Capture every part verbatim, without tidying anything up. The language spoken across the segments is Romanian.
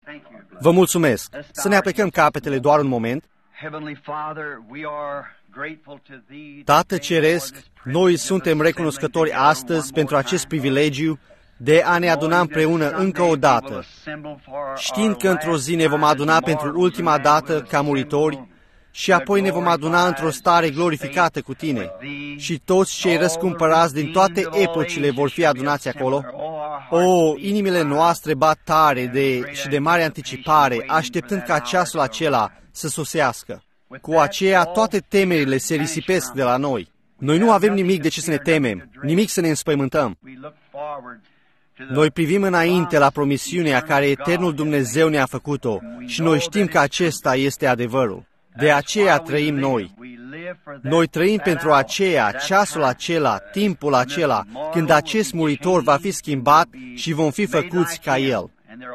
Vă mulțumesc. Să ne aplecăm capetele doar un moment. Tată Ceresc, noi suntem recunoscători astăzi pentru acest privilegiu de a ne aduna împreună încă o dată, știind că într-o zi ne vom aduna pentru ultima dată ca muritori și apoi ne vom aduna într-o stare glorificată cu Tine și toți cei răscumpărați din toate epocile vor fi adunați acolo. O, inimile noastre bat tare de, și de mare anticipare, așteptând ca ceasul acela să sosească. Cu aceea toate temerile se risipesc de la noi. Noi nu avem nimic de ce să ne temem, nimic să ne înspăimântăm. Noi privim înainte la promisiunea care eternul Dumnezeu ne-a făcut-o și noi știm că acesta este adevărul. De aceea trăim noi. Noi trăim pentru aceea, ceasul acela, timpul acela, când acest muritor va fi schimbat și vom fi făcuți ca el.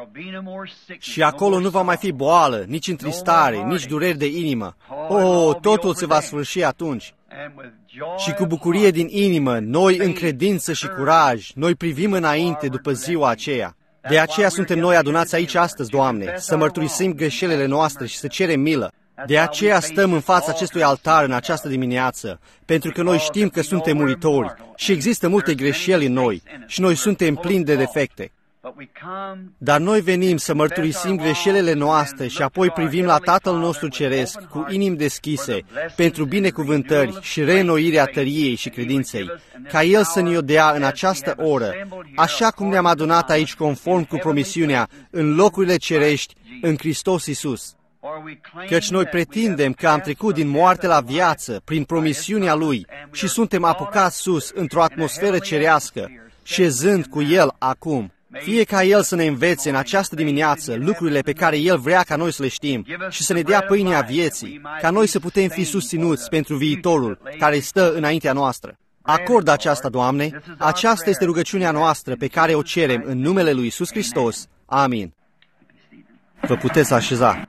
Și acolo nu va mai fi boală, nici întristare, nici dureri de inimă. Oh, totul se va sfârși atunci. Și cu bucurie din inimă, noi în credință și curaj, noi privim înainte după ziua aceea. De aceea suntem noi adunați aici astăzi, Doamne, să mărturisim greșelile noastre și să cerem milă. De aceea stăm în fața acestui altar în această dimineață, pentru că noi știm că suntem muritori și există multe greșeli în noi și noi suntem plini de defecte. Dar noi venim să mărturisim greșelile noastre și apoi privim la Tatăl nostru Ceresc cu inimi deschise pentru binecuvântări și reînnoirea tăriei și credinței, ca El să ne-o dea în această oră, așa cum ne-am adunat aici conform cu promisiunea în locurile cerești în Hristos Iisus. Căci noi pretindem că am trecut din moarte la viață prin promisiunea Lui și suntem apucați sus într-o atmosferă cerească, șezând cu El acum. Fie ca El să ne învețe în această dimineață lucrurile pe care El vrea ca noi să le știm și să ne dea pâinea vieții, ca noi să putem fi susținuți pentru viitorul care stă înaintea noastră. Acordă aceasta, Doamne, aceasta este rugăciunea noastră pe care o cerem în numele Lui Iisus Hristos. Amin. Vă puteți așeza.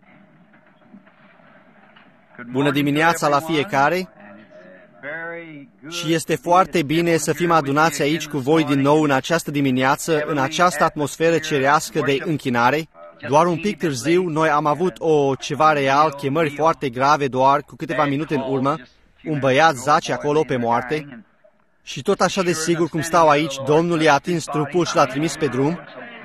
Bună dimineața la fiecare! Și este foarte bine să fim adunați aici cu voi din nou în această dimineață, în această atmosferă cerească de închinare. Doar un pic târziu, noi am avut o ceva real, chemări foarte grave doar cu câteva minute în urmă. Un băiat zace acolo pe moarte și tot așa de sigur cum stau aici, Domnul i-a atins trupul și l-a trimis pe drum.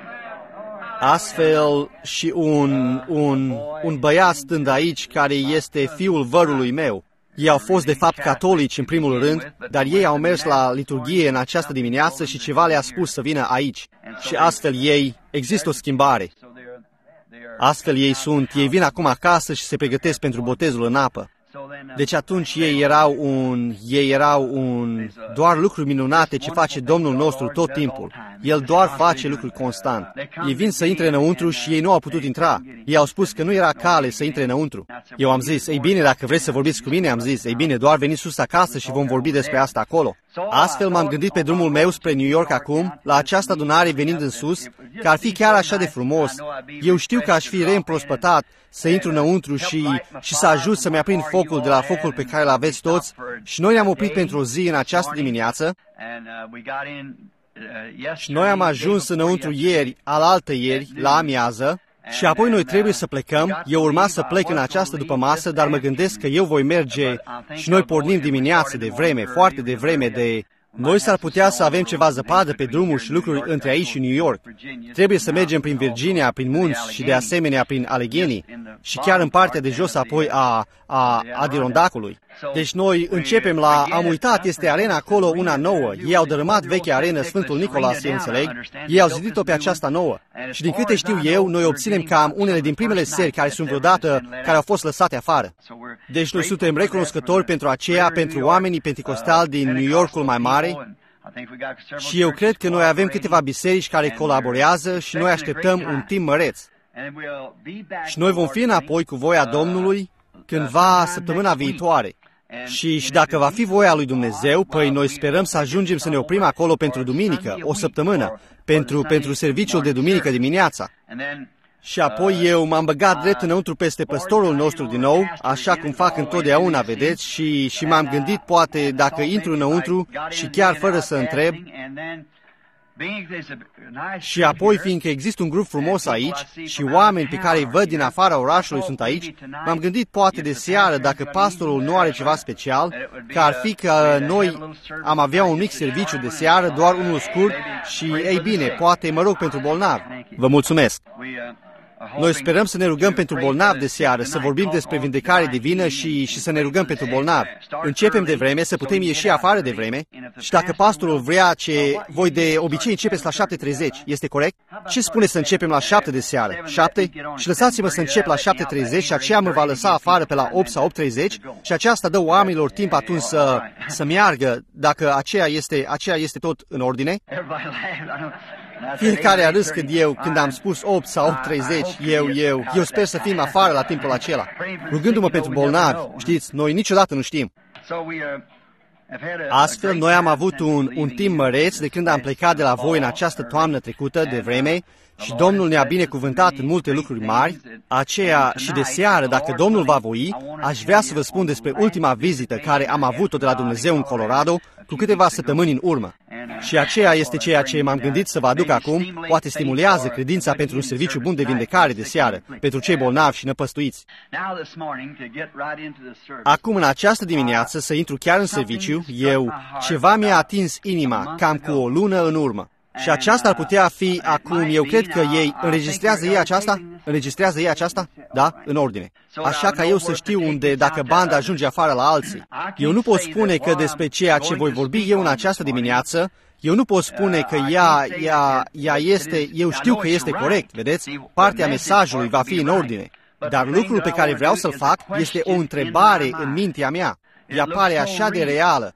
Astfel și un, un, un băiat stând aici care este fiul vărului meu. Ei au fost de fapt catolici în primul rând, dar ei au mers la liturghie în această dimineață și ceva le-a spus să vină aici. Și astfel ei, există o schimbare. Astfel ei sunt, ei vin acum acasă și se pregătesc pentru botezul în apă. Deci atunci ei erau un, ei erau un, doar lucruri minunate ce face Domnul nostru tot timpul. El doar face lucruri constant. Ei vin să intre înăuntru și ei nu au putut intra. Ei au spus că nu era cale să intre înăuntru. Eu am zis, ei bine, dacă vreți să vorbiți cu mine, am zis, ei bine, doar veniți sus acasă și vom vorbi despre asta acolo. Astfel m-am gândit pe drumul meu spre New York acum, la această adunare venind în sus, că ar fi chiar așa de frumos. Eu știu că aș fi reîmprospătat să intru înăuntru și, și să ajut să-mi aprind focul de la focul pe care îl aveți toți. Și noi ne-am oprit pentru o zi în această dimineață și noi am ajuns înăuntru ieri, alaltă ieri, la amiază, și apoi noi trebuie să plecăm. Eu urma să plec în această dupămasă, dar mă gândesc că eu voi merge și noi pornim dimineață de vreme, foarte de vreme de... Noi s-ar putea să avem ceva zăpadă pe drumul și lucruri între aici și New York. Trebuie să mergem prin Virginia, prin munți și de asemenea prin Allegheny și chiar în partea de jos apoi a, a Adirondacului. Deci noi începem la, am uitat, este arena acolo una nouă. Ei au dărâmat vechea arenă Sfântul Nicolas, eu înțeleg. Ei au zidit-o pe aceasta nouă. Și din câte știu eu, noi obținem cam unele din primele seri care sunt vreodată, care au fost lăsate afară. Deci noi suntem recunoscători pentru aceea, pentru oamenii penticostali din New Yorkul mai mare. Și eu cred că noi avem câteva biserici care colaborează și noi așteptăm un timp măreț. Și noi vom fi înapoi cu voia Domnului cândva săptămâna viitoare. Și, și dacă va fi voia lui Dumnezeu, păi noi sperăm să ajungem să ne oprim acolo pentru duminică, o săptămână, pentru, pentru serviciul de duminică dimineața. Și apoi eu m-am băgat drept înăuntru peste păstorul nostru din nou, așa cum fac întotdeauna, vedeți, și, și m-am gândit poate dacă intru înăuntru și chiar fără să întreb, Și apoi, fiindcă există un grup frumos aici și oameni pe care îi văd din afara orașului sunt aici, m-am gândit poate de seară, dacă pastorul nu are ceva special, că ar fi că noi am avea un mic serviciu de seară, doar unul scurt și, ei bine, poate mă rog pentru bolnavi. Vă mulțumesc! Noi sperăm să ne rugăm pentru bolnavi de seară, să vorbim despre vindecare divină și, și să ne rugăm pentru bolnavi. Începem de vreme, să putem ieși afară de vreme și dacă pastorul vrea ce... Voi de obicei începeți la șapte treizeci, este corect? Ce spune să începem la șapte de seară? șapte? Și lăsați-mă să încep la șapte treizeci și aceea mă va lăsa afară pe la opt sau opt treizeci și aceasta dă oamenilor timp atunci să, să meargă, dacă aceea este, aceea este tot în ordine. Fiecare a râs când eu, când am spus opt sau opt treizeci, eu, eu, eu sper să fim afară la timpul acela. Rugându-mă pentru bolnavi, știți, noi niciodată nu știm. Astfel, noi am avut un, un timp măreț de când am plecat de la voi în această toamnă trecută de vreme și Domnul ne-a binecuvântat în multe lucruri mari. Aceea și de seară, dacă Domnul va voi, aș vrea să vă spun despre ultima vizită care am avut-o de la Dumnezeu în Colorado cu câteva săptămâni în urmă. Și aceea este ceea ce m-am gândit să vă aduc acum, poate stimulează credința pentru un serviciu bun de vindecare de seară, pentru cei bolnavi și năpăstuiți. Acum, în această dimineață, să intru chiar în serviciu, eu, ceva mi-a atins inima cam cu o lună în urmă. Și aceasta ar putea fi acum, eu cred că ei, înregistrează ei aceasta? Înregistrează ei aceasta? Da? În ordine. Așa ca eu să știu unde, dacă banda ajunge afară la alții. Eu nu pot spune că despre ceea ce voi vorbi eu în această dimineață, eu nu pot spune că ea, ea, ea este, eu știu că este corect, vedeți? Partea mesajului va fi în ordine. Dar lucrul pe care vreau să-l fac este o întrebare în mintea mea. Ea pare așa de reală.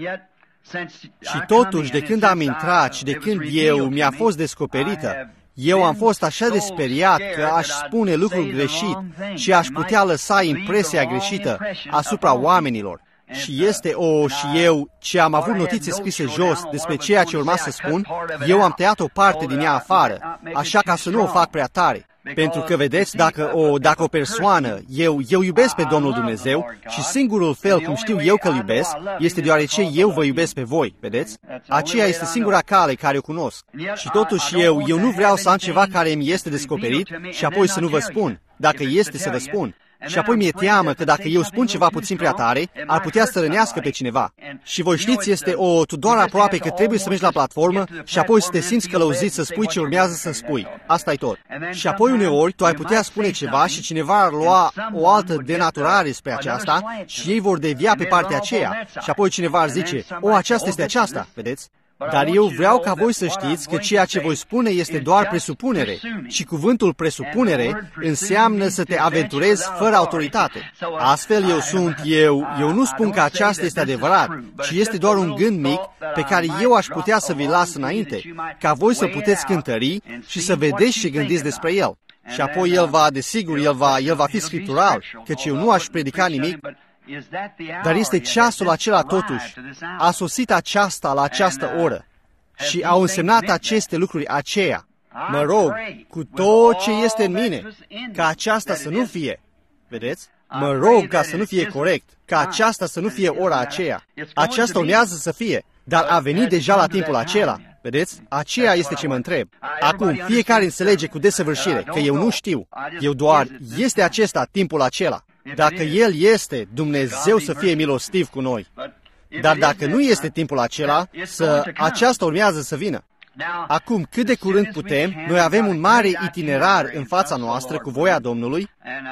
Și totuși, de când am intrat și de când eu mi-a fost descoperită, eu am fost așa de speriat că aș spune lucruri greșit și aș putea lăsa impresia greșită asupra oamenilor. Și este o, și eu, ce am avut notițe scrise jos despre ceea ce urma să spun, eu am tăiat o parte din ea afară, așa ca să nu o fac prea tare. Pentru că, vedeți, dacă o, dacă o persoană, eu, eu iubesc pe Domnul Dumnezeu și singurul fel cum știu eu că îl iubesc este deoarece eu vă iubesc pe voi, vedeți? Aceea este singura cale care o cunosc. Și totuși eu, eu nu vreau să am ceva care mi este descoperit și apoi să nu vă spun, dacă este să vă spun. Și apoi mi-e teamă că dacă eu spun ceva puțin prea tare, ar putea să rănească pe cineva. Și voi știți, este o, tu doar aproape că trebuie să mergi la platformă și apoi să te simți călăuzit să spui ce urmează să spui. Asta e tot. Și apoi uneori tu ai putea spune ceva și cineva ar lua o altă denaturare spre aceasta și ei vor devia pe partea aceea. Și apoi cineva ar zice, o, aceasta este aceasta, vedeți? Dar eu vreau ca voi să știți că ceea ce voi spune este doar presupunere și cuvântul presupunere înseamnă să te aventurezi fără autoritate. Astfel eu sunt, eu, eu nu spun că aceasta este adevărat, ci este doar un gând mic pe care eu aș putea să vi-l las înainte, ca voi să puteți cântări și să vedeți ce gândiți despre el. Și apoi el va, desigur, el va, el va fi scriptural, căci eu nu aș predica nimic. Dar este ceasul acela totuși. A sosit aceasta la această oră și au însemnat aceste lucruri aceea. Mă rog, cu tot ce este în mine, ca aceasta să nu fie. Vedeți? Mă rog ca să nu fie corect, ca aceasta să nu fie ora aceea. Aceasta urmează să fie, dar a venit deja la timpul acela. Vedeți? Aceea este ce mă întreb. Acum, fiecare înțelege cu desăvârșire că eu nu știu. Eu doar, este acesta timpul acela. Dacă El este, Dumnezeu să fie milostiv cu noi. Dar dacă nu este timpul acela, să aceasta urmează să vină. Acum, cât de curând putem, noi avem un mare itinerar în fața noastră cu voia Domnului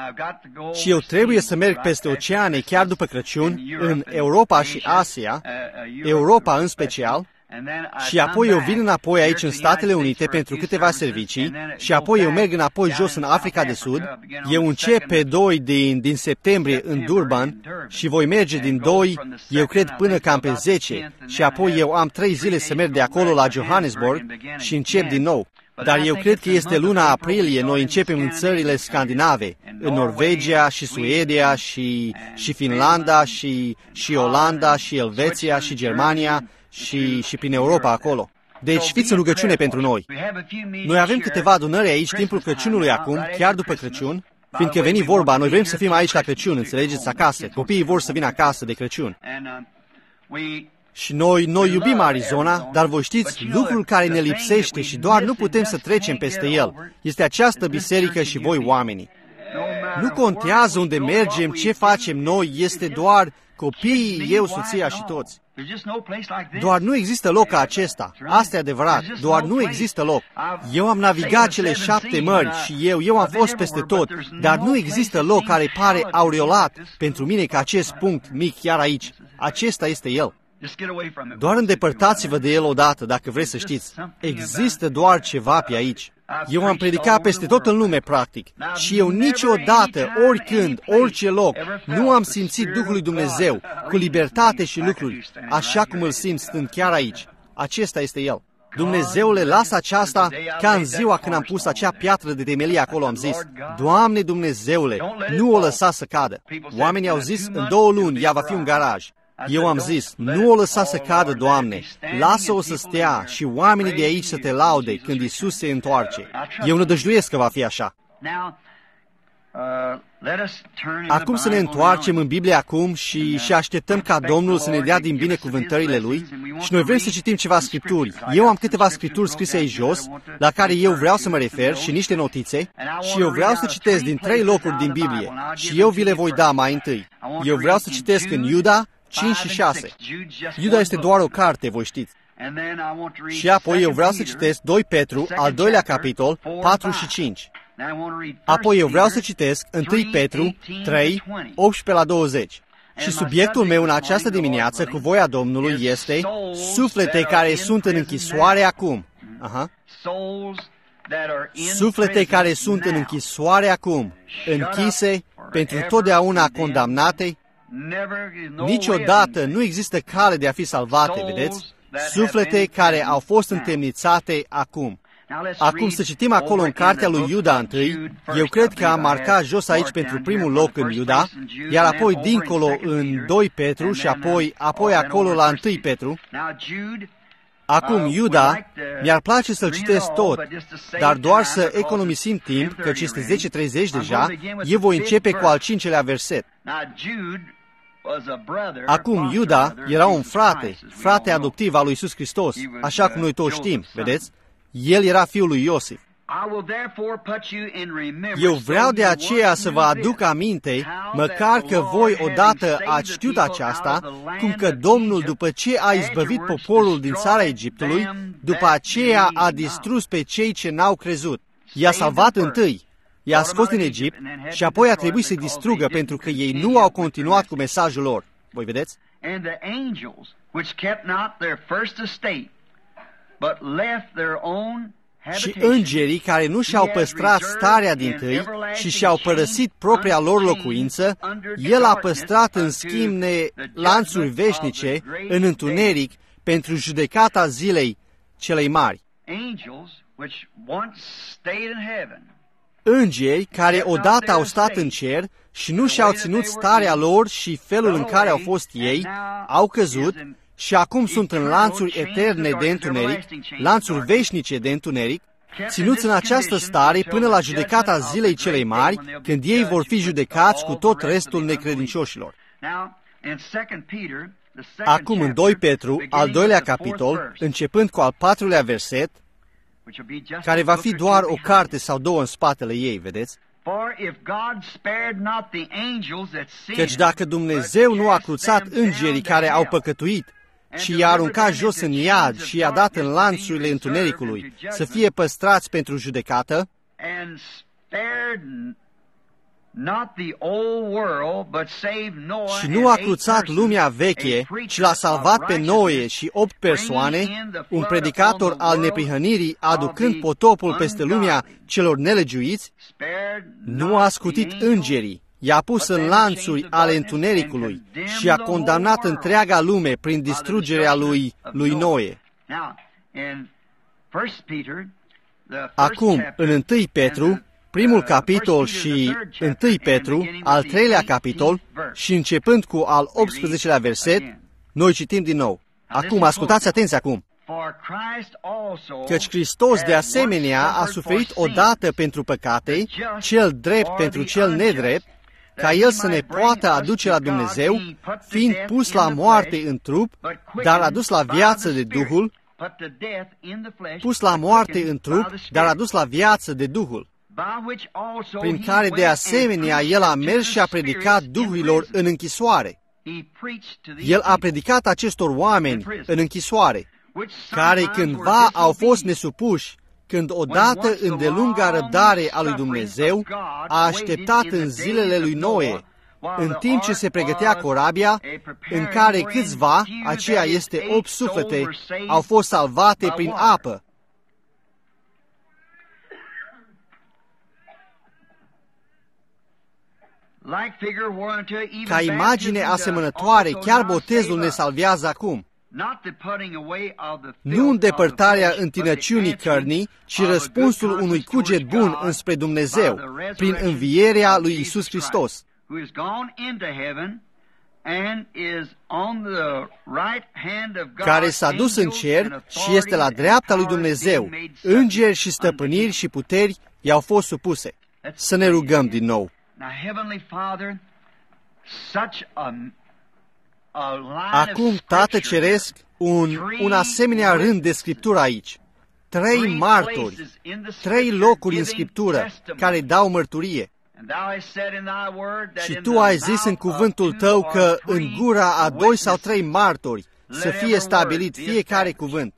și eu trebuie să merg peste oceane chiar după Crăciun, în Europa și Asia, Europa în special, și apoi eu vin înapoi aici în Statele Unite pentru câteva servicii și apoi eu merg înapoi jos în Africa de Sud. Eu încep pe doi din, din septembrie în Durban și voi merge din doi, eu cred, până cam pe zece și apoi eu am trei zile să merg de acolo la Johannesburg și încep din nou. Dar eu cred că este luna aprilie, noi începem în țările scandinave, în Norvegia și Suedia și, și Finlanda și, și Olanda și Elveția și Germania și, și prin Europa acolo. Deci fiți în rugăciune pentru noi. Noi avem câteva adunări aici timpul Crăciunului acum, chiar după Crăciun, fiindcă veni vorba, noi vrem să fim aici la Crăciun, înțelegeți, acasă. Copiii vor să vină acasă de Crăciun. Și noi, noi iubim Arizona, dar voi știți, lucrul care ne lipsește și doar nu putem să trecem peste el, este această biserică și voi oamenii. Nu contează unde mergem, ce facem noi, este doar copiii, eu, soția și toți. Doar nu există loc ca acesta. Asta e adevărat. Doar nu există loc. Eu am navigat cele șapte mări și eu, eu am fost peste tot, dar nu există loc care pare aureolat pentru mine ca acest punct mic chiar aici. Acesta este el. Doar îndepărtați-vă de el odată, dacă vreți să știți. Există doar ceva pe aici. Eu am predicat peste tot în lume, practic, și eu niciodată, oricând, orice loc, nu am simțit Duhul lui Dumnezeu cu libertate și lucruri, așa cum îl simt stând chiar aici. Acesta este El. Dumnezeule, lasă aceasta ca în ziua când am pus acea piatră de temelie acolo, am zis, Doamne Dumnezeule, nu o lăsa să cadă. Oamenii au zis, în două luni ea va fi un garaj. Eu am zis, nu o lăsa să cadă, Doamne, lasă-o să stea și oamenii de aici să te laude când Iisus se întoarce. Eu nădăjduiesc că va fi așa. Acum să ne întoarcem în Biblie acum și, și așteptăm ca Domnul să ne dea din binecuvântările Lui și noi vrem să citim ceva scripturi. Eu am câteva scripturi scrise aici jos, la care eu vreau să mă refer și niște notițe și eu vreau să citesc din trei locuri din Biblie și eu vi le voi da mai întâi. Eu vreau să citesc în Iuda cinci și șase. Iuda este doar o carte, voi știți. Și apoi eu vreau să citesc doi Petru, al doilea capitol, patru și cinci. Apoi eu vreau să citesc unu Petru trei, optsprezece la douăzeci. Și subiectul meu în această dimineață, cu voia Domnului, este suflete care sunt în închisoare acum. Aha. Suflete care sunt în închisoare acum, închise, pentru totdeauna condamnate. Niciodată nu există cale de a fi salvate, vedeți? Suflete care au fost întemnițate acum. Acum să citim acolo în cartea lui Iuda întâi. Eu cred că am marcat jos aici pentru primul loc în Iuda, iar apoi dincolo în doi Petru și apoi, apoi acolo la unu Petru. Acum, Iuda, mi-ar place să-l citesc tot, dar doar să economisim timp, căci este zece treizeci deja, eu voi începe cu al cincelea verset. Acum, Iuda era un frate, frate adoptiv al lui Iisus Hristos, așa cum noi toți știm, vedeți? El era fiul lui Iosif. Eu vreau de aceea să vă aduc aminte, măcar că voi odată ați știut aceasta, cum că Domnul, după ce a izbăvit poporul din țara Egiptului, după aceea a distrus pe cei ce n-au crezut. I-a salvat întâi, i-a scos din Egipt și apoi a trebuit să-i distrugă pentru că ei nu au continuat cu mesajul lor. Voi vedeți? Și îngerii care nu și-au păstrat starea dintâi și și-au părăsit propria lor locuință, El a păstrat în schimb ne lanțuri veșnice în întuneric pentru judecata zilei celei mari. Îngeri care odată au stat în cer și nu și-au ținut starea lor și felul în care au fost ei, au căzut și acum sunt în lanțuri eterne de întuneric, lanțuri veșnice de întuneric, ținuți în această stare până la judecata zilei celei mari, când ei vor fi judecați cu tot restul necredincioșilor. Acum în doi Petru, al doilea capitol, începând cu al patrulea verset, care va fi doar o carte sau două în spatele ei, vedeți? Căci dacă Dumnezeu nu a cruțat îngerii care au păcătuit, și i-a aruncat jos în iad și i-a dat în lanțurile întunericului să fie păstrați pentru judecată, și nu a cruțat lumea veche, ci l-a salvat pe Noe și opt persoane, un predicator al neprihănirii, aducând potopul peste lumea celor nelegiuiți, nu a scutit îngerii, i-a pus în lanțuri ale întunericului și a condamnat întreaga lume prin distrugerea lui, lui Noe. Acum, în unu Petru, primul capitol și unu Petru, al treilea capitol, și începând cu al optsprezecelea verset, noi citim din nou. Acum, ascultați atenție acum. Căci Hristos de asemenea a suferit odată pentru păcate, cel drept pentru cel nedrept, ca El să ne poată aduce la Dumnezeu, fiind pus la moarte în trup, dar adus la viață de Duhul, pus la moarte în trup, dar adus la viață de Duhul, prin care de asemenea El a mers și a predicat duhurilor în închisoare. El a predicat acestor oameni în închisoare, care cândva au fost nesupuși, când odată îndelunga răbdare a lui Dumnezeu a așteptat în zilele lui Noe, în timp ce se pregătea corabia, în care câțiva, aceea este opt suflete, au fost salvate prin apă. Ca imagine asemănătoare, chiar botezul ne salvează acum. Nu îndepărtarea întinăciunii cărnii, ci răspunsul unui cuget bun înspre Dumnezeu, prin învierea lui Iisus Hristos, care s-a dus în cer și este la dreapta lui Dumnezeu. Îngeri și stăpâniri și puteri i-au fost supuse. Să ne rugăm din nou. Acum, Tată Ceresc, un, un asemenea rând de Scriptură aici. Trei martori, trei locuri în Scriptură care dau mărturie. Și Tu ai zis în cuvântul Tău că în gura a doi sau trei martori să fie stabilit fiecare cuvânt.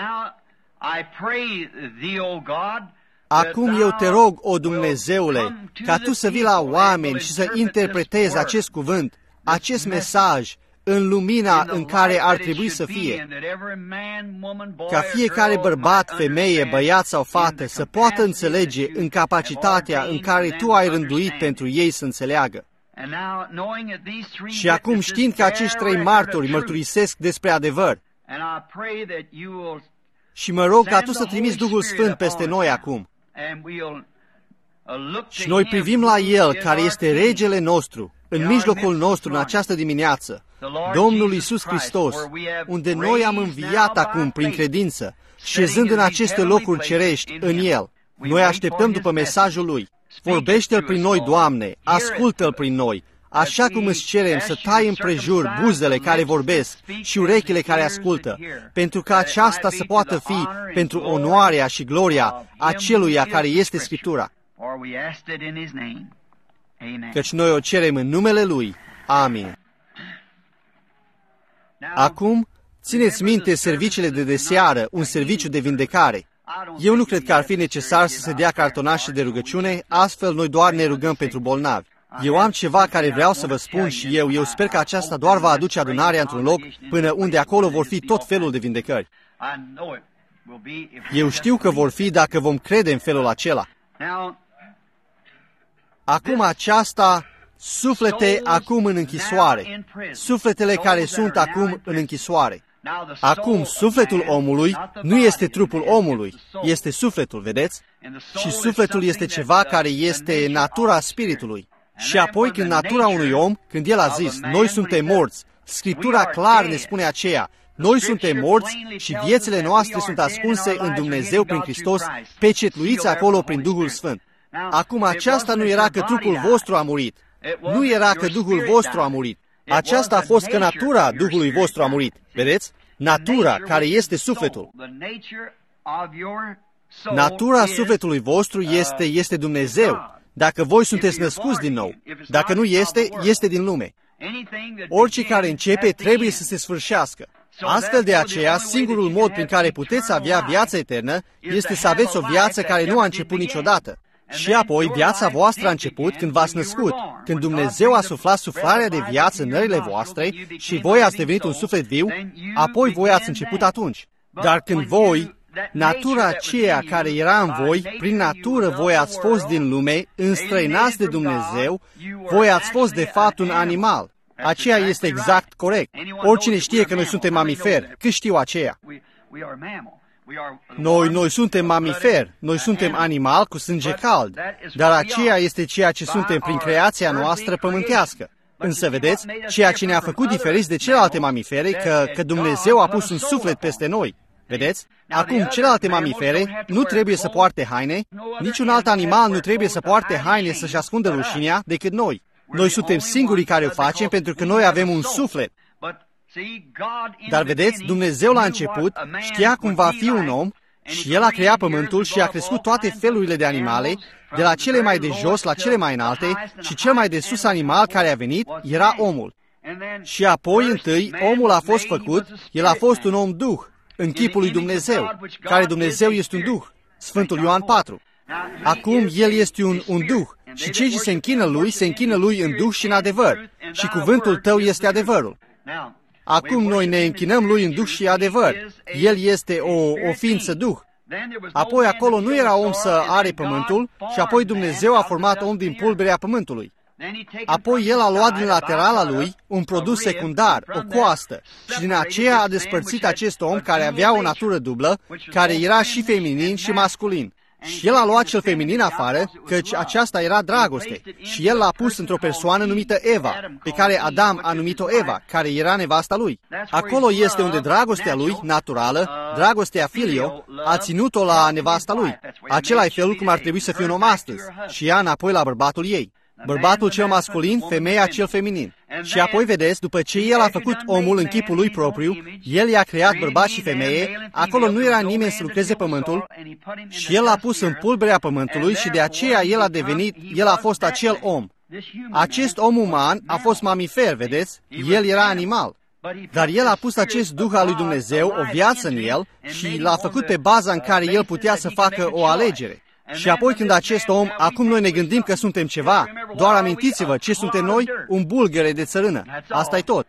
Acum eu te rog, o Dumnezeule, ca Tu să vii la oameni și să interpretezi acest cuvânt, acest mesaj, în lumina în care ar trebui să fie, ca fiecare bărbat, femeie, băiat sau fată să poată înțelege în capacitatea în care Tu ai rânduit pentru ei să înțeleagă. Și acum, știind că acești trei martori mărturisesc despre adevăr, și mă rog ca Tu să trimiți Duhul Sfânt peste noi acum, și noi privim la El, care este regele nostru, în mijlocul nostru în această dimineață, Domnul Iisus Hristos, unde noi am înviat acum prin credință, șezând în aceste locuri cerești în El. Noi așteptăm după mesajul Lui. Vorbește-L prin noi, Doamne, ascultă-L prin noi, așa cum îți cerem să tai împrejur buzele care vorbesc și urechile care ascultă, pentru ca aceasta să poată fi pentru onoarea și gloria aceluia care este Scriptura. Căci noi o cerem în numele Lui. Amin. Acum, țineți minte serviciile de deseară, un serviciu de vindecare. Eu nu cred că ar fi necesar să se dea cartonașe de rugăciune, astfel noi doar ne rugăm pentru bolnavi. Eu am ceva care vreau să vă spun și eu, eu sper că aceasta doar va aduce adunarea într-un loc până unde acolo vor fi tot felul de vindecări. Eu știu că vor fi dacă vom crede în felul acela. Acum aceasta, suflete acum în închisoare, sufletele care sunt acum în închisoare. Acum, sufletul omului nu este trupul omului, este sufletul, vedeți? Și sufletul este ceva care este natura spiritului. Și apoi, când natura unui om, când el a zis, noi suntem morți, Scriptura clar ne spune aceea, noi suntem morți și viețile noastre sunt ascunse în Dumnezeu prin Hristos, pecetluiți acolo prin Duhul Sfânt. Acum, aceasta nu era că trupul vostru a murit, nu era că Duhul vostru a murit. Aceasta a fost că natura Duhului vostru a murit. Vedeți? Natura care este sufletul. Natura sufletului vostru este, este Dumnezeu. Dacă voi sunteți născuți din nou, dacă nu este, este din lume. Orice care începe trebuie să se sfârșească. Astfel de aceea, singurul mod prin care puteți avea viața eternă este să aveți o viață care nu a început niciodată. Și apoi, viața voastră a început când v-ați născut, când Dumnezeu a suflat suflarea de viață în nările voastre și voi ați devenit un suflet viu, apoi voi ați început atunci. Dar când voi, natura aceea care era în voi, prin natură voi ați fost din lume, înstrăinați de Dumnezeu, voi ați fost de fapt un animal. Aceea este exact corect. Oricine știe că noi suntem mamiferi, cât știu aceea? Noi, noi suntem mamiferi, noi suntem animal cu sânge cald, dar aceea este ceea ce suntem prin creația noastră pământească. Însă, vedeți, ceea ce ne-a făcut diferiți de celelalte mamifere, că, că Dumnezeu a pus un suflet peste noi. Vedeți? Acum, celelalte mamifere nu trebuie să poarte haine, niciun alt animal nu trebuie să poarte haine să-și ascundă rușinea decât noi. Noi suntem singurii care o facem pentru că noi avem un suflet. Dar vedeți, Dumnezeu la început știa cum va fi un om și El a creat pământul și a crescut toate felurile de animale, de la cele mai de jos la cele mai înalte, și cel mai de sus animal care a venit era omul. Și apoi întâi omul a fost făcut, el a fost un om duh, în chipul lui Dumnezeu, care Dumnezeu este un duh. Sfântul Ioan patru. Acum el este un, un duh și cei ce se închină lui, se închină lui în duh și în adevăr. Și cuvântul tău este adevărul. Acum noi ne închinăm lui în duh și adevăr. El este o, o ființă duh. Apoi acolo nu era om să are pământul și apoi Dumnezeu a format om din pulberea pământului. Apoi El a luat din laterala lui un produs secundar, o coastă, și din aceea a despărțit acest om care avea o natură dublă, care era și feminin și masculin. Și El a luat cel feminin afară, căci aceasta era dragoste, și El l-a pus într-o persoană numită Eva, pe care Adam a numit-o Eva, care era nevasta lui. Acolo este unde dragostea lui, naturală, dragostea filio, a ținut-o la nevasta lui. Acela e felul cum ar trebui să fie un om astăzi, și ea înapoi la bărbatul ei. Bărbatul cel masculin, femeia cel feminin. Și apoi vedeți, după ce El a făcut omul în chipul lui propriu, El i-a creat bărbat și femeie, acolo nu era nimeni să lucreze pământul și El l-a pus în pulberea pământului și de aceea El a devenit, El a fost acel om. Acest om uman a fost mamifer, vedeți? El era animal. Dar El a pus acest Duh al lui Dumnezeu, o viață în El, și l-a făcut pe baza în care El putea să facă o alegere. Și apoi când acest om, acum noi ne gândim că suntem ceva, doar amintiți-vă ce suntem noi, un bulgăre de țărână. Asta e tot.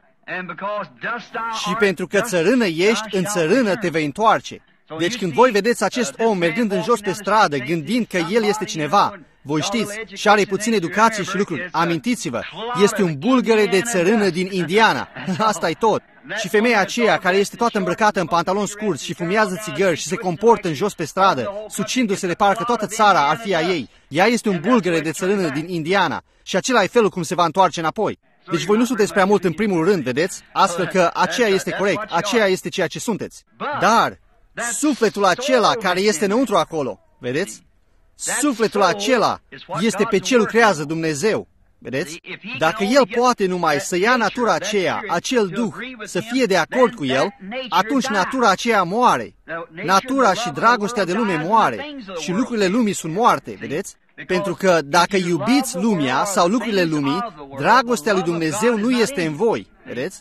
Și pentru că țărână ești, în țărână te vei întoarce. Deci când voi vedeți acest om mergând în jos pe stradă, gândind că el este cineva, voi știți, și are puțin educație și lucruri, amintiți-vă, este un bulgăre de țărână din Indiana. Asta e tot. Și femeia aceea care este toată îmbrăcată în pantaloni scurți și fumează țigări și se comportă în jos pe stradă, sucindu-se de parcă toată țara ar fi a ei, ea este un bulgăre de țărână din Indiana și acela e felul cum se va întoarce înapoi. Deci voi nu sunteți prea mult în primul rând, vedeți? Astfel că aceea este corect, aceea este ceea ce sunteți. Dar sufletul acela care este înăuntru acolo, vedeți? Sufletul acela este pe ce lucrează Dumnezeu. Vedeți? Dacă El poate numai să ia natura aceea, acel Duh, să fie de acord cu El, atunci natura aceea moare. Natura și dragostea de lume moare și lucrurile lumii sunt moarte, vedeți? Pentru că dacă iubiți lumea sau lucrurile lumii, dragostea lui Dumnezeu nu este în voi, vedeți?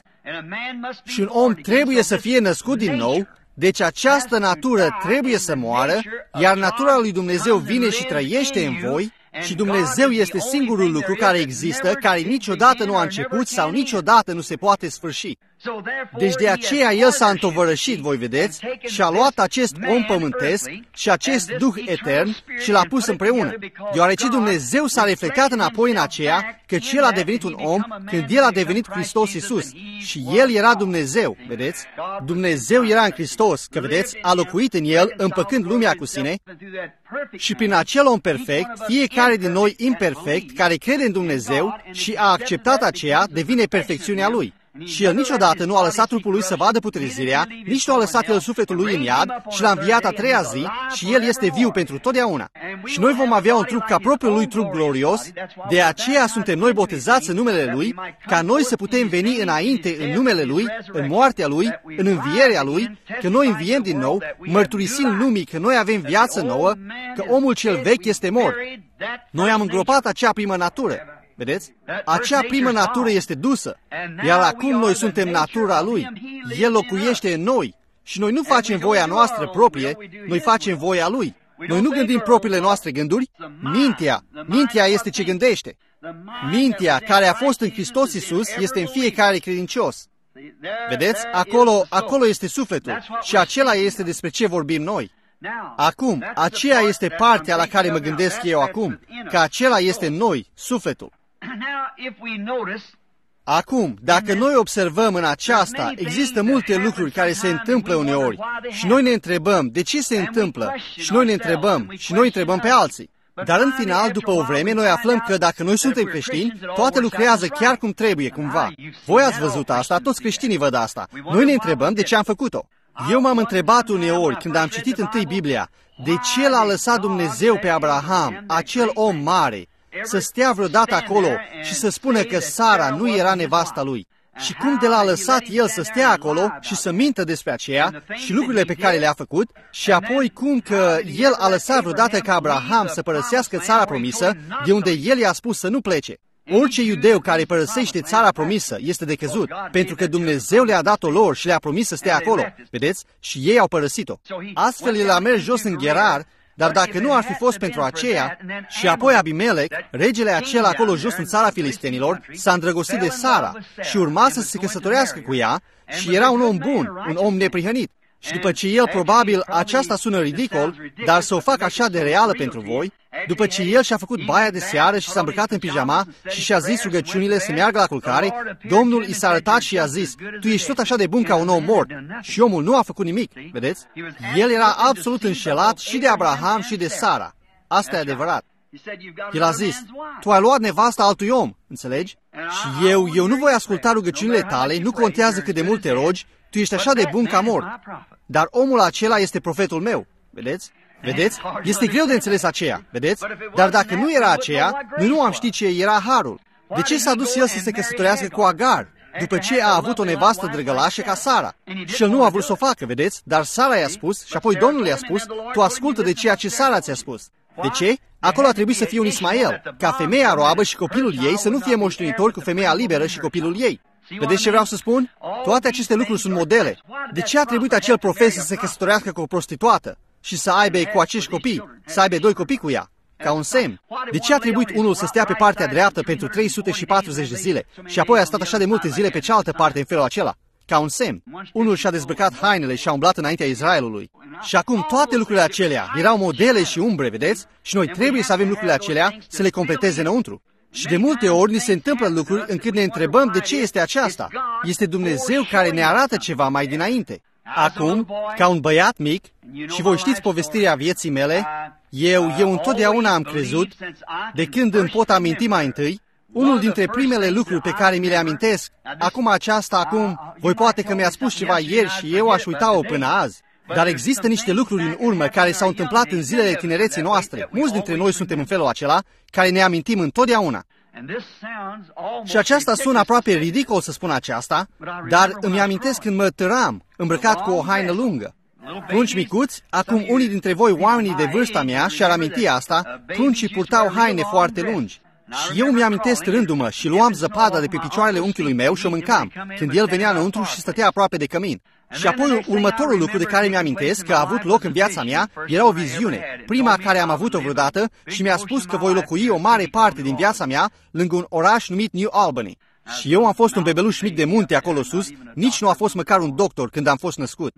Și un om trebuie să fie născut din nou, deci această natură trebuie să moară, iar natura lui Dumnezeu vine și trăiește în voi, și Dumnezeu este singurul lucru care există, care niciodată nu a început sau niciodată nu se poate sfârși. Deci de aceea El s-a întovărășit, voi vedeți, și a luat acest om pământesc și acest Duh etern și l-a pus împreună, deoarece Dumnezeu s-a reflectat înapoi în aceea, căci El a devenit un om când El a devenit Hristos Iisus și El era Dumnezeu, vedeți? Dumnezeu era în Hristos, că vedeți, a locuit în El, împăcând lumea cu sine, și prin acel om perfect, fiecare din noi imperfect, care crede în Dumnezeu și a acceptat aceea, devine perfecțiunea Lui. Și El niciodată nu a lăsat trupul Lui să vadă putrezirea, nici nu a lăsat El sufletul Lui în iad și l-a înviat a treia zi și El este viu pentru totdeauna. Și noi vom avea un trup ca propriul Lui trup glorios, de aceea suntem noi botezați în numele Lui, ca noi să putem veni înainte în numele Lui, în moartea Lui, în învierea Lui, că noi înviem din nou, mărturisim lumii că noi avem viață nouă, că omul cel vechi este mort. Noi am îngropat acea primă natură. Vedeți? Acea primă natură este dusă, iar acum noi suntem natura Lui. El locuiește în noi și noi nu facem voia noastră proprie, noi facem voia Lui. Noi nu gândim propriile noastre gânduri. Mintea, mintea este ce gândește. Mintea care a fost în Hristos Iisus este în fiecare credincios. Vedeți? Acolo, acolo este sufletul și acela este despre ce vorbim noi. Acum, aceea este partea la care mă gândesc eu acum, că acela este în noi, sufletul. Acum, dacă noi observăm în aceasta, există multe lucruri care se întâmplă uneori și noi ne întrebăm de ce se întâmplă și noi ne întrebăm și noi întrebăm pe alții. Dar în final, după o vreme, noi aflăm că dacă noi suntem creștini, toate lucrează chiar cum trebuie, cumva. Voi ați văzut asta, toți creștinii văd asta. Noi ne întrebăm de ce am făcut-o. Eu m-am întrebat uneori, când am citit întâi Biblia, de ce l-a lăsat Dumnezeu pe Abraham, acel om mare, să stea vreodată acolo și să spună că Sara nu era nevasta lui. Și cum de l-a lăsat el să stea acolo și să mintă despre aceea și lucrurile pe care le-a făcut, și apoi cum că el a lăsat vreodată ca Abraham să părăsească țara promisă, de unde el i-a spus să nu plece. Orice iudeu care părăsește țara promisă este decăzut, pentru că Dumnezeu le-a dat-o lor și le-a promis să stea acolo, vedeți? Și ei au părăsit-o. Astfel el a mers jos în Gerar, dar dacă nu ar fi fost pentru aceea, și apoi Abimelec, regele acela acolo jos în țara filistenilor, s-a îndrăgostit de Sara și urma să se căsătorească cu ea și era un om bun, un om neprihănit. Și după ce el, probabil, aceasta sună ridicol, dar să o fac așa de reală pentru voi, după ce el și-a făcut baia de seară și s-a îmbrăcat în pijama și și-a zis rugăciunile să meargă la culcare, Domnul i s-a arătat și i-a zis, tu ești tot așa de bun ca un om mort. Și omul nu a făcut nimic, vedeți? El era absolut înșelat și de Abraham și de Sara. Asta e adevărat. El a zis, tu ai luat nevasta altui om, înțelegi? Și eu, eu nu voi asculta rugăciunile tale, nu contează cât de mult te rogi, tu ești așa de bun ca mort. Dar omul acela este profetul meu, vedeți? Vedeți? Este greu de înțeles aceea, vedeți? Dar dacă nu era aceea, noi nu am ști ce era harul. De ce s-a dus el să se căsătorească cu Agar, după ce a avut o nevastă drăgălașă ca Sara? Și el nu a vrut să o facă, vedeți? Dar Sara i-a spus și apoi Domnul i-a spus, tu ascultă de ceea ce Sara ți-a spus. De ce? Acolo a trebuit să fie un Ismael, ca femeia roabă și copilul ei să nu fie moștenitori cu femeia liberă și copilul ei. Vedeți ce vreau să spun? Toate aceste lucruri sunt modele. De ce a trebuit acel profet să se căsătorească cu o prostituată și să aibă cu acești copii, să aibă doi copii cu ea, ca un semn? De ce a trebuit unul să stea pe partea dreaptă pentru trei sute patruzeci de zile și apoi a stat așa de multe zile pe cealaltă parte în felul acela, ca un semn? Unul și-a dezbrăcat hainele și a umblat înaintea Israelului. Și acum toate lucrurile acelea erau modele și umbre, vedeți? Și noi trebuie să avem lucrurile acelea să le completeze înăuntru. Și de multe ori ni se întâmplă lucruri încât ne întrebăm de ce este aceasta. Este Dumnezeu care ne arată ceva mai dinainte. Acum, ca un băiat mic, și voi știți povestirea vieții mele, eu, eu întotdeauna am crezut, de când îmi pot aminti mai întâi, unul dintre primele lucruri pe care mi le amintesc, acum aceasta, acum, voi poate că mi-a spus ceva ieri și eu aș uita-o până azi. Dar există niște lucruri în urmă care s-au întâmplat în zilele tinereții noastre. Mulți dintre noi suntem în felul acela, care ne amintim întotdeauna. Și aceasta sună aproape ridicol să spun aceasta, dar îmi amintesc când mă târam, îmbrăcat cu o haină lungă. Prunci micuți, acum unii dintre voi, oamenii de vârsta mea, și-ar aminti asta, pruncii purtau haine foarte lungi. Și eu mi-amintesc rându-mă și luam zăpada de pe picioarele unchiului meu și o mâncam, când el venea înăuntru și stătea aproape de cămin. Și apoi următorul lucru de care mi-amintesc că a avut loc în viața mea era o viziune, prima care am avut-o vreodată, și mi-a spus că voi locui o mare parte din viața mea lângă un oraș numit New Albany. Și eu am fost un bebeluș mic de munte acolo sus, nici nu a fost măcar un doctor când am fost născut.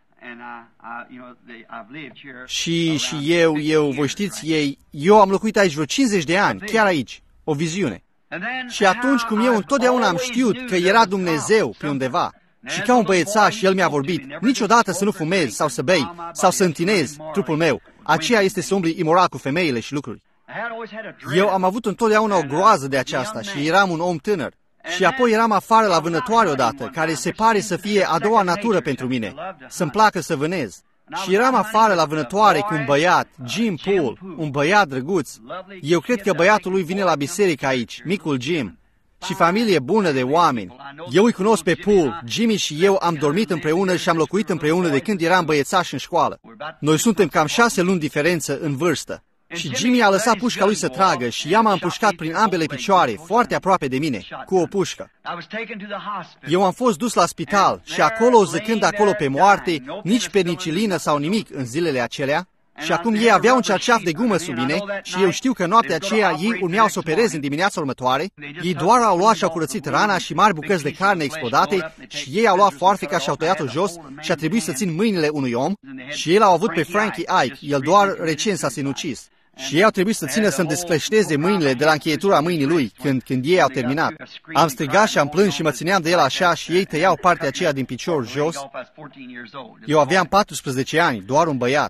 Și, și eu, eu, voi știți, ei, eu am locuit aici vreo cincizeci de ani, chiar aici, o viziune. Și atunci cum eu întotdeauna am știut că era Dumnezeu pe undeva, și ca un băiețaș el mi-a vorbit, niciodată să nu fumezi sau să bei sau să întinezi trupul meu, aceea este să umbli imoral cu femeile și lucruri. Eu am avut întotdeauna o groază de aceasta și eram un om tânăr. Și apoi eram afară la vânătoare odată, care se pare să fie a doua natură pentru mine, să-mi placă să vânez. Și eram afară la vânătoare cu un băiat, Jim Poole, un băiat drăguț. Eu cred că băiatul lui vine la biserică aici, micul Jim. Și familie bună de oameni. Eu îi cunosc pe Poole, Jimmy și eu am dormit împreună și am locuit împreună de când eram băiețași în școală. Noi suntem cam șase luni diferență în vârstă. Și Jimmy a lăsat pușca lui să tragă și ea m-a împușcat prin ambele picioare, foarte aproape de mine, cu o pușcă. Eu am fost dus la spital și acolo, zăcând acolo pe moarte, nici penicilină sau nimic în zilele acelea, și acum ei aveau un cerceaf de gumă sub mine și eu știu că noaptea aceea ei urmeau să opereze în dimineața următoare. Ei doar au luat și au curățit rana și mari bucăți de carne explodate și ei au luat foarfeca și au tăiat-o jos și a trebuit să țin mâinile unui om și ei l-au avut pe Frankie Ike, el doar recent s-a sinucis. Și ei au trebuit să țină să-mi descleșteze mâinile de la încheietura mâinii lui când, când ei au terminat. Am strigat și am plâns și mă țineam de el așa și ei tăiau partea aceea din picior jos. Eu aveam paisprezece ani, doar un băiat.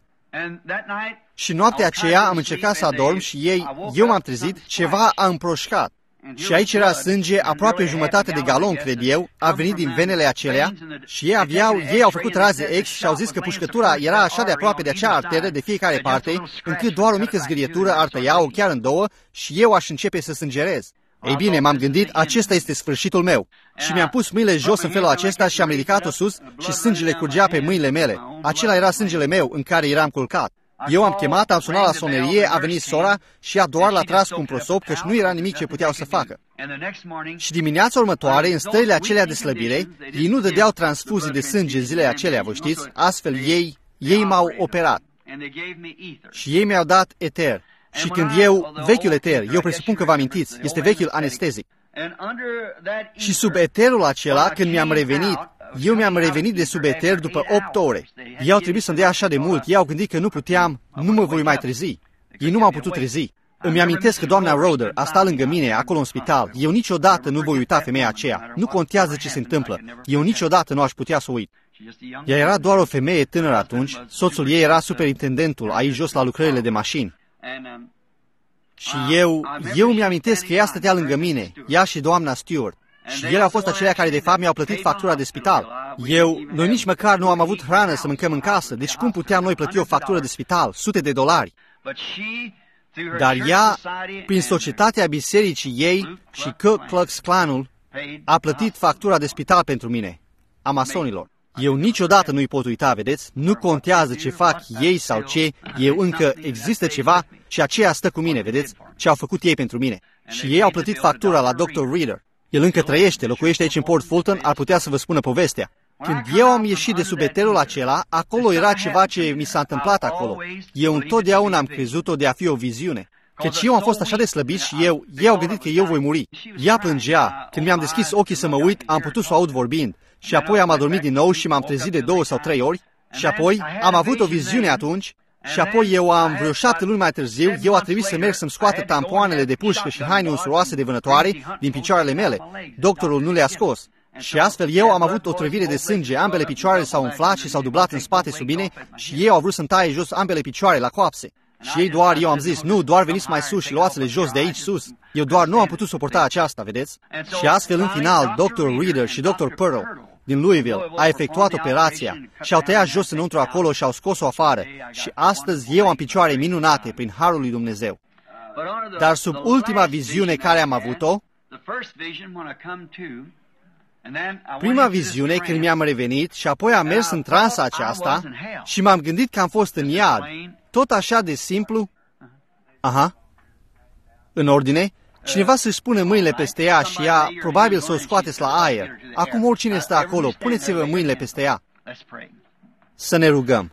Și noaptea aceea am încercat să adorm și ei, eu m-am trezit, ceva a împroșcat. Și aici era sânge, aproape jumătate de galon, cred eu, a venit din venele acelea și ei, aveau, ei au făcut raze X și au zis că pușcătura era așa de aproape de acea arteră de fiecare parte, încât doar o mică zgârietură ar tăia-o chiar în două și eu aș începe să sângerez. Ei bine, m-am gândit, acesta este sfârșitul meu. Și mi-am pus mâinile jos în felul acesta și am ridicat-o sus și sângele curgea pe mâinile mele. Acela era sângele meu în care eram culcat. Eu am chemat, am sunat la sonerie, a venit sora și ea doar l-a tras cu un prosop, căci nu era nimic ce puteau să facă. Și dimineața următoare, în stările acelea de slăbire, ei nu dădeau transfuzii de sânge zilele acelea, vă știți, astfel ei, ei m-au operat. Și ei mi-au dat eter. Și când eu, vechiul eter, eu presupun că vă amintiți, este vechiul anestezic. Și sub eterul acela, când mi-am revenit, eu mi-am revenit de sub eter după opt ore. Ei au trebuit să-mi dea așa de mult, ei au gândit că nu puteam, nu mă voi mai trezi. Ei nu m-au putut trezi. Îmi amintesc că doamna Roder a stat lângă mine, acolo în spital. Eu niciodată nu voi uita femeia aceea. Nu contează ce se întâmplă. Eu niciodată nu aș putea să uit. Ea era doar o femeie tânără atunci, soțul ei era superintendentul aici jos la lucrările de mașini. Și eu, eu mi-amintesc că ea stătea lângă mine, ea și doamna Stewart. Și ele au fost acelea care de fapt mi-au plătit factura de spital. Eu, noi nici măcar nu am avut hrană să mâncăm în casă, deci cum puteam noi plăti o factură de spital, sute de dolari? Dar ea, prin societatea bisericii ei și Ku Klux Klanul, a plătit factura de spital pentru mine, a masonilor. Eu niciodată nu-i pot uita, vedeți? Nu contează ce fac ei sau ce, eu încă există ceva și aceea stă cu mine, vedeți? Ce au făcut ei pentru mine. Și ei au plătit factura la doctor Reader. El încă trăiește, locuiește aici în Port Fulton, ar putea să vă spună povestea. Când eu am ieșit de sub eterul acela, acolo era ceva ce mi s-a întâmplat acolo. Eu întotdeauna am crezut-o de a fi o viziune. Căci eu am fost așa de slăbit și eu, ei au gândit că eu voi muri. Ea plângea. Când mi-am deschis ochii să mă uit, am putut să o aud vorbind. Și apoi am adormit din nou și m-am trezit de două sau trei ori. Și apoi am avut o viziune atunci. Și apoi eu am, vreo șapte luni mai târziu, eu a trebuit să merg să-mi scoată tampoanele de pușcă și haine usuroase de vânătoare din picioarele mele. Doctorul nu le-a scos. Și astfel eu am avut o trăvire de sânge, ambele picioare s-au umflat și s-au dublat în spate sub mine și ei au vrut să-mi taie jos ambele picioare la coapse. Și ei doar, eu am zis, nu, doar veniți mai sus și luați-le jos de aici sus. Eu doar nu am putut suporta aceasta, vedeți? Și astfel, în final, doctor Reader și doctor Pearl din Louisville a efectuat operația și au tăiat jos înăuntru acolo și au scos-o afară. Și astăzi eu am picioare minunate prin harul lui Dumnezeu. Dar sub ultima viziune care am avut-o, prima viziune când mi-am revenit și apoi am mers în transa aceasta și m-am gândit că am fost în iad, tot așa de simplu. Aha. În ordine? Cineva să-și pune mâinile peste ea și ea, probabil să o scoateți la aer. Acum oricine stă acolo, puneți-vă mâinile peste ea. Să ne rugăm.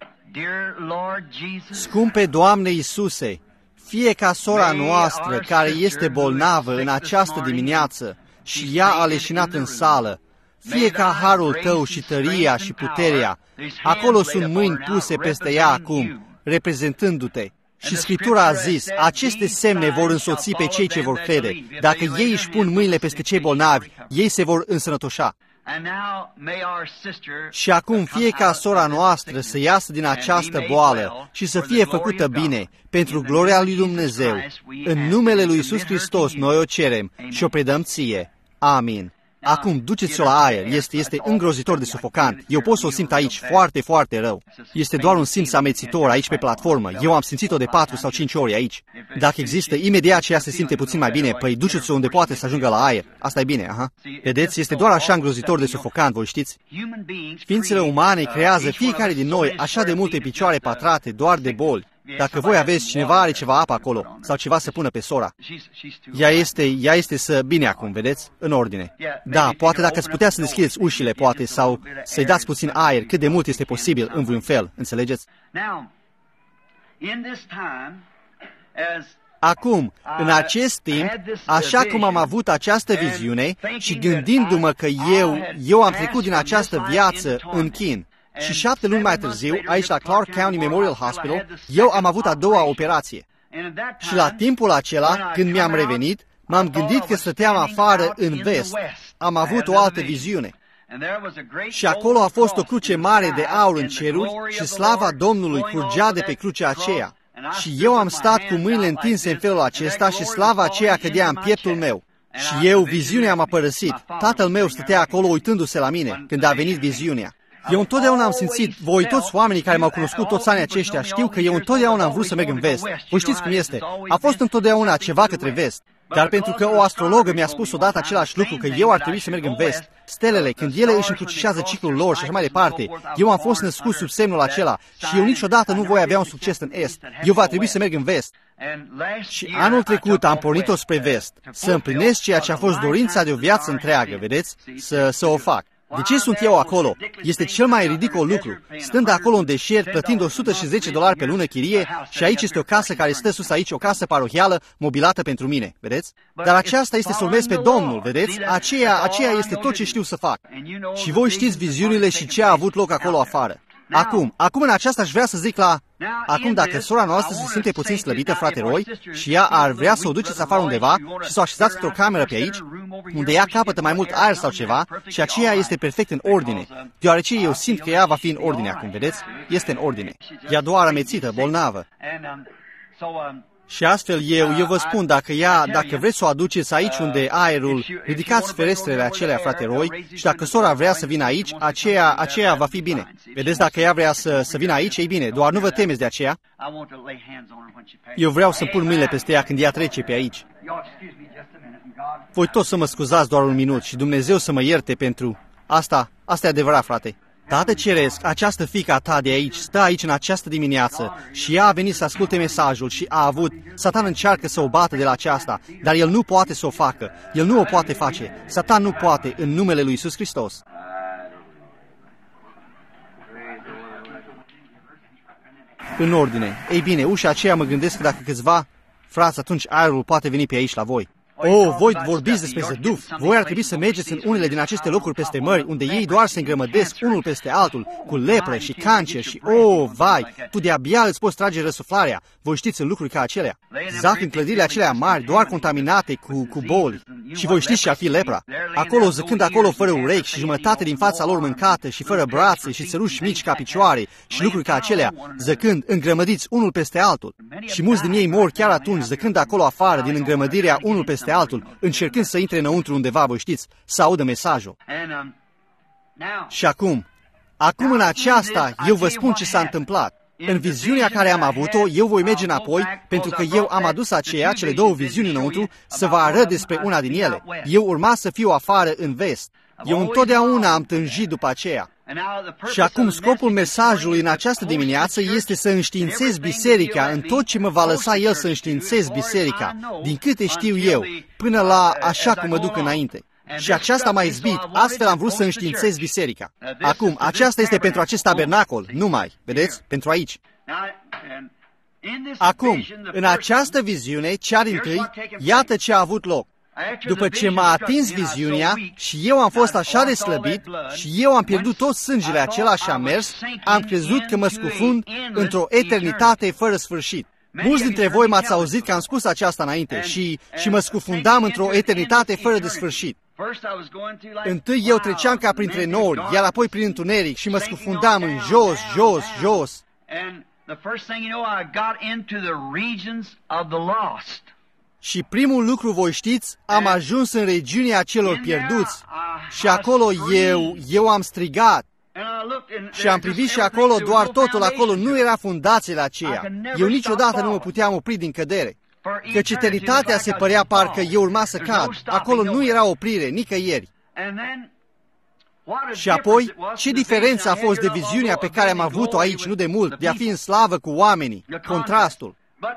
Scumpe Doamne Iisuse, fie ca sora noastră care este bolnavă în această dimineață și ea a leșinat în sală, fie ca harul Tău și tăria și puterea, acolo sunt mâini puse peste ea acum, reprezentându-Te. Și Scriptura a zis, aceste semne vor însoți pe cei ce vor crede. Dacă ei își pun mâinile peste cei bolnavi, ei se vor însănătoșa. Și acum fie ca sora noastră să iasă din această boală și să fie făcută bine, pentru gloria lui Dumnezeu. În numele lui Iisus Hristos noi o cerem și o predăm Ție. Amin. Acum, duceți-o la aer. Este, este îngrozitor de sufocant. Eu pot să o simt aici foarte, foarte rău. Este doar un simț amețitor aici pe platformă. Eu am simțit-o de patru sau cinci ori aici. Dacă există, imediat ce ea se simte puțin mai bine, păi duceți-o unde poate să ajungă la aer. Asta e bine, aha. Vedeți, este doar așa îngrozitor de sufocant, voi știți? Ființele umane creează fiecare din noi așa de multe picioare patrate doar de boli. Dacă voi aveți, cineva are ceva apă acolo, sau ceva să pună pe sora. Ea este, ea este să bine acum, vedeți? În ordine. Da, poate dacă ați putea să deschideți ușile, poate, sau să-i dați puțin aer, cât de mult este posibil, în vreun fel, înțelegeți? Acum, în acest timp, așa cum am avut această viziune și gândindu-mă că eu, eu am trecut din această viață în chin, și șapte luni mai târziu, aici la Clark County Memorial Hospital, eu am avut a doua operație. Și la timpul acela, când mi-am revenit, m-am gândit că stăteam afară în vest. Am avut o altă viziune. Și acolo a fost o cruce mare de aur în ceruri și slava Domnului curgea de pe crucea aceea. Și eu am stat cu mâinile întinse în felul acesta și slava aceea cădea în pieptul meu. Și eu, viziunea m-a părăsit. Tatăl meu stătea acolo uitându-se la mine când a venit viziunea. Eu întotdeauna am simțit, voi toți oamenii care m-au cunoscut toți anii aceștia știu că eu întotdeauna am vrut să merg în vest. Voi știți cum este. A fost întotdeauna ceva către vest. Dar pentru că o astrologă mi-a spus odată același lucru, că eu ar trebui să merg în vest, stelele, când ele își încrucișează ciclul lor și așa mai departe, eu am fost născut sub semnul acela și eu niciodată nu voi avea un succes în est. Eu va trebui să merg în vest. Și anul trecut am pornit-o spre vest, să împlinesc ceea ce a fost dorința de o viață întreagă, vedeți? Să, să o fac. De ce sunt eu acolo? Este cel mai ridicol lucru. Stând acolo în deșert, plătind o sută zece dolari pe lună chirie, și aici este o casă care stă sus aici, o casă parohială, mobilată pentru mine, vedeți? Dar aceasta este să urmez pe Domnul, vedeți? Aceea, aceea este tot ce știu să fac. Și voi știți viziunile și ce a avut loc acolo afară. Acum, acum în aceasta aș vrea să zic la... Acum, dacă sora noastră se simte puțin slăbită, frate Roy, și ea ar vrea să o duceți afară undeva și să o așezați într-o cameră pe aici, unde ea capătă mai mult aer sau ceva, și aceea este perfect în ordine, deoarece eu simt că ea va fi în ordine acum, vedeți? Este în ordine. Ea doar amețită, bolnavă. Și astfel eu, eu vă spun, dacă ea, dacă vreți să o aduceți aici unde aerul, ridicați ferestrele acelea, frate Roy, și dacă sora vrea să vină aici, aceea, aceea va fi bine. Vedeți, dacă ea vrea să, să vină aici, e bine, doar nu vă temeți de aceea. Eu vreau să pun mâinile peste ea când ea trece pe aici. Voi toți să mă scuzați doar un minut și Dumnezeu să mă ierte pentru asta. Asta e adevărat, frate. Tată Ceresc, această fiică a ta de aici stă aici în această dimineață și ea a venit să asculte mesajul și a avut, Satan încearcă să o bată de la aceasta, dar el nu poate să o facă, el nu o poate face, Satan nu poate în numele lui Iisus Hristos. În ordine. Ei bine, ușa aceea mă gândesc că dacă câțiva frați, atunci aerul poate veni pe aici la voi. Oh, voi vorbiți despre zăduf. Voi ar trebui să mergeți în unele din aceste locuri peste mări, unde ei doar se îngrămădesc unul peste altul, cu lepră și cancer și, oh, vai, tu de-abia îți poți trage răsuflarea. Voi știți în lucruri ca acelea. Zac în clădirile acelea mari, doar contaminate cu, cu boli. Și voi știți ce ar fi lepra. Acolo, zăcând acolo fără urechi și jumătate din fața lor mâncată și fără brațe și țăruși mici ca picioare și lucruri ca acelea, zăcând, îngrămădiți unul peste altul. Și mulți din ei mor chiar atunci, zăcând acolo afară, din îngrămădirea unul peste altul, încercând să intre înăuntru undeva, voi știți, să audă mesajul. Și acum, acum în aceasta, eu vă spun ce s-a întâmplat. În viziunea care am avut-o, eu voi merge înapoi, pentru că eu am adus aceea, cele două viziuni înăuntru, să vă arăt despre una din ele. Eu urma să fiu afară în vest. Eu întotdeauna am tânjit după aceea. Și acum scopul mesajului în această dimineață este să înștiințez biserica în tot ce mă va lăsa el să înștiințez biserica, din câte știu eu, până la așa cum mă duc înainte. Și aceasta m-a izbit, astfel am vrut să înștiințez biserica. Acum, aceasta este pentru acest tabernacol, numai, vedeți, pentru aici. Acum, în această viziune, cea dintâi, iată ce a avut loc. După ce m-a atins viziunea și eu am fost așa de slăbit și eu am pierdut tot sângele acela și am mers, am crezut că mă scufund într-o eternitate fără sfârșit. Mulți dintre voi m-ați auzit că am spus aceasta înainte și, și mă scufundam într-o eternitate fără de sfârșit. Întâi eu treceam ca printre nori, iar apoi prin întuneric și mă scufundam în jos, jos, jos. Și primul lucru, voi știți, am ajuns în regiunea celor pierduți și acolo eu, eu am strigat. Și am privit și acolo, doar totul acolo, nu era fundațiile aceea. Eu niciodată nu mă puteam opri din cădere. Căci eternitatea se părea parcă eu urma să cad. Acolo nu era oprire, nicăieri. Și apoi, ce diferență a fost de viziunea pe care am avut-o aici nu de mult, de a fi în slavă cu oamenii, contrastul.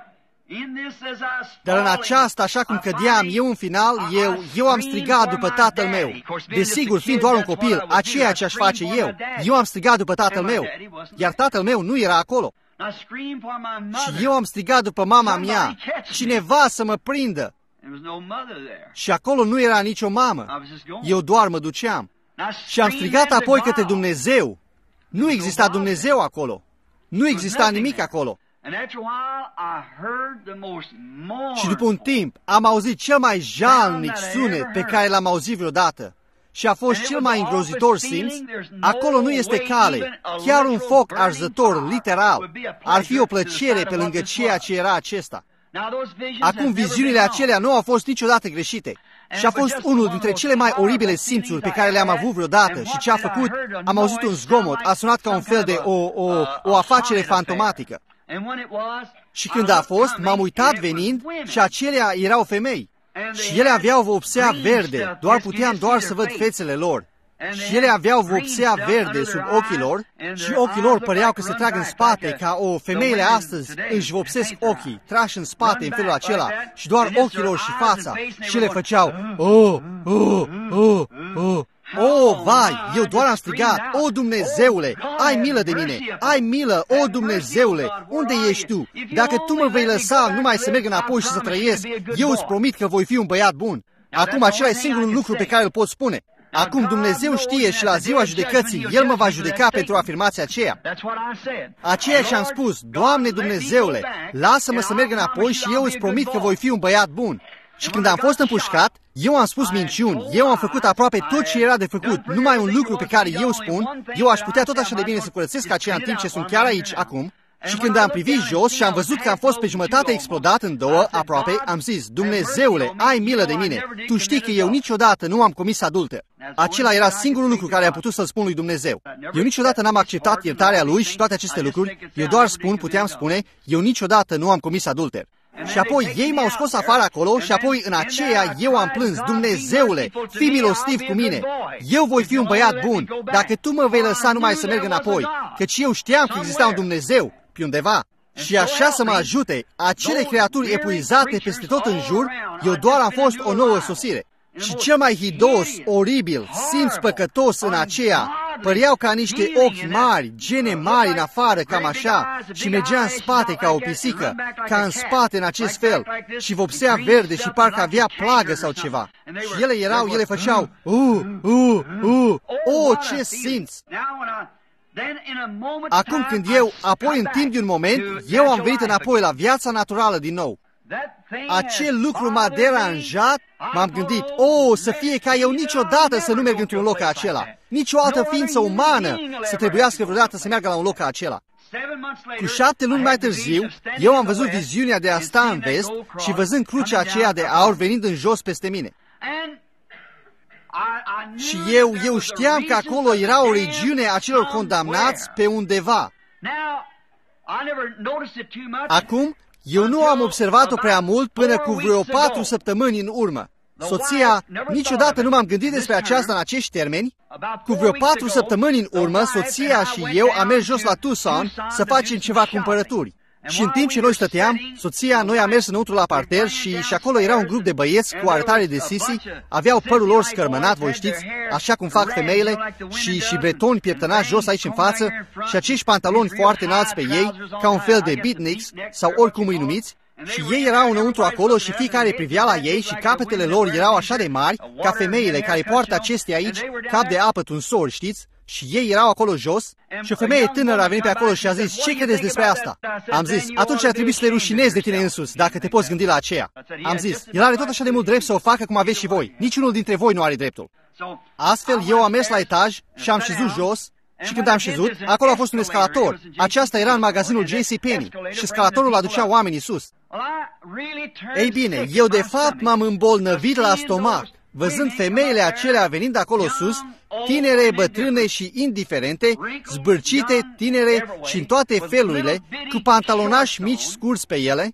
Dar în aceasta, așa cum cădeam eu în final, eu, eu am strigat după tatăl meu. Desigur, fiind doar un copil, aceea ce aș face eu. Eu am strigat după tatăl meu, iar tatăl meu nu era acolo. Și eu am strigat după mama mea, cineva să mă prindă. Și acolo nu era nicio mamă. Eu doar mă duceam. Și am strigat apoi către Dumnezeu. Nu exista Dumnezeu acolo. Nu exista nimic acolo. Și după un timp am auzit cel mai jalnic sunet pe care l-am auzit vreodată. Și a fost cel mai îngrozitor simț. Acolo nu este cale. Chiar un foc arzător, literal, ar fi o plăcere pe lângă ceea ce era acesta. Acum viziunile acelea nu au fost niciodată greșite. Și a fost unul dintre cele mai oribile simțuri pe care le-am avut vreodată. Și ce a făcut? Am auzit un zgomot, a sunat ca un fel de o, o, o afacere fantomatică. Și când a fost, m-am uitat venind și acelea erau femei. Și ele aveau vopsea verde, doar puteam doar să văd fețele lor. Și ele aveau vopsea verde sub ochii lor și ochii lor păreau că se trag în spate, ca o femeile astăzi își vopsesc ochii, trași în spate în felul acela și doar ochii lor și fața. Și ele făceau, oh, oh, oh, oh. Oh, vai, eu doar am strigat, o Dumnezeule, ai milă de mine, ai milă, o Dumnezeule, unde ești tu? Dacă tu mă vei lăsa numai să merg înapoi și să trăiesc, eu îți promit că voi fi un băiat bun. Acum acela e singurul lucru pe care îl pot spune. Acum Dumnezeu știe și la ziua judecății El mă va judeca pentru afirmația aceea. Aceea și-am spus, Doamne Dumnezeule, lasă-mă să merg înapoi și eu îți promit că voi fi un băiat bun. Și când am fost împușcat, eu am spus minciuni, eu am făcut aproape tot ce era de făcut, numai un lucru pe care eu spun, eu aș putea tot așa de bine să curățesc aceea în timp ce sunt chiar aici, acum. Și când am privit jos și am văzut că am fost pe jumătate explodat în două, aproape, am zis, Dumnezeule, ai milă de mine, tu știi că eu niciodată nu am comis adulter. Acela era singurul lucru care am putut să-l spun lui Dumnezeu. Eu niciodată n-am acceptat iertarea lui și toate aceste lucruri, eu doar spun, puteam spune, eu niciodată nu am comis adulter. Și apoi ei m-au scos afară acolo și apoi în aceea eu am plâns, Dumnezeule, fii milostiv cu mine, eu voi fi un băiat bun, dacă tu mă vei lăsa numai să merg înapoi, căci eu știam că exista un Dumnezeu pe undeva. Și așa să mă ajute, acele creaturi epuizate peste tot în jur, eu doar am fost o nouă sosire. Și cel mai hidos, oribil, simț păcătos în aceea, păreau ca niște ochi mari, gene mari în afară, cam așa, și mergea în spate ca o pisică, ca în spate în acest fel, și vopsea verde și parcă avea plagă sau ceva. Și ele erau, ele făceau, uh, uh, uh, oh, ce simț! Acum când eu, apoi în timp de un moment, eu am venit înapoi la viața naturală din nou. Acel lucru m-a deranjat, m-am gândit, oh, să fie ca eu niciodată să nu merg într-un loc ca acela. Nici o altă ființă umană să trebuiască vreodată să meargă la un loc ca acela. Cu șapte luni mai târziu, eu am văzut viziunea de a sta în vest și văzând crucea aceea de aur venind în jos peste mine. Și eu, eu știam că acolo era o regiune a celor condamnați pe undeva. Acum, eu nu am observat-o prea mult până cu vreo patru săptămâni în urmă. Soția, niciodată nu m-am gândit despre aceasta în acești termeni. Cu vreo patru săptămâni în urmă, soția și eu am mers jos la Tucson să facem ceva cumpărături. Și în timp ce noi stăteam, soția, noi am mers înăuntru la parter și, și acolo era un grup de băieți cu arătare de sisi, aveau părul lor scărmănat, voi știți, așa cum fac femeile, și, și bretoni pieptănați jos aici în față, și acești pantaloni foarte înalți pe ei, ca un fel de beatniks, sau oricum îi numiți, și ei erau înăuntru acolo și fiecare privea la ei și capetele lor erau așa de mari, ca femeile care poartă acestea aici, cap de apă tunsori, știți? Și ei erau acolo jos și o femeie tânără a venit pe acolo și a zis, ce credeți despre asta? Am zis, atunci ar trebui să le rușinezi de tine însuți, dacă te poți gândi la aceea. Am zis, el are tot așa de mult drept să o facă cum aveți și voi. Niciunul dintre voi nu are dreptul. Astfel, eu am mers la etaj și am șezut jos și când am șezut, acolo a fost un escalator. Aceasta era în magazinul J C Penney și escalatorul aducea oamenii sus. Ei bine, eu de fapt m-am îmbolnăvit la stomac, văzând femeile acelea venind acolo sus, tinere, bătrâne și indiferente, zbârcite, tinere și în toate felurile, cu pantalonași mici scurți pe ele,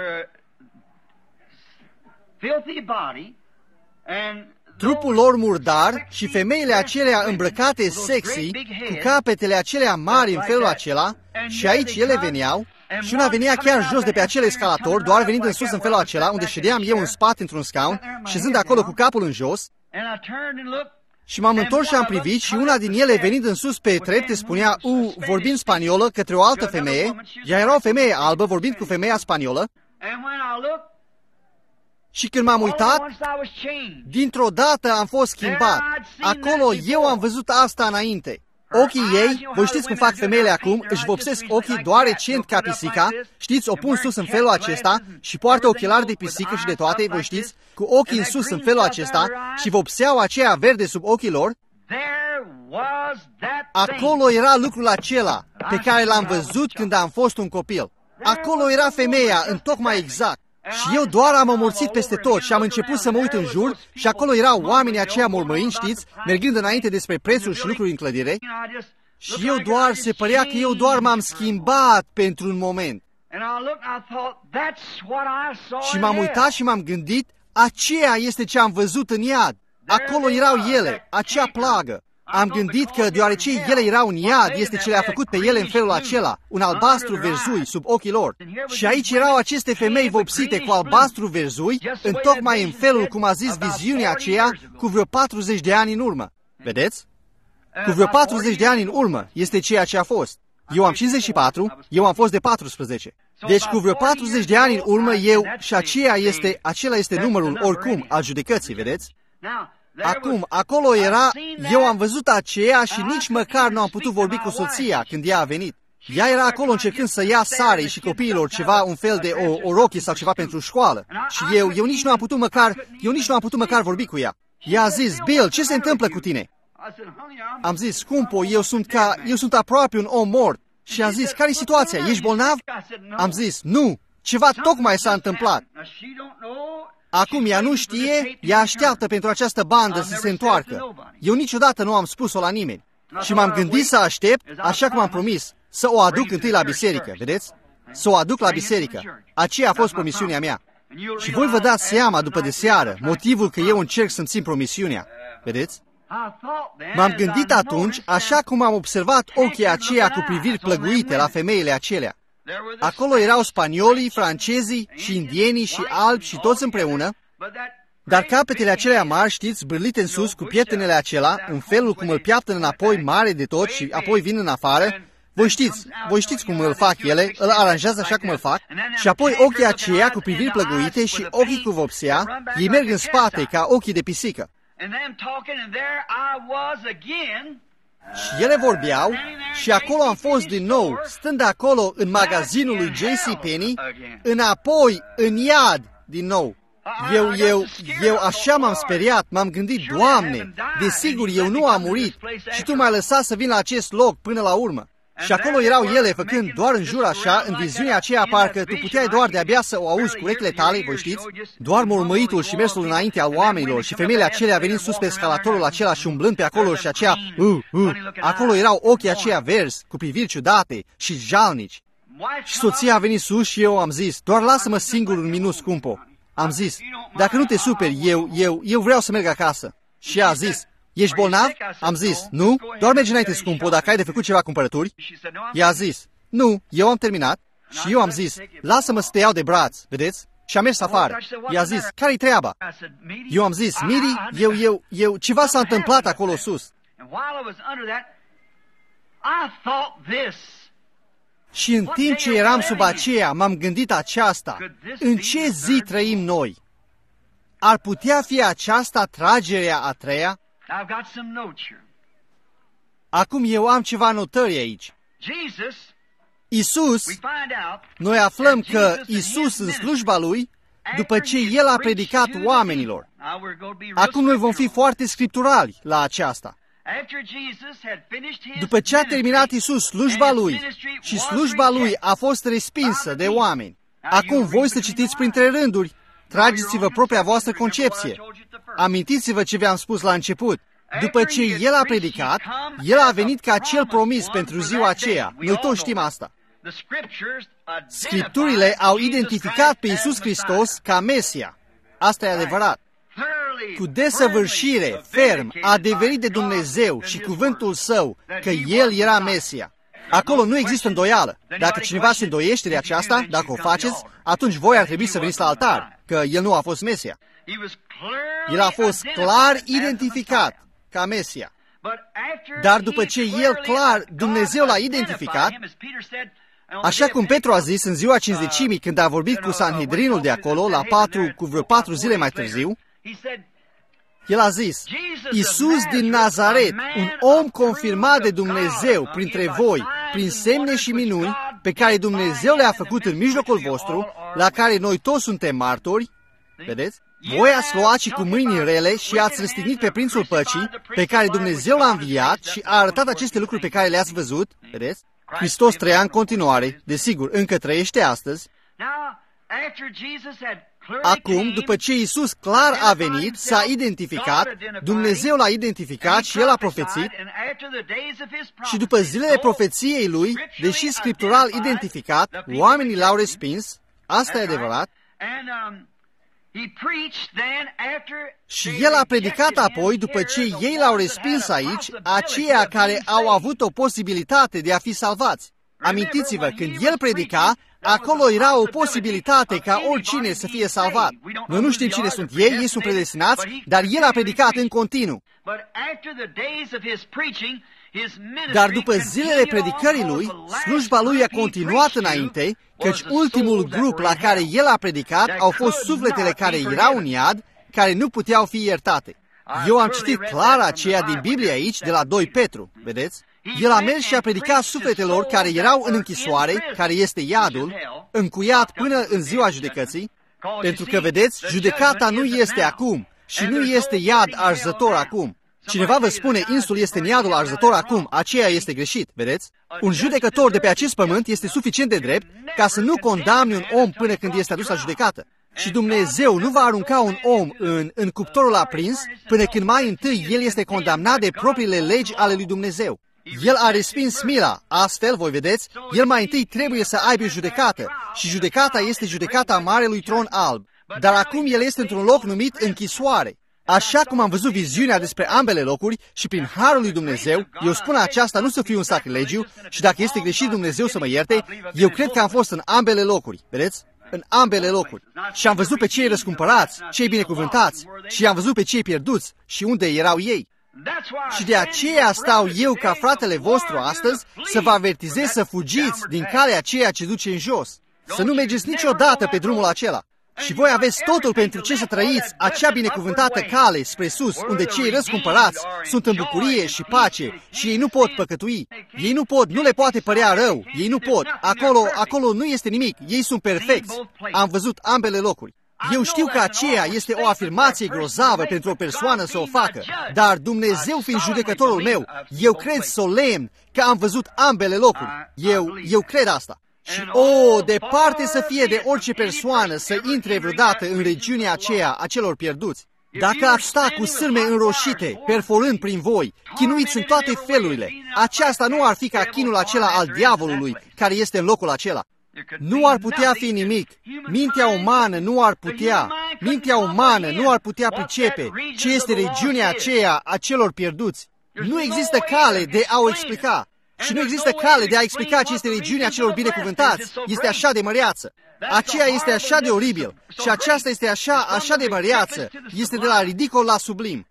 trupul lor murdar și femeile acelea îmbrăcate sexy, cu capetele acelea mari în felul acela, și aici ele veneau, și una venea chiar jos de pe acel escalator, doar venind în sus în felul acela, unde ședeam eu în spate într-un scaun, șezând acolo cu capul în jos, și m-am întors și am privit și una din ele venind în sus pe trepte spunea, u, vorbind spaniolă, către o altă femeie, ea era o femeie albă vorbind cu femeia spaniolă, și când m-am uitat, dintr-o dată am fost schimbat. Acolo eu am văzut asta înainte. Ochii ei, voi știți cum fac femeile acum, își vopsesc ochii doar recent ca pisica, știți, o pun sus în felul acesta și poartă ochelari de pisică și de toate, voi știți, cu ochii în sus în felul acesta și vopseau aceea verde sub ochii lor. Acolo era lucrul acela pe care l-am văzut când am fost un copil. Acolo era femeia, întocmai exact. Și eu doar am omorțit peste tot și am început să mă uit în jur și acolo erau oamenii aceia mormăind, știți, mergând înainte despre prețuri și lucruri în clădire. Și eu doar, se părea că eu doar m-am schimbat pentru un moment. Și m-am uitat și m-am gândit, aceea este ce am văzut în iad. Acolo erau ele, acea plagă. Am gândit că deoarece ele erau în iad, este ce le-a făcut pe ele în felul acela, un albastru verzui sub ochii lor. Și aici erau aceste femei vopsite cu albastru verzui, întocmai în felul cum a zis viziunea aceea cu vreo patruzeci de ani în urmă. Vedeți? Cu vreo patruzeci de ani în urmă este ceea ce a fost. Eu am cincizeci și patru, eu am fost de paisprezece. Deci cu vreo patruzeci de ani în urmă eu, și aceea este, acela este numărul oricum al judecății, vedeți? Acum, acolo era, eu am văzut aceea și nici măcar nu am putut vorbi cu soția când ea a venit. Ea era acolo încercând să ia Sarei și copiilor ceva, un fel de o, o rochie sau ceva pentru școală. Și eu, eu nici nu am putut măcar, eu nici nu am putut măcar vorbi cu ea. Ea a zis, Bill, ce se întâmplă cu tine? Am zis, scumpo, eu sunt ca, eu sunt aproape un om mort. Și a zis, care-i situația? Ești bolnav? Am zis, nu, ceva tocmai s-a întâmplat. Acum ea nu știe, ea așteaptă pentru această bandă să se întoarcă. Eu niciodată nu am spus-o la nimeni. Și m-am gândit să aștept, așa cum am promis, să o aduc întâi la biserică, vedeți? Să o aduc la biserică. Aceea a fost promisiunea mea. Și voi vă dați seama după de seară motivul că eu încerc să-mi țin promisiunea. Vedeți? M-am gândit atunci, așa cum am observat ochii aceia cu priviri plăguite la femeile acelea. Acolo erau spaniolii, francezii și indienii și albi și toți împreună, dar capetele acelea mari, știți, bârlite în sus cu pietenele acela, în felul cum îl piaptă înapoi mare de tot și apoi vin în afară, voi știți, voi știți cum îl fac ele, îl aranjează așa cum îl fac, și apoi ochii aceia cu priviri plăguite și ochii cu vopsea, ei merg în spate ca ochii de pisică. Și ele vorbeau și acolo am fost din nou, stând acolo în magazinul lui J C Penney, înapoi în iad din nou. Eu, eu, eu așa m-am speriat, m-am gândit, Doamne, desigur eu nu am murit și Tu m-ai lăsat să vin la acest loc până la urmă. Și acolo erau ele făcând doar în jur așa, în viziunea aceea, parcă tu puteai doar de-abia să o auzi cu urechile tale, voi știți? Doar mormăitul și mersul înainte al oamenilor și femeile acelea venind sus pe escalatorul acela și umblând pe acolo și aceea, uh, uh, acolo erau ochii aceia verzi, cu priviri ciudate și jalnici. Și soția a venit sus și eu am zis, doar lasă-mă singur un minut, scumpo. Am zis, dacă nu te superi, eu, eu, eu vreau să merg acasă. Și ea a zis, ești bolnav? Am zis, nu, doar mergi înainte, scumpo, dacă ai de făcut ceva cumpărături. Ea a zis, nu, eu am terminat. Și eu am zis, lasă-mă să te iau de braț, vedeți? Și am mers afară. Ea a zis, care-i treaba? Eu am zis, Miri, eu, eu, eu, ceva s-a întâmplat acolo sus. Și în timp ce eram sub aceea, m-am gândit aceasta, în ce zi trăim noi? Ar putea fi aceasta tragerea a treia? Acum eu am ceva notări aici. Isus, noi aflăm că Isus în slujba Lui, după ce El a predicat oamenilor, acum noi vom fi foarte scripturali la aceasta. După ce a terminat Isus slujba Lui și slujba Lui a fost respinsă de oameni, acum voi să citiți printre rânduri, trageți-vă propria voastră concepție. Amintiți-vă ce v-am spus la început. După ce El a predicat, El a venit ca cel promis pentru ziua aceea. Noi toți știm asta. Scripturile au identificat pe Iisus Hristos ca Mesia. Asta e adevărat. Cu desăvârșire, ferm, a adeverit de Dumnezeu și cuvântul Său că El era Mesia. Acolo nu există îndoială. Dacă cineva se îndoiește de aceasta, dacă o faceți, atunci voi ar trebui să veniți la altar, că El nu a fost Mesia. El a fost clar identificat ca Mesia. Dar după ce El clar, Dumnezeu l-a identificat, așa cum Petru a zis în ziua cincizecimii când a vorbit cu Sanhedrinul de acolo, la patru, cu vreo patru zile mai târziu, el a zis, Iisus din Nazaret, un om confirmat de Dumnezeu printre voi, prin semne și minuni, pe care Dumnezeu le-a făcut în mijlocul vostru, la care noi toți suntem martori, vedeți? Voi ați luat și cu mâini rele și ați răstignit pe prințul păcii, pe care Dumnezeu l-a înviat și a arătat aceste lucruri pe care le-ați văzut, vedeți? Hristos trăia în continuare, desigur, încă trăiește astăzi. Acum, după ce Iisus clar a venit, s-a identificat, Dumnezeu l-a identificat și El a profețit, și după zilele profeției Lui, deși scriptural identificat, oamenii l-au respins, asta e adevărat, și El a predicat apoi, după ce ei l-au respins aici, aceia care au avut o posibilitate de a fi salvați. Amintiți-vă, când El predica, acolo era o posibilitate ca oricine să fie salvat. Noi nu știm cine sunt ei, ei sunt predestinați, dar El a predicat în continuu. Dar după zilele predicării Lui, slujba Lui a continuat înainte, căci ultimul grup la care El a predicat au fost sufletele care erau în iad, care nu puteau fi iertate. Eu am citit clar aceea din Biblie aici, de la doi Petru, vedeți? El a mers și a predicat sufletelor care erau în închisoare, care este iadul, încuiat până în ziua judecății, pentru că, vedeți, judecata nu este acum și nu este iad arzător acum. Cineva vă spune, insul este în iadul arzător acum, aceea este greșit, vedeți? Un judecător de pe acest pământ este suficient de drept ca să nu condamne un om până când este adus la judecată. Și Dumnezeu nu va arunca un om în, în cuptorul aprins până când mai întâi el este condamnat de propriile legi ale lui Dumnezeu. El a respins mila, astfel, voi vedeți, el mai întâi trebuie să aibă judecată și judecata este judecata Marelui Tron Alb. Dar acum el este într-un loc numit închisoare. Așa cum am văzut viziunea despre ambele locuri și prin harul lui Dumnezeu, eu spun aceasta nu să fiu un sacrilegiu și dacă este greșit Dumnezeu să mă ierte, eu cred că am fost în ambele locuri, vedeți? În ambele locuri. Și am văzut pe cei răscumpărați, cei binecuvântați și am văzut pe cei pierduți și unde erau ei. Și de aceea stau eu ca fratele vostru astăzi să vă avertizez să fugiți din calea aceea ce duce în jos. Să nu mergeți niciodată pe drumul acela. Și voi aveți totul pentru ce să trăiți acea binecuvântată cale spre sus, unde cei răscumpărați sunt în bucurie și pace și ei nu pot păcătui. Ei nu pot, nu le poate părea rău, ei nu pot. Acolo, acolo nu este nimic, ei sunt perfecți. Am văzut ambele locuri. Eu știu că aceea este o afirmație grozavă pentru o persoană să o facă, dar Dumnezeu fiind judecătorul meu, eu cred solemn că am văzut ambele locuri. Eu, eu cred asta. Și, o, departe să fie de orice persoană să intre vreodată în regiunea aceea a celor pierduți. Dacă ați sta cu sârme înroșite, perforând prin voi, chinuiți în toate felurile, aceasta nu ar fi ca chinul acela al diavolului care este în locul acela. Nu ar putea fi nimic. Mintea umană nu ar putea. Mintea umană nu ar putea pricepe ce este regiunea aceea a celor pierduți. Nu există cale de a o explica. Și nu există cale de a explica ce este regiunea celor binecuvântați. Este așa de măreață. Aceea este așa de oribil. Și aceasta este așa, așa de măreață. Este de la ridicol la sublim.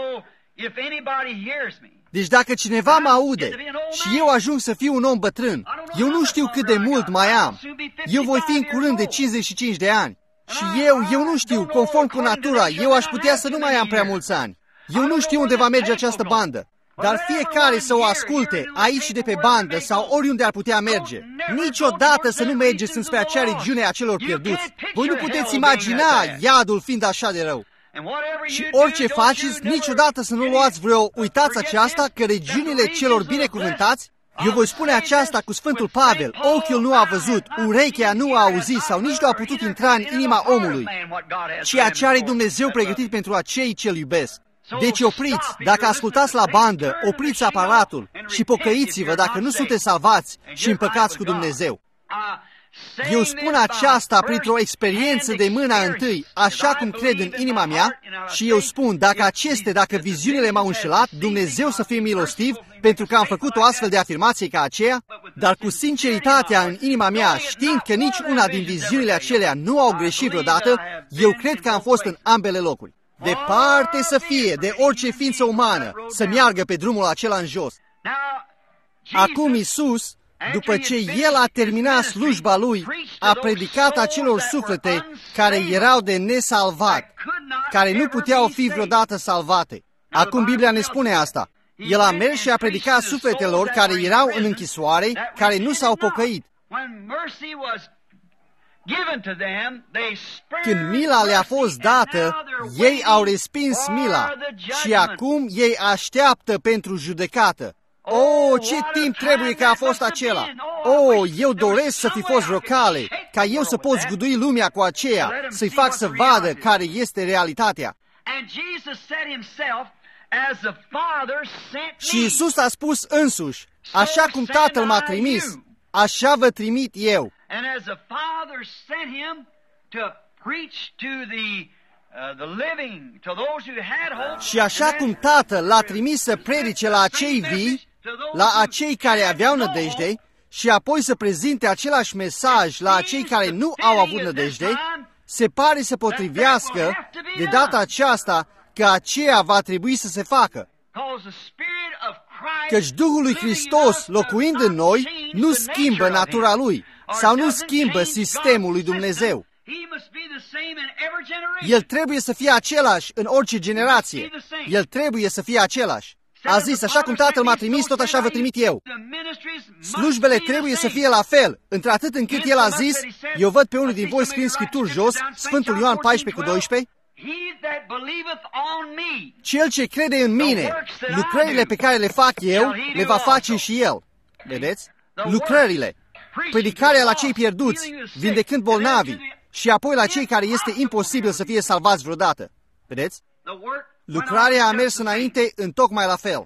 Deci dacă cineva mă aude și eu ajung să fiu un om bătrân, eu nu știu cât de mult mai am. Eu voi fi în curând de cincizeci și cinci de ani. Și eu, eu nu știu, conform cu natura, eu aș putea să nu mai am prea mulți ani. Eu nu știu unde va merge această bandă. Dar fiecare să o asculte, aici și de pe bandă sau oriunde ar putea merge. Niciodată să nu mergeți înspre acea regiune a celor pierduți. Voi nu puteți imagina iadul fiind așa de rău. Și orice faceți, niciodată să nu luați vreo, uitați aceasta, că regiunile celor binecuvântați, eu voi spune aceasta cu Sfântul Pavel, ochiul nu a văzut, urechea nu a auzit sau nici nu a putut intra în inima omului, ceea ce are Dumnezeu pregătit pentru acei ce-L iubesc. Deci opriți, dacă ascultați la bandă, opriți aparatul și pocăiți-vă dacă nu sunteți salvați și împăcați cu Dumnezeu. Eu spun aceasta printr-o experiență de mâna întâi, așa cum cred în inima mea, și eu spun, dacă aceste, dacă viziunile m-au înșelat, Dumnezeu să fie milostiv, pentru că am făcut o astfel de afirmație ca aceea, dar cu sinceritatea în inima mea, știind că nici una din viziunile acelea nu au greșit vreodată, eu cred că am fost în ambele locuri. Departe să fie de orice ființă umană să meargă pe drumul acela în jos. Acum Iisus, după ce El a terminat slujba Lui, a predicat acelor suflete care erau de nesalvat, care nu puteau fi vreodată salvate. Acum Biblia ne spune asta. El a mers și a predicat sufletelor care erau în închisoare, care nu s-au pocăit. Când mila le-a fost dată, ei au respins mila și acum ei așteaptă pentru judecată. Oh, ce timp trebuie că a fost acela! Oh, eu doresc să fi fost vreo cale ca eu să pot zgudui lumea cu aceea, să-i fac să vadă care este realitatea. Și Iisus a spus însuși, așa cum Tatăl m-a trimis, așa vă trimit eu. Și așa cum Tatăl l-a trimis să predice la acei vii, la acei care aveau nădejde, și apoi să prezinte același mesaj la acei care nu au avut nădejde, se pare să potrivească de data aceasta că aceea va trebui să se facă. Căci Duhul lui Hristos, locuind în noi, nu schimbă natura Lui sau nu schimbă sistemul lui Dumnezeu. El trebuie să fie același în orice generație. El trebuie să fie același. A zis, așa cum Tatăl m-a trimis, tot așa vă trimit eu. Slujbele trebuie să fie la fel, într-atât încât El a zis, eu văd pe unul din voi scriind Scripturi jos, Sfântul Ioan paisprezece cu doisprezece, cel ce crede în mine, lucrările pe care le fac eu, le va face și el. Vedeți? Lucrările. Predicarea la cei pierduți, vindecând bolnavii, și apoi la cei care este imposibil să fie salvați vreodată. Vedeți? Lucrarea a mers înainte în tocmai la fel.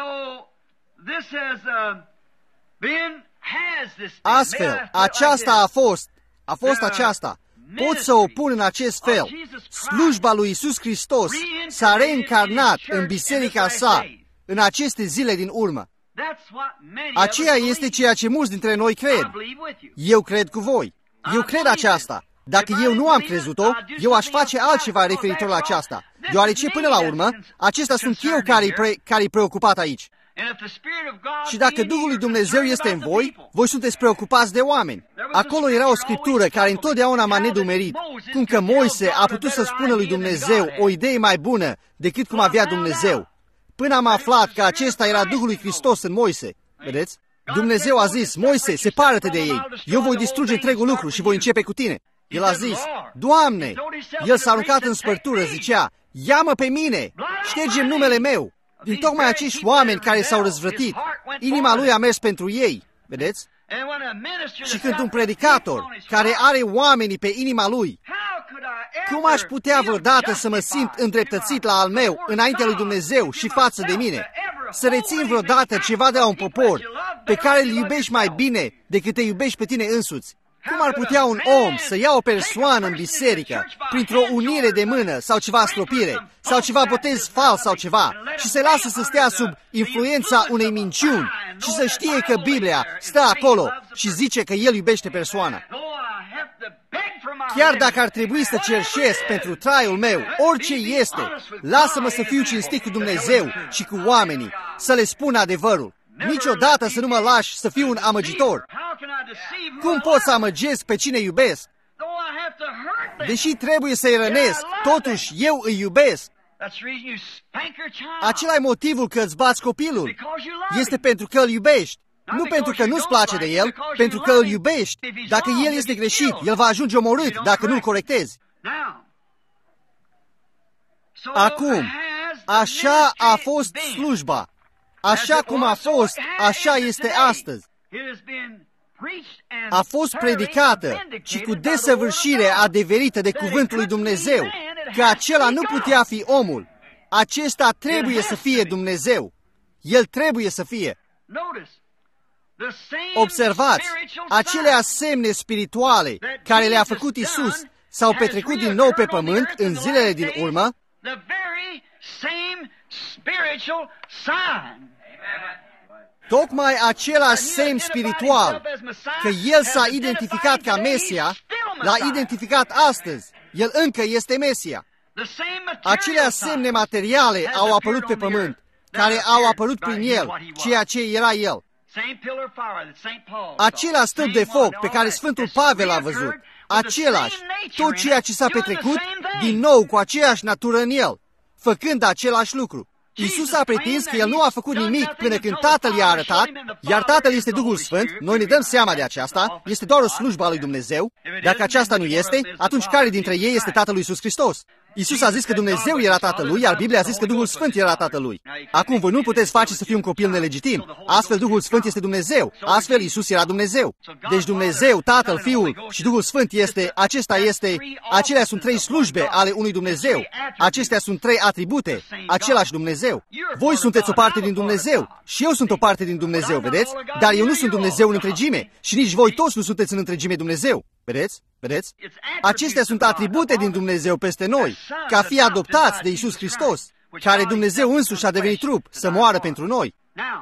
Astfel, aceasta a fost, a fost aceasta. Pot să o pun în acest fel. Slujba lui Iisus Hristos s-a reîncarnat în biserica sa în aceste zile din urmă. Aceea este ceea ce mulți dintre noi cred. Eu cred cu voi. Eu cred aceasta. Dacă eu nu am crezut-o, eu aș face altceva referitor la aceasta, deoarece până la urmă, acestea sunt eu care-i pre- care-i preocupat aici. Și dacă Duhul lui Dumnezeu este în voi, voi sunteți preocupați de oameni. Acolo era o scriptură care întotdeauna m-a nedumerit, cum că Moise a putut să spună lui Dumnezeu o idee mai bună decât cum avea Dumnezeu. Până am aflat că acesta era Duhul lui Hristos în Moise. Vedeți? Dumnezeu a zis, Moise, separă-te de ei, eu voi distruge întregul lucru și voi începe cu tine. El a zis, Doamne, el s-a aruncat în spărtură, zicea, ia-mă pe mine, șterge-mi numele meu. Din tocmai acești oameni care s-au răzvrătit, inima lui a mers pentru ei, vedeți? Și când un predicator care are oamenii pe inima lui, cum aș putea vreodată să mă simt îndreptățit la al meu, înaintea lui Dumnezeu și față de mine? Să rețin vreodată ceva de la un popor pe care îl iubești mai bine decât te iubești pe tine însuți? Cum ar putea un om să ia o persoană în biserică, printr-o unire de mână sau ceva stropire, sau ceva botez fals sau ceva, și se lasă să stea sub influența unei minciuni și să știe că Biblia stă acolo și zice că el iubește persoana? Chiar dacă ar trebui să cerșesc pentru traiul meu, orice este, lasă-mă să fiu cinstit cu Dumnezeu și cu oamenii, să le spun adevărul. Niciodată să nu mă lași să fiu un amăgitor. Cum pot să amăgesc pe cine iubesc? Deși trebuie să-i rănesc, totuși eu îi iubesc. Acela e motivul că îți bați copilul. Este pentru că îl iubești. Nu pentru că nu-ți place de el, pentru că îl iubești. Dacă el este greșit, el va ajunge omorât dacă nu-l corectezi. Acum, așa a fost slujba. Așa cum a fost, așa este astăzi. A fost predicată și cu desăvârșire adeverită de cuvântul lui Dumnezeu, că acela nu putea fi omul. Acesta trebuie să fie Dumnezeu. El trebuie să fie. Observați, acele asemne spirituale care le-a făcut Iisus s-au petrecut din nou pe pământ în zilele din urmă. Tocmai același semn spiritual, că El s-a identificat ca Mesia, l-a identificat astăzi. El încă este Mesia. Acele semne materiale au apărut pe pământ, care au apărut prin El, ceea ce era El. Același stâlp de foc pe care Sfântul Pavel a văzut, același, tot ceea ce s-a petrecut, din nou cu aceeași natură în El, făcând același lucru. Iisus a pretins că El nu a făcut nimic până când Tatăl i-a arătat, iar Tatăl este Duhul Sfânt, noi ne dăm seama de aceasta, este doar o slujbă a lui Dumnezeu. Dacă aceasta nu este, atunci care dintre ei este Tatăl lui Iisus Hristos? Iisus a zis că Dumnezeu era Tatălui, iar Biblia a zis că Duhul Sfânt era Tatălui. Acum, voi nu puteți face să fie un copil nelegitim. Astfel, Duhul Sfânt este Dumnezeu. Astfel, Iisus era Dumnezeu. Deci Dumnezeu, Tatăl, Fiul și Duhul Sfânt este, acesta este, acelea sunt trei slujbe ale unui Dumnezeu. Acestea sunt trei atribute, același Dumnezeu. Voi sunteți o parte din Dumnezeu și eu sunt o parte din Dumnezeu, vedeți? Dar eu nu sunt Dumnezeu în întregime și nici voi toți nu sunteți în întregime Dumnezeu. Vedeți? Vedeți? Acestea sunt atribute din Dumnezeu peste noi, ca fi adoptați de Iisus Hristos, care Dumnezeu însuși a devenit trup, să moară pentru noi.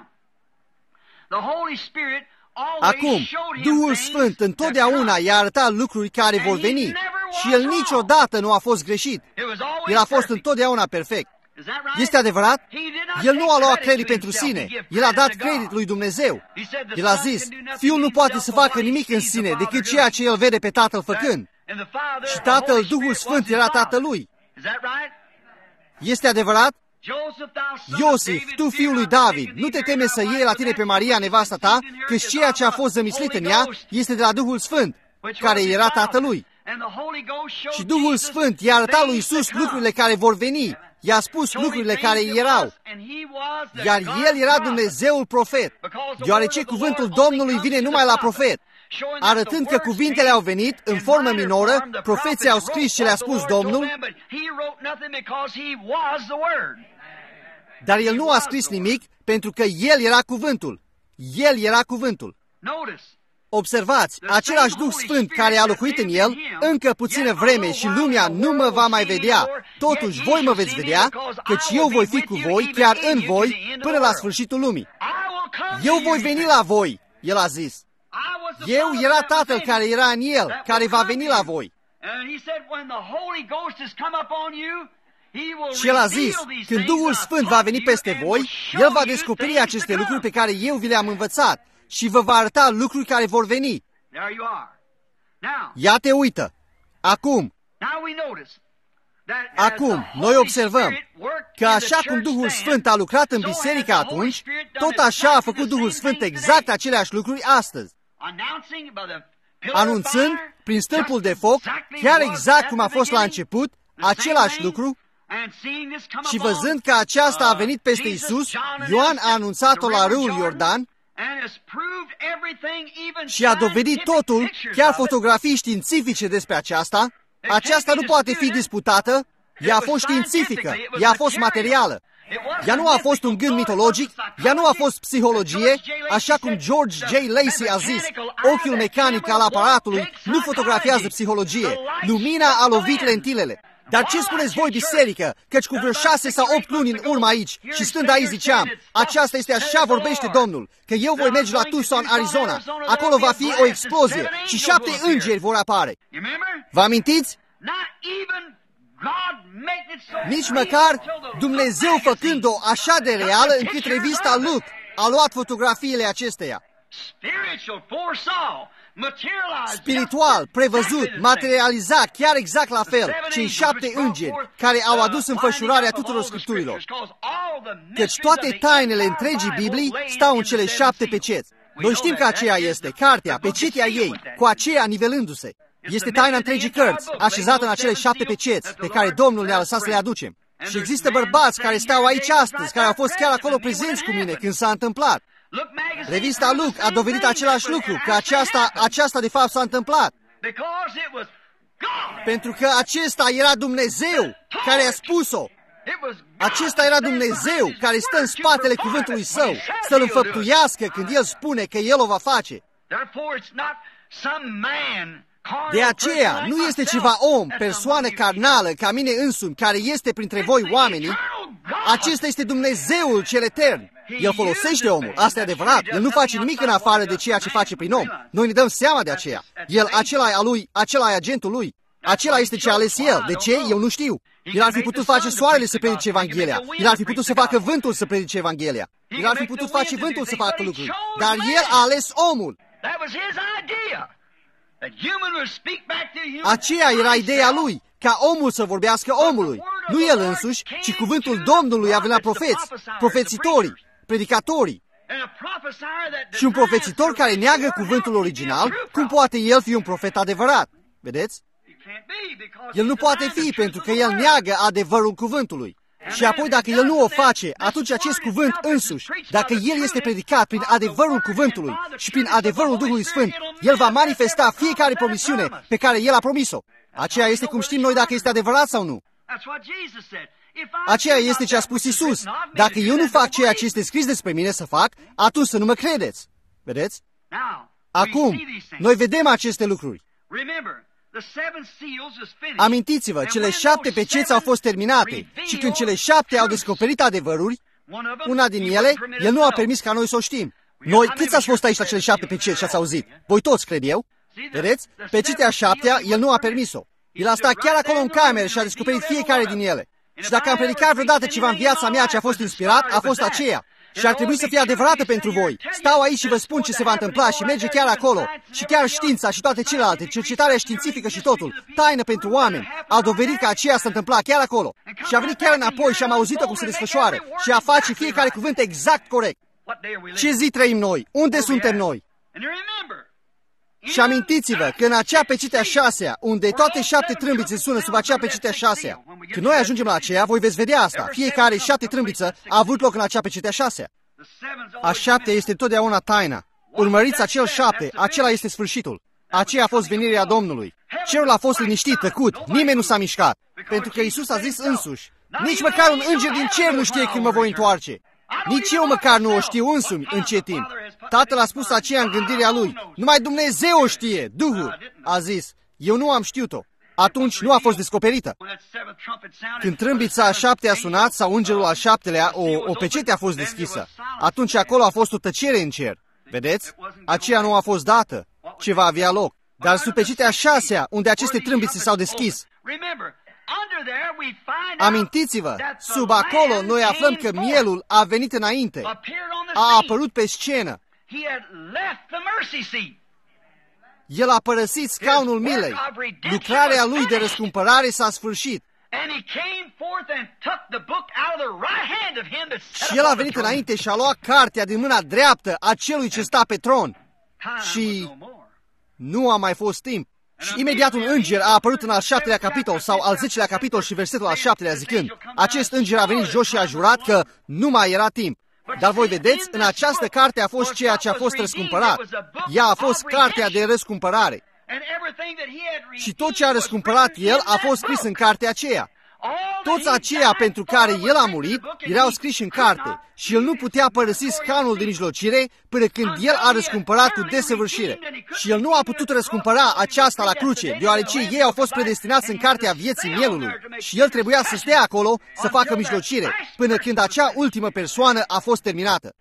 Acum, Duhul Sfânt întotdeauna i-a arătat lucruri care vor veni și El niciodată nu a fost greșit. El a fost întotdeauna perfect. Este adevărat? El nu a luat credit pentru sine. El a dat credit lui Dumnezeu. El a zis, Fiul nu poate să facă nimic în sine decât ceea ce El vede pe Tatăl făcând. Și Tatăl, Duhul Sfânt, era Tatălui. Este adevărat? Iosif, tu fiul lui David, nu te teme să iei la tine pe Maria, nevasta ta, căci ceea ce a fost zămislit în ea este de la Duhul Sfânt, care era Tatălui. Și Duhul Sfânt i-a arătat lui Iisus lucrurile care vor veni. I-a spus lucrurile care erau, iar El era Dumnezeul profet, deoarece cuvântul Domnului vine numai la profet, arătând că cuvintele au venit în formă minoră, profeții au scris ce le-a spus Domnul, dar El nu a scris nimic pentru că El era cuvântul. El era cuvântul. Observați, același Duh Sfânt care a locuit în El, încă puțină vreme și lumea nu mă va mai vedea. Totuși, voi mă veți vedea, căci eu voi fi cu voi, chiar în voi, până la sfârșitul lumii. Eu voi veni la voi, El a zis. Eu era Tatăl care era în El, care va veni la voi. Și El a zis, când Duhul Sfânt va veni peste voi, El va descoperi aceste lucruri pe care eu vi le-am învățat și vă va arăta lucruri care vor veni. Ia te uită. Acum, acum, noi observăm că așa cum Duhul Sfânt a lucrat în biserică atunci, tot așa a făcut Duhul Sfânt exact aceleași lucruri astăzi. Anunțând, prin stâlpul de foc, chiar exact cum a fost la început, același lucru, și văzând că aceasta a venit peste Iisus, Ioan a anunțat-o la râul Iordan, și a dovedit totul, chiar fotografii științifice despre aceasta. Aceasta nu poate fi disputată, ea a fost științifică, ea a fost materială. Ea nu a fost un gând mitologic, ea nu a fost psihologie, așa cum George J. Lacey a zis, ochiul mecanic al aparatului nu fotografiază psihologie, lumina a lovit lentilele. Dar ce spuneți voi, biserică, căci cu vreo șase sau opt luni în urmă aici și stând aici ziceam, aceasta este așa vorbește Domnul, că eu voi merge la Tucson, Arizona, acolo va fi o explozie și șapte îngeri vor apare. Vă amintiți? Nici măcar Dumnezeu făcând-o așa de reală încât revista Look a luat fotografiile acesteia. Spiritual, prevăzut, materializat, chiar exact la fel, cei șapte îngeri care au adus înfășurarea tuturor Scripturilor. Căci toate tainele întregii Biblii stau în cele șapte peceți. Noi știm că aceea este, cartea, pecetia ei, cu aceea nivelându-se. Este taina întregii cărți, așezată în acele șapte peceți pe care Domnul ne-a lăsat să le aducem. Și există bărbați care stau aici astăzi, care au fost chiar acolo prezenți cu mine când s-a întâmplat. Revista Look a dovedit același lucru, că aceasta, aceasta de fapt s-a întâmplat. Pentru că acesta era Dumnezeu care a spus-o. Acesta era Dumnezeu care stă în spatele cuvântului Său, să-L înfăptuiască când El spune că El o va face. De aceea, nu este ceva om, persoană carnală, ca mine însumi, care este printre voi oamenii. Acesta este Dumnezeul cel etern. El folosește omul, asta e adevărat. El nu face nimic în afară de ceea ce face prin om. Noi ne dăm seama de aceea. El, acela e a lui, acela e agentul lui. Acela este ce a ales El. De ce? Eu nu știu. El ar fi putut face soarele să predice Evanghelia. El ar fi putut să facă vântul să predice Evanghelia. El ar fi putut face vântul să facă lucruri. Dar El a ales omul. Aceea era ideea lui, ca omul să vorbească omului. Nu el însuși, ci cuvântul Domnului a venit la profeți, profețitorii, predicatorii. Și un profețitor care neagă cuvântul original, cum poate el fi un profet adevărat? Vedeți? El nu poate fi pentru că el neagă adevărul cuvântului. Și apoi dacă el nu o face, atunci acest cuvânt însuși, dacă el este predicat prin adevărul cuvântului și prin adevărul Duhului Sfânt, el va manifesta fiecare promisiune pe care el a promis-o. Aceea este cum știm noi dacă este adevărat sau nu. Aceea este ce a spus Iisus. Dacă eu nu fac ceea ce este scris despre mine să fac, atunci să nu mă credeți. Vedeți? Acum, noi vedem aceste lucruri. Amintiți-vă, cele șapte peceți au fost terminate și când cele șapte au descoperit adevăruri, una din ele, el nu a permis ca noi să o știm. Noi, câți ați fost aici la cele șapte peceți și ați auzit? Voi toți, cred eu. Vedeți? Pecetea șaptea, el nu a permis-o. El a stat chiar acolo în cameră și a descoperit fiecare din ele. Și dacă am predicat vreodată ceva în viața mea ce a fost inspirat, a fost aceea. Și ar trebui să fie adevărată pentru voi. Stau aici și vă spun ce se va întâmpla și merge chiar acolo. Și chiar știința și toate celelalte, cercetarea științifică și totul, taină pentru oameni, a dovedit că aceea s-a întâmplat chiar acolo. Și a venit chiar înapoi și am auzit-o cum se desfășoară. Și a face fiecare cuvânt exact corect. Ce zi trăim noi? Unde suntem noi? Și amintiți-vă că în acea pecete a șasea, unde toate șapte trâmbițe sună sub acea pecete a șasea, când noi ajungem la aceea, voi veți vedea asta. Fiecare șapte trâmbiță a avut loc în acea pecete a șasea. A șaptea este totdeauna taina. Urmăriți acel șapte, acela este sfârșitul. Aceea a fost venirea Domnului. Cerul a fost liniștit, tăcut, nimeni nu s-a mișcat. Pentru că Iisus a zis însuși, nici măcar un înger din cer nu știe când mă voi întoarce. Nici eu măcar nu o știu însumi în ce timp. Tatăl a spus aceea în gândirea lui. Numai Dumnezeu o știe. Duhul a zis, eu nu am știut-o. Atunci nu a fost descoperită. Când trâmbița a șaptea a sunat sau îngerul al șaptelea, o, o pecete a fost deschisă. Atunci acolo a fost o tăcere în cer. Vedeți? Aceea nu a fost dată. Ce va avea loc. Dar sub pecetea a șasea, unde aceste trâmbițe s-au deschis, amintiți-vă, sub acolo noi aflăm că mielul a venit înainte, a apărut pe scenă. El a părăsit scaunul milei. Lucrarea lui de răscumpărare s-a sfârșit. Și el a venit înainte și a luat cartea din mâna dreaptă a celui ce sta pe tron. Și nu a mai fost timp. Și imediat un înger a apărut în al șaptelea capitol sau al zecelea capitol și versetul al șaptelea zicând, acest înger a venit jos și a jurat că nu mai era timp. Dar voi vedeți, în această carte a fost ceea ce a fost răscumpărat. Ea a fost cartea de răscumpărare. Și tot ce a răscumpărat el a fost scris în cartea aceea. Toți aceia pentru care el a murit erau scriși în carte și el nu putea părăsi scaunul de mijlocire până când el a răscumpărat cu desăvârșire. Și el nu a putut răscumpăra aceasta la cruce, deoarece ei au fost predestinați în cartea vieții mielului. Și el trebuia să stea acolo să facă mijlocire până când acea ultimă persoană a fost terminată.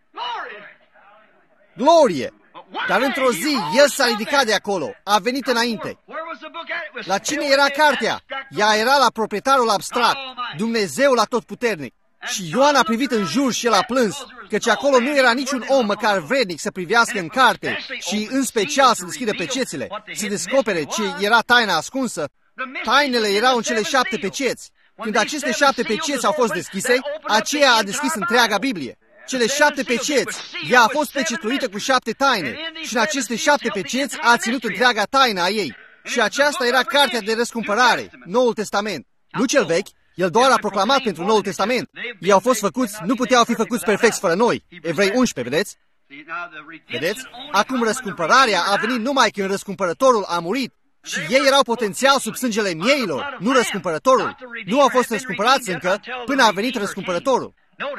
Glorie! Dar într-o zi, el s-a ridicat de acolo, a venit înainte. La cine era cartea? Ea era la proprietarul abstract, Dumnezeul atotputernic. Și Ioan a privit în jur și el a plâns, căci acolo nu era niciun om măcar vrednic să privească în carte și în special să deschidă pecețile, să descopere ce era taina ascunsă. Tainele erau în cele șapte peceți. Când aceste șapte peceți au fost deschise, aceea a deschis întreaga Biblie. Cele șapte peceți, ea a fost pecetluită cu șapte taine și în aceste șapte peceți a ținut întreaga taină a ei. Și aceasta era cartea de răscumpărare, Noul Testament. Nu cel vechi, el doar a proclamat pentru Noul Testament. Ei au fost făcuți, nu puteau fi făcuți perfecți fără noi. Evrei unsprezece, vedeți? Vedeți? Acum răscumpărarea a venit numai când răscumpărătorul a murit. Și ei erau potențial sub sângele mieilor, nu răscumpărătorul. Nu au fost răscumpărați încă până a venit răscumpărătorul.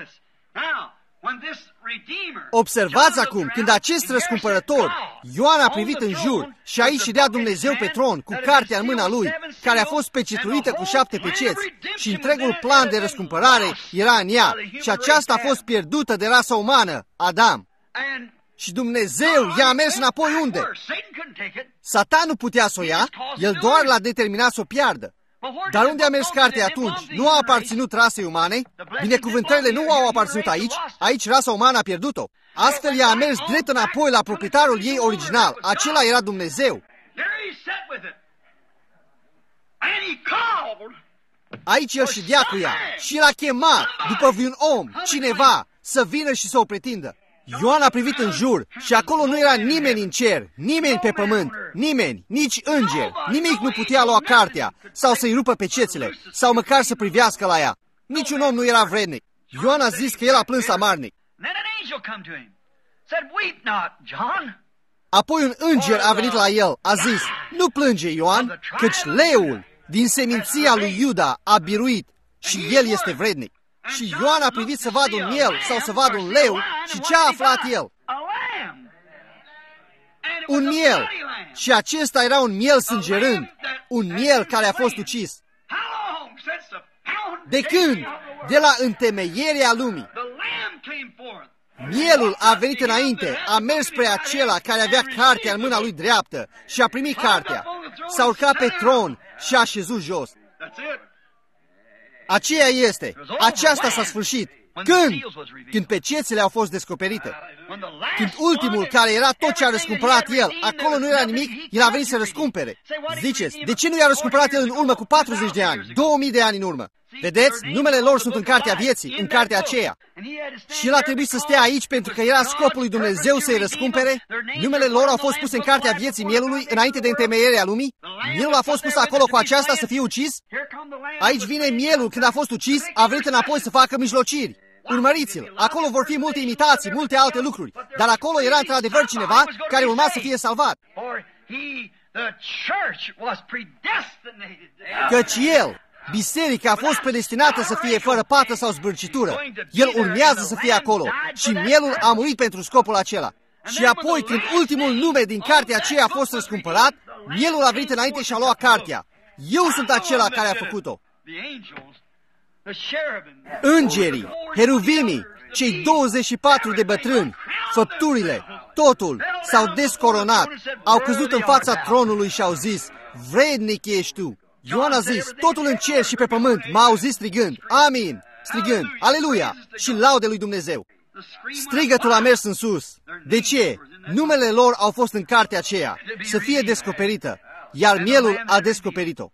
Observați acum, când acest răscumpărător, Ioan a privit în jur și aici ședea Dumnezeu pe tron cu cartea în mâna lui, care a fost pecetluită cu șapte peceți și întregul plan de răscumpărare era în ea și aceasta a fost pierdută de rasa umană, Adam. Și Dumnezeu i-a mers înapoi unde? Satan nu putea să o ia, el doar l-a determinat să o piardă. Dar unde a mers cartea atunci? Nu a aparținut rasei umane? Binecuvântările nu au aparținut aici, aici rasa umană a pierdut-o. Astfel ea a mers drept înapoi la proprietarul ei original, acela era Dumnezeu. Aici el ședea cu ea și l-a chemat după vreun om, cineva, să vină și să o pretindă. Ioan a privit în jur și acolo nu era nimeni în cer, nimeni pe pământ, nimeni, nici îngeri, nimic nu putea lua cartea sau să-i rupă pe cețele sau măcar să privească la ea. Niciun om nu era vrednic. Ioan a zis că el a plâns amarnic. Apoi un înger a venit la el, a zis, nu plânge, Ioan, căci leul din seminția lui Iuda a biruit și el este vrednic. Și Ioan a privit să vadă un miel sau să vadă un leu și ce a aflat el? Un miel. Și acesta era un miel sângerând, un miel care a fost ucis. De când? De la întemeierea lumii. Mielul a venit înainte, a mers spre acela care avea cartea în mâna lui dreaptă și a primit cartea. S-a urcat pe tron și a așezut jos. Aceea este. Aceasta s-a sfârșit. Când? Când pecețele au fost descoperite. Când ultimul, care era tot ce a răscumpărat el, acolo nu era nimic, el a venit să răscumpere. Ziceți, de ce nu i-a răscumpărat el în urmă cu patruzeci de ani, două mii de ani în urmă? Vedeți? Numele lor sunt în cartea vieții, în cartea aceea. Și el a trebuit să stea aici pentru că era scopul lui Dumnezeu să-i răscumpere. Numele lor au fost puse în cartea vieții mielului înainte de întemeierea lumii. Mielul a fost pus acolo cu aceasta să fie ucis. Aici vine mielul, când a fost ucis, a venit înapoi să facă mijlociri. Urmăriți-l, acolo vor fi multe imitații, multe alte lucruri, dar acolo era într-adevăr cineva care urma să fie salvat. Căci el, biserica, a fost predestinată să fie fără pată sau zbârcitură. El urmează să fie acolo și mielul a murit pentru scopul acela. Și apoi, când ultimul nume din cartea aceea a fost răscumpărat, mielul a venit înainte și a luat cartea. Eu sunt acela care a făcut-o. Îngerii, heruvimii, cei douăzeci și patru de bătrâni, făpturile, totul s-au descoronat, au căzut în fața tronului și au zis, vrednic ești tu. Ioan a zis, totul în cer și pe pământ m-a auzit strigând, amin, strigând, aleluia, și laude lui Dumnezeu. Strigătul a mers în sus. De ce? Numele lor au fost în cartea aceea, să fie descoperită, iar mielul a descoperit-o.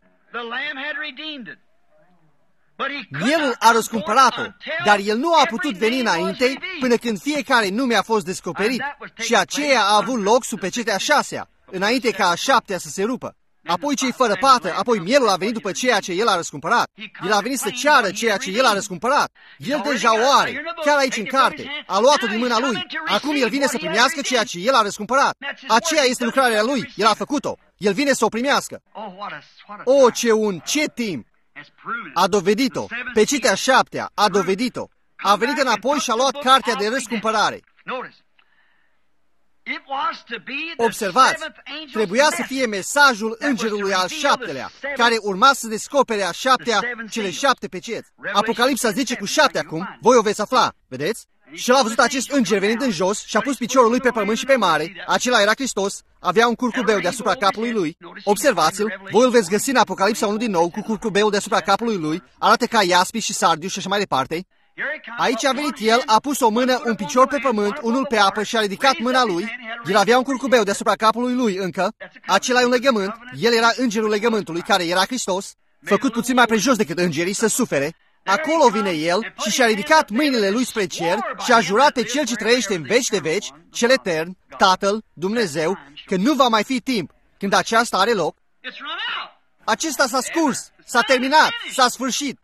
Mielul a răscumpărat-o, dar el nu a putut veni înainte până când fiecare nume a fost descoperit și aceea a avut loc sub pecetea a șasea, înainte ca a șaptea să se rupă. Apoi cei fără pată, apoi mielul a venit după ceea ce el a răscumpărat. El a venit să ceară ceea ce el a răscumpărat. El deja o are, chiar aici în carte. A luat-o din mâna lui. Acum el vine să primească ceea ce el a răscumpărat. Aceea este lucrarea lui. El a făcut-o. El vine să o primească. O, ce un, ce timp! A dovedit-o. Pecetea șaptea a dovedit-o. A venit înapoi și a luat cartea de răscumpărare. Observați, trebuia să fie mesajul îngerului al șaptelea, care urma să descopere a șaptea cele șapte peceți. Apocalipsa zice cu șapte acum, voi o veți afla, vedeți? Și el a văzut acest înger venind în jos și a pus piciorul lui pe pământ și pe mare, acela era Hristos, avea un curcubeu deasupra capului lui. Observați-l, voi îl veți găsi în Apocalipsa unu din nou cu curcubeul deasupra capului lui, arată ca iaspi și sardiu și așa mai departe. Aici a venit el, a pus o mână, un picior pe pământ, unul pe apă și a ridicat mâna lui. El avea un curcubeu deasupra capului lui încă. Acela e un legământ. El era îngerul legământului, care era Hristos, făcut puțin mai prejos decât îngerii, să sufere. Acolo vine el și și-a ridicat mâinile lui spre cer și a jurat pe cel ce trăiește în veci de veci, cel etern, Tatăl, Dumnezeu, că nu va mai fi timp când aceasta are loc. Acesta s-a scurs, s-a terminat, s-a sfârșit.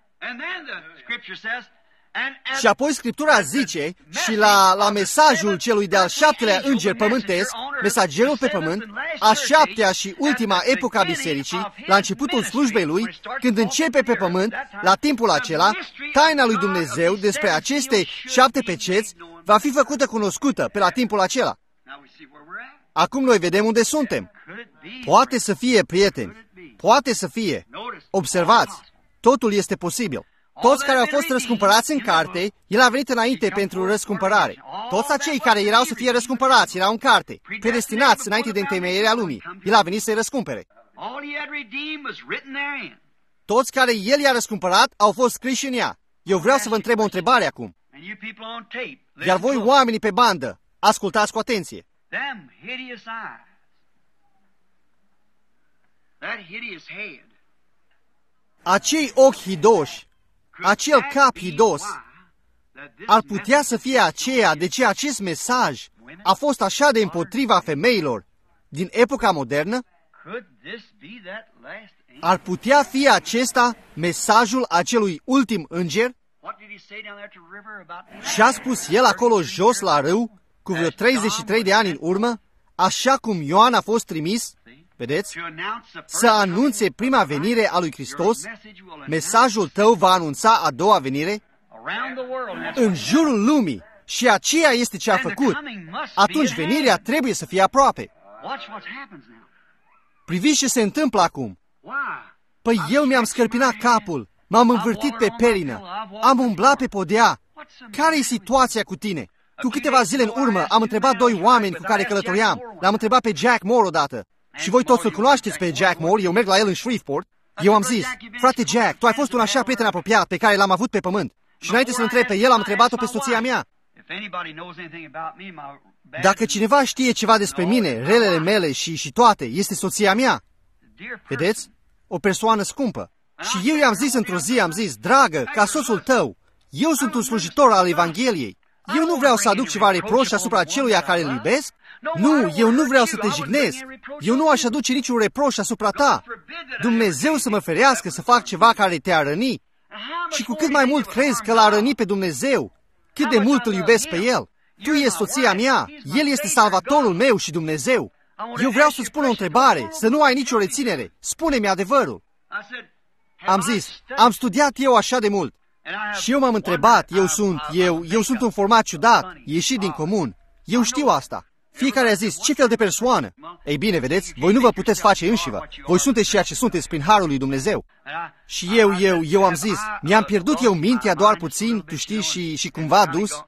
Și apoi Scriptura zice, și la, la mesajul celui de-al șaptelea înger pământesc, mesagerul pe pământ, a șaptea și ultima epoca bisericii, la începutul slujbei lui, când începe pe pământ, la timpul acela, taina lui Dumnezeu despre aceste șapte peceți va fi făcută cunoscută pe la timpul acela. Acum noi vedem unde suntem. Poate să fie, prieteni, poate să fie. Observați, totul este posibil. Toți care au fost răscumpărați în carte, el a venit înainte pentru răscumpărare. Toți acei care erau să fie răscumpărați erau în carte, predestinați înainte de întemeierea lumii. El a venit să-i răscumpere. Toți care el i-a răscumpărat au fost scriși în ea. Eu vreau să vă întreb o întrebare acum. Iar voi, oamenii pe bandă, ascultați cu atenție. Acei ochi hidoși, acel cap hidos, ar putea să fie aceea de ce acest mesaj a fost așa de împotriva femeilor din epoca modernă? Ar putea fi acesta mesajul acelui ultim înger? Și a spus el acolo jos la râu, cu vreo treizeci și trei de ani în urmă, așa cum Ioan a fost trimis, vedeți, să anunțe prima venire a lui Hristos, mesajul tău va anunța a doua venire în jurul lumii. Și aceea este ce a făcut. Atunci venirea trebuie să fie aproape. Priviți ce se întâmplă acum. Păi eu mi-am scărpinat capul, m-am învârtit pe perină, am umblat pe podea. Care e situația cu tine? Cu câteva zile în urmă am întrebat doi oameni cu care călătoream. L-am întrebat pe Jack Moore odată. Și voi toți îl cunoașteți pe Jack Moore, eu merg la el în Shreveport. Eu am zis, frate Jack, tu ai fost un așa prieten apropiat pe care l-am avut pe pământ. Și înainte să-l întreb pe el, am întrebat-o pe soția mea. Dacă cineva știe ceva despre mine, relele mele și, și toate, este soția mea. Vedeți? O persoană scumpă. Și eu i-am zis într-o zi, am zis, dragă, ca soțul tău, eu sunt un slujitor al Evangheliei. Eu nu vreau să aduc ceva reproș asupra celuia care îl iubesc. Nu, eu nu vreau să te jignesc. Eu nu aș aduce niciun reproș asupra ta. Dumnezeu să mă ferească să fac ceva care te-a răni. Și cu cât mai mult crezi că l-a rănit pe Dumnezeu, cât de mult îl iubesc pe El. Tu ești soția mea, El este salvatorul meu și Dumnezeu. Eu vreau să-ți spun o întrebare, să nu ai nicio reținere. Spune-mi adevărul. Am zis, am studiat eu așa de mult. Și eu m-am întrebat, eu sunt, eu, eu sunt un format ciudat, ieșit din comun. Eu știu asta. Fiecare a zis, ce fel de persoană? Ei bine, vedeți, voi nu vă puteți face înșivă. Voi sunteți ceea ce sunteți prin harul lui Dumnezeu. Și eu, eu, eu am zis, mi-am pierdut eu mintea doar puțin, tu știi, și, și cumva dus.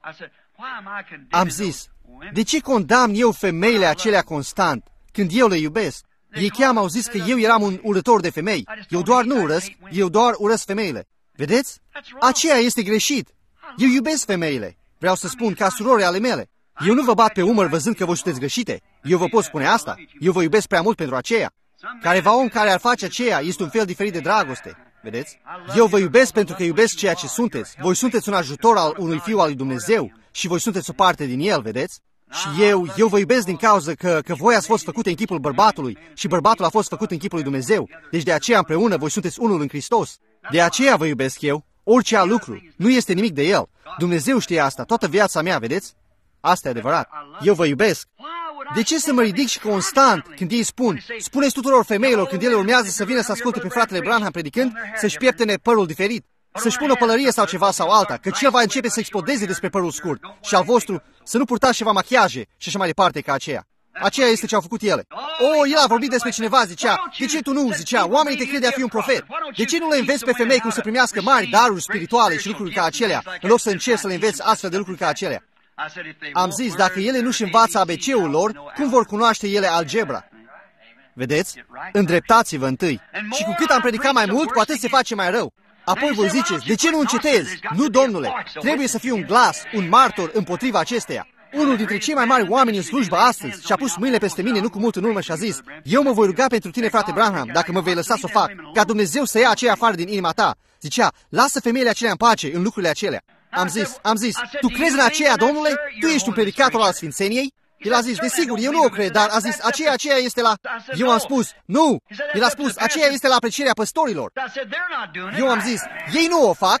Am zis, de ce condamn eu femeile acelea constant, când eu le iubesc? Ei chiar m-au zis că eu eram un urător de femei. Eu doar nu urăsc, eu doar urăsc femeile. Vedeți? Aceea este greșit. Eu iubesc femeile. Vreau să spun ca surori ale mele. Eu nu vă bat pe umăr văzând că voi sunteți greșite. Eu vă pot spune asta. Eu vă iubesc prea mult pentru aceea. Careva om care ar face aceea este un fel diferit de dragoste. Vedeți? Eu vă iubesc pentru că iubesc ceea ce sunteți. Voi sunteți un ajutor al unui fiu al lui Dumnezeu și voi sunteți o parte din el, vedeți? Și eu, eu vă iubesc din cauza că, că voi ați fost făcute în chipul bărbatului și bărbatul a fost făcut în chipul lui Dumnezeu. Deci de aceea împreună voi sunteți unul în Hristos. De aceea vă iubesc eu. Orice alt lucru. Nu este nimic de el. Dumnezeu știe asta toată viața mea, vedeți? Asta e adevărat. Eu vă iubesc. De ce să mă ridic și constant când ei spun, spuneți tuturor femeilor când ele urmează să vină să asculte pe fratele Branham predicând, să-și pieptene părul diferit, să-și pună pălărie sau ceva sau alta, că cel va începe să explodeze despre părul scurt și al vostru să nu purtați ceva machiaje și așa mai departe ca aceea. Aceea este ce au făcut ele. O, el a vorbit despre cineva, zicea, de ce tu nu, zicea, oamenii te crede a fi un profet. De ce nu le înveți pe femei cum să primească mari daruri spirituale și lucruri ca acelea, în loc să încerci să le înveți astfel de lucruri ca acelea? Am zis, dacă ele nu-și învață A B C-ul lor, cum vor cunoaște ele algebra? Vedeți? Îndreptați-vă întâi. Și cu cât am predicat mai mult, cu atât se face mai rău. Apoi voi ziceți, de ce nu încetezi? Nu, domnule, trebuie să fii un glas, un martor împotriva acesteia. Unul dintre cei mai mari oameni în slujbă astăzi și-a pus mâinile peste mine nu cu mult în urmă și a zis, eu mă voi ruga pentru tine, frate Branham, dacă mă vei lăsa să o fac, ca Dumnezeu să ia aceea afară din inima ta. Zicea, lasă femeile acelea în pace, în lucrurile acelea. Am zis, am zis, tu crezi în aceea, domnule? Tu ești un predicator al Sfințeniei? El a zis, desigur, eu nu o cred, dar a zis, aceea, aceea este la... Eu am spus, nu! El a spus, aceea este la aprecierea păstorilor. Eu am zis, ei nu o fac.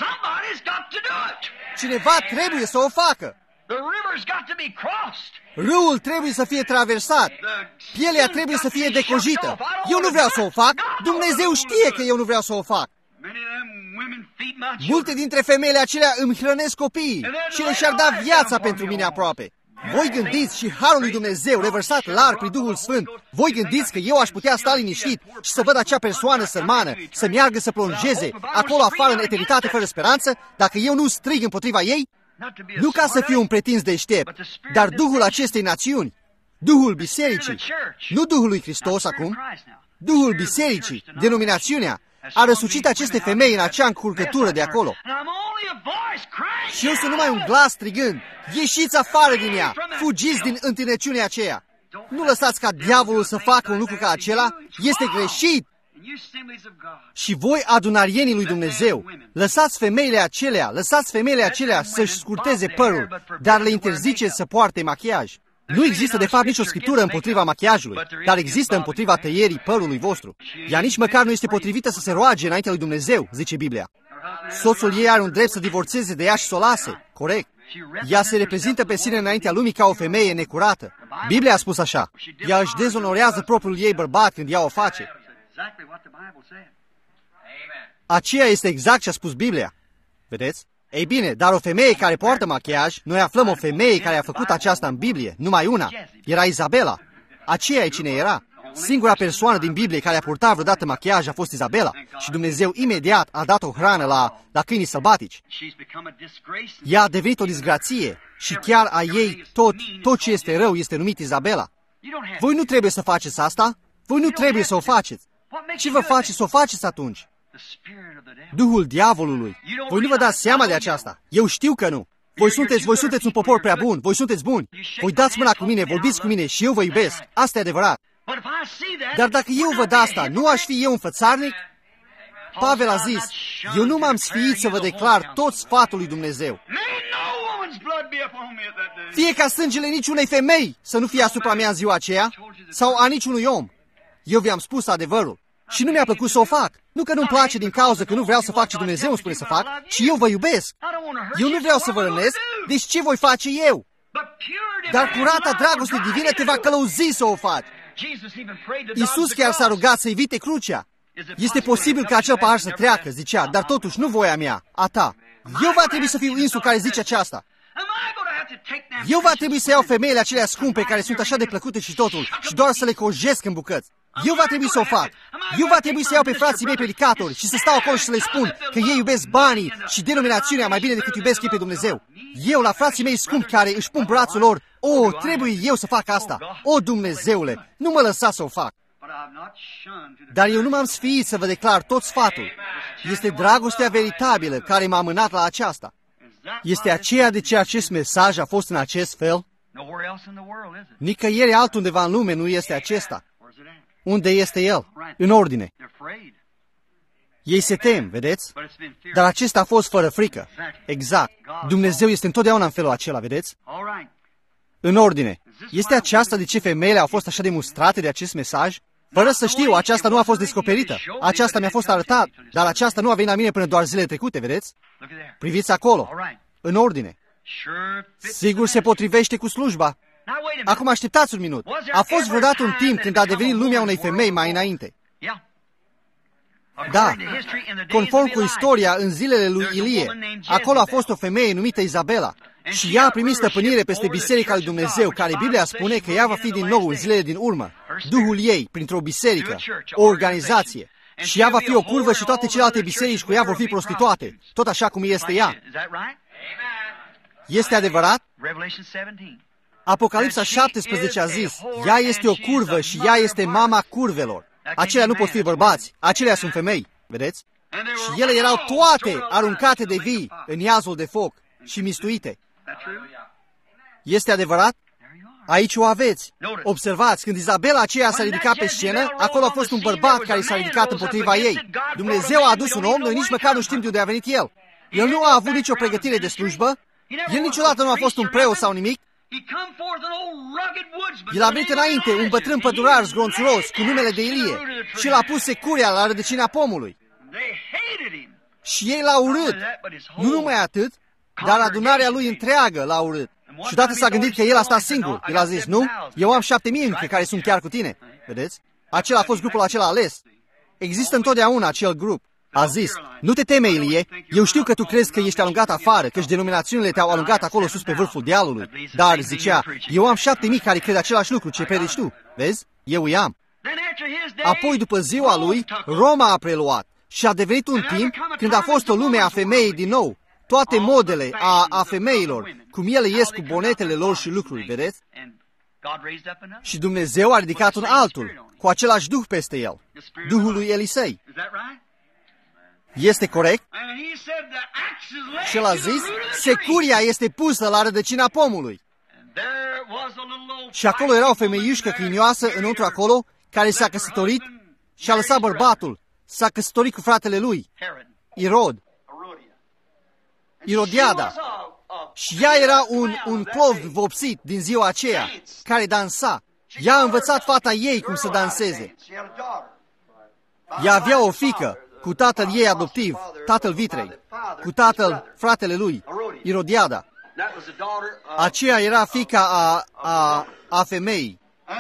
Cineva trebuie să o facă. Râul trebuie să fie traversat. Pielea trebuie să fie decojită. Eu nu vreau să o fac. Dumnezeu știe că eu nu vreau să o fac. Multe dintre femeile acelea îmi hrănesc copiii și le și-ar da viața pentru mine aproape. Voi gândiți și harul lui Dumnezeu revărsat larg prin Duhul Sfânt, voi gândiți că eu aș putea sta liniștit și să văd acea persoană sărmană să meargă să plonjeze acolo afară în eternitate fără speranță, dacă eu nu strig împotriva ei? Nu ca să fiu un pretins deștept, dar Duhul acestei națiuni, Duhul Bisericii, nu Duhul lui Hristos acum, Duhul Bisericii, denominațiunea, a răsucit aceste femei în acea încurcătură de acolo. Și eu sunt numai un glas strigând, ieșiți afară din ea, fugiți din întinăciunea aceea. Nu lăsați ca diavolul să facă un lucru ca acela, este greșit. Și voi, adunarienii lui Dumnezeu, lăsați femeile acelea, lăsați femeile acelea să-și scurteze părul, dar le interziceți să poarte machiaj. Nu există, de fapt, nicio scriptură împotriva machiajului, dar există împotriva tăierii părului vostru. Ea nici măcar nu este potrivită să se roage înaintea lui Dumnezeu, zice Biblia. Soțul ei are un drept să divorțeze de ea și să o lase. Corect. Ea se reprezintă pe sine înaintea lumii ca o femeie necurată. Biblia a spus așa. Ea își dezonorează propriul ei bărbat când ea o face. Aceea este exact ce a spus Biblia. Vedeți? Ei bine, dar o femeie care poartă machiaj, noi aflăm o femeie care a făcut aceasta în Biblie, numai una. Era Izabela. Aceea e cine era. Singura persoană din Biblie care a purtat vreodată machiaj a fost Izabela și Dumnezeu imediat a dat o hrană la, la câinii sălbatici. Ea a devenit o disgrație și chiar a ei tot, tot ce este rău este numit Izabela. Voi nu trebuie să faceți asta. Voi nu trebuie să o faceți. Ce vă faceți să o faceți atunci? Duhul diavolului. Voi nu vă dați seama de aceasta. Eu știu că nu. Voi sunteți, voi sunteți un popor prea bun. Voi sunteți buni. Voi dați mâna cu mine, vorbiți cu mine și eu vă iubesc. Asta e adevărat. Dar dacă eu văd asta, nu aș fi eu un fățarnic? Pavel a zis, eu nu m-am sfiit să vă declar tot sfatul lui Dumnezeu. Fie ca sângele niciunei femei să nu fie asupra mea în ziua aceea, sau a niciunui om. Eu vi-am spus adevărul. Și nu mi-a plăcut să o fac. Nu că nu-mi place din cauza că nu vreau să fac ce Dumnezeu îmi spune să fac, ci eu vă iubesc. Eu nu vreau să vă rănesc, deci ce voi face eu? Dar curata dragoste divină te va călăuzi să o faci. Iisus chiar s-a rugat să evite crucea. Este posibil ca acel pahar să treacă, zicea, dar totuși nu voia mea, a ta. Eu va trebui să fiu insul care zice aceasta. Eu va trebui să iau femeile acelea scumpe care sunt așa de plăcute și totul și doar să le cojesc în bucăți. Eu va trebui să o fac. Eu va trebui să iau pe frații mei predicatori și să stau acolo și să le spun că ei iubesc banii și denominațiunea mai bine decât iubesc ei pe Dumnezeu. Eu, la frații mei scumpi care își pun brațul lor, o, trebuie eu să fac asta. O, Dumnezeule, nu mă lăsa să o fac. Dar eu nu m-am sfiit să vă declar tot sfatul. Este dragostea veritabilă care m-a mânat la aceasta. Este aceea de ce acest mesaj a fost în acest fel? Nicăieri altundeva în lume nu este acesta. Unde este el? În ordine. Ei se tem, vedeți? Dar acesta a fost fără frică. Exact. Dumnezeu este întotdeauna în felul acela, vedeți? În ordine. Este aceasta de ce femeile au fost așa de mustrate de acest mesaj? Fără să știu, aceasta nu a fost descoperită. Aceasta mi-a fost arătat, dar aceasta nu a venit la mine până doar zilele trecute, vedeți? Priviți acolo. În ordine. Sigur se potrivește cu slujba. Acum așteptați un minut. A fost vreodată un timp când a devenit lumea unei femei mai înainte? Da. Conform cu istoria, în zilele lui Ilie, acolo a fost o femeie numită Izabela. Și ea a primit stăpânire peste biserica lui Dumnezeu, care Biblia spune că ea va fi din nou în zilele din urmă. Duhul ei, printr-o biserică, o organizație. Și ea va fi o curvă și toate celelalte biserici cu ea vor fi prostituate, tot așa cum este ea. Este adevărat? Apocalipsa șaptesprezece a zis, ea este o curvă și ea este mama curvelor. Acelea nu pot fi bărbați, acelea sunt femei, vedeți? Și ele erau toate aruncate de vii în iazul de foc și mistuite. Este adevărat? Aici o aveți. Observați, când Izabela aceea s-a ridicat pe scenă, acolo a fost un bărbat care s-a ridicat împotriva ei. Dumnezeu a adus un om, noi nici măcar nu știm de unde a venit el. El nu a avut nicio pregătire de slujbă, el niciodată nu a fost un preot sau nimic. El a venit înainte, un bătrân pădurar zgronțuros, cu numele de Ilie, și l-a pus securia la rădăcina pomului. Și ei l-au urât. Nu numai atât, dar adunarea lui întreagă l-a urât. Și odată s-a gândit că el a stat singur. El a zis, nu, eu am șapte mii încă care sunt chiar cu tine. Vedeți? Acela a fost grupul acela ales. Există întotdeauna acel grup. A zis, nu te teme, Ilie, eu știu că tu crezi că ești alungat afară, că-și denominațiunile te-au alungat acolo sus pe vârful dealului. Dar, zicea, eu am șapte mii care cred același lucru, ce predici tu. Vezi? Eu îi am. Apoi, după ziua lui, Roma a preluat și a devenit un timp când a fost o lume a femeii din nou. Toate modele a, a femeilor, cum ele ies cu bonetele lor și lucruri, vedeți? Și Dumnezeu a ridicat un altul, cu același duh peste el, Duhul lui Elisei. Este corect? Și el a zis, securia este pusă la rădăcina pomului. Și acolo era o femeiușcă câinioasă înăuntru acolo, care s-a căsătorit și-a lăsat bărbatul, s-a căsătorit cu fratele lui, Irod, Irodiada. Și ea era un, un clov vopsit din ziua aceea, care dansa. Ea a învățat fata ei cum să danseze. Ea avea o fiică cu tatăl ei adoptiv, tatăl vitrei, cu tatăl, fratele lui, Irodiada. Aceea era fiica a, a, a femeii.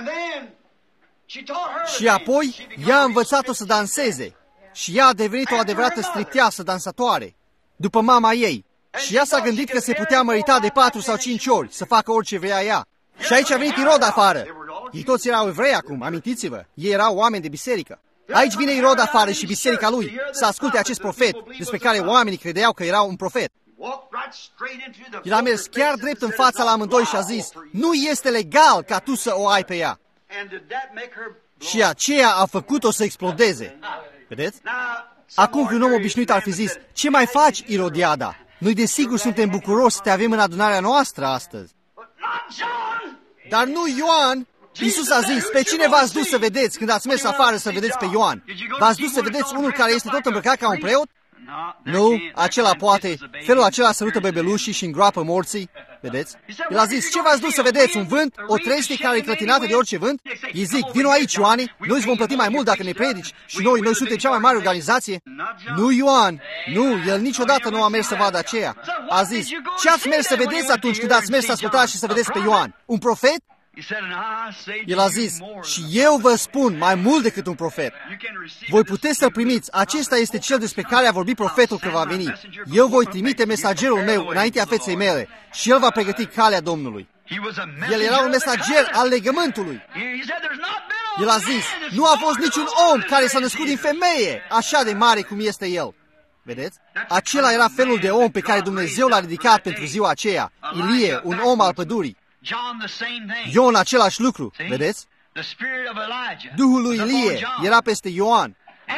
Și apoi ea a învățat-o să danseze. Și ea a devenit o adevărată stripteasă dansatoare, după mama ei. Și ea s-a gândit că se putea mărita de patru sau cinci ori, să facă orice vrea ea. Și aici a venit Irod afară. Ei toți erau evrei acum, amintiți-vă. Ei erau oameni de biserică. Aici vine Irod afară și biserica lui să asculte acest profet, despre care oamenii credeau că era un profet. El a mers chiar drept în fața la amândoi și a zis, nu este legal ca tu să o ai pe ea. Și aceea a făcut-o să explodeze. Vedeți? Acum un om obișnuit ar fi zis, ce mai faci, Irodiada? Noi desigur suntem bucuroși să te avem în adunarea noastră astăzi. Dar nu Ioan. Iisus a zis, pe cine v-ați dus să vedeți când ați mers afară să vedeți pe Ioan? V-ați dus să vedeți unul care este tot îmbrăcat ca un preot? Nu, acela poate, felul acela sărută bebelușii și îngroapă morții. Vedeți? El a zis, ce v-ați dus să vedeți? Un vânt? O trestie care e clătinată de orice vânt? Ei zic, vino aici, Ioane, noi îți vom plăti mai mult dacă ne predici și noi, noi suntem cea mai mare organizație. Nu Ioan, nu, el niciodată nu a mers să vadă aceea. A zis, ce ați mers să vedeți atunci când ați mers să ascultați și să vedeți pe Ioan? Un profet? El a zis, și eu vă spun mai mult decât un profet. Voi puteți să primiți, acesta este cel despre care a vorbit profetul că va veni. Eu voi trimite mesagerul meu înaintea feței mele și el va pregăti calea Domnului. El era un mesager al legământului. El a zis, nu a fost niciun om care s-a născut din femeie, așa de mare cum este el. Vedeți? Acela era felul de om pe care Dumnezeu l-a ridicat pentru ziua aceea. Ilie, un om al pădurii. Ioan același lucru, vedeți? Duhul lui Ilie era peste Ioan.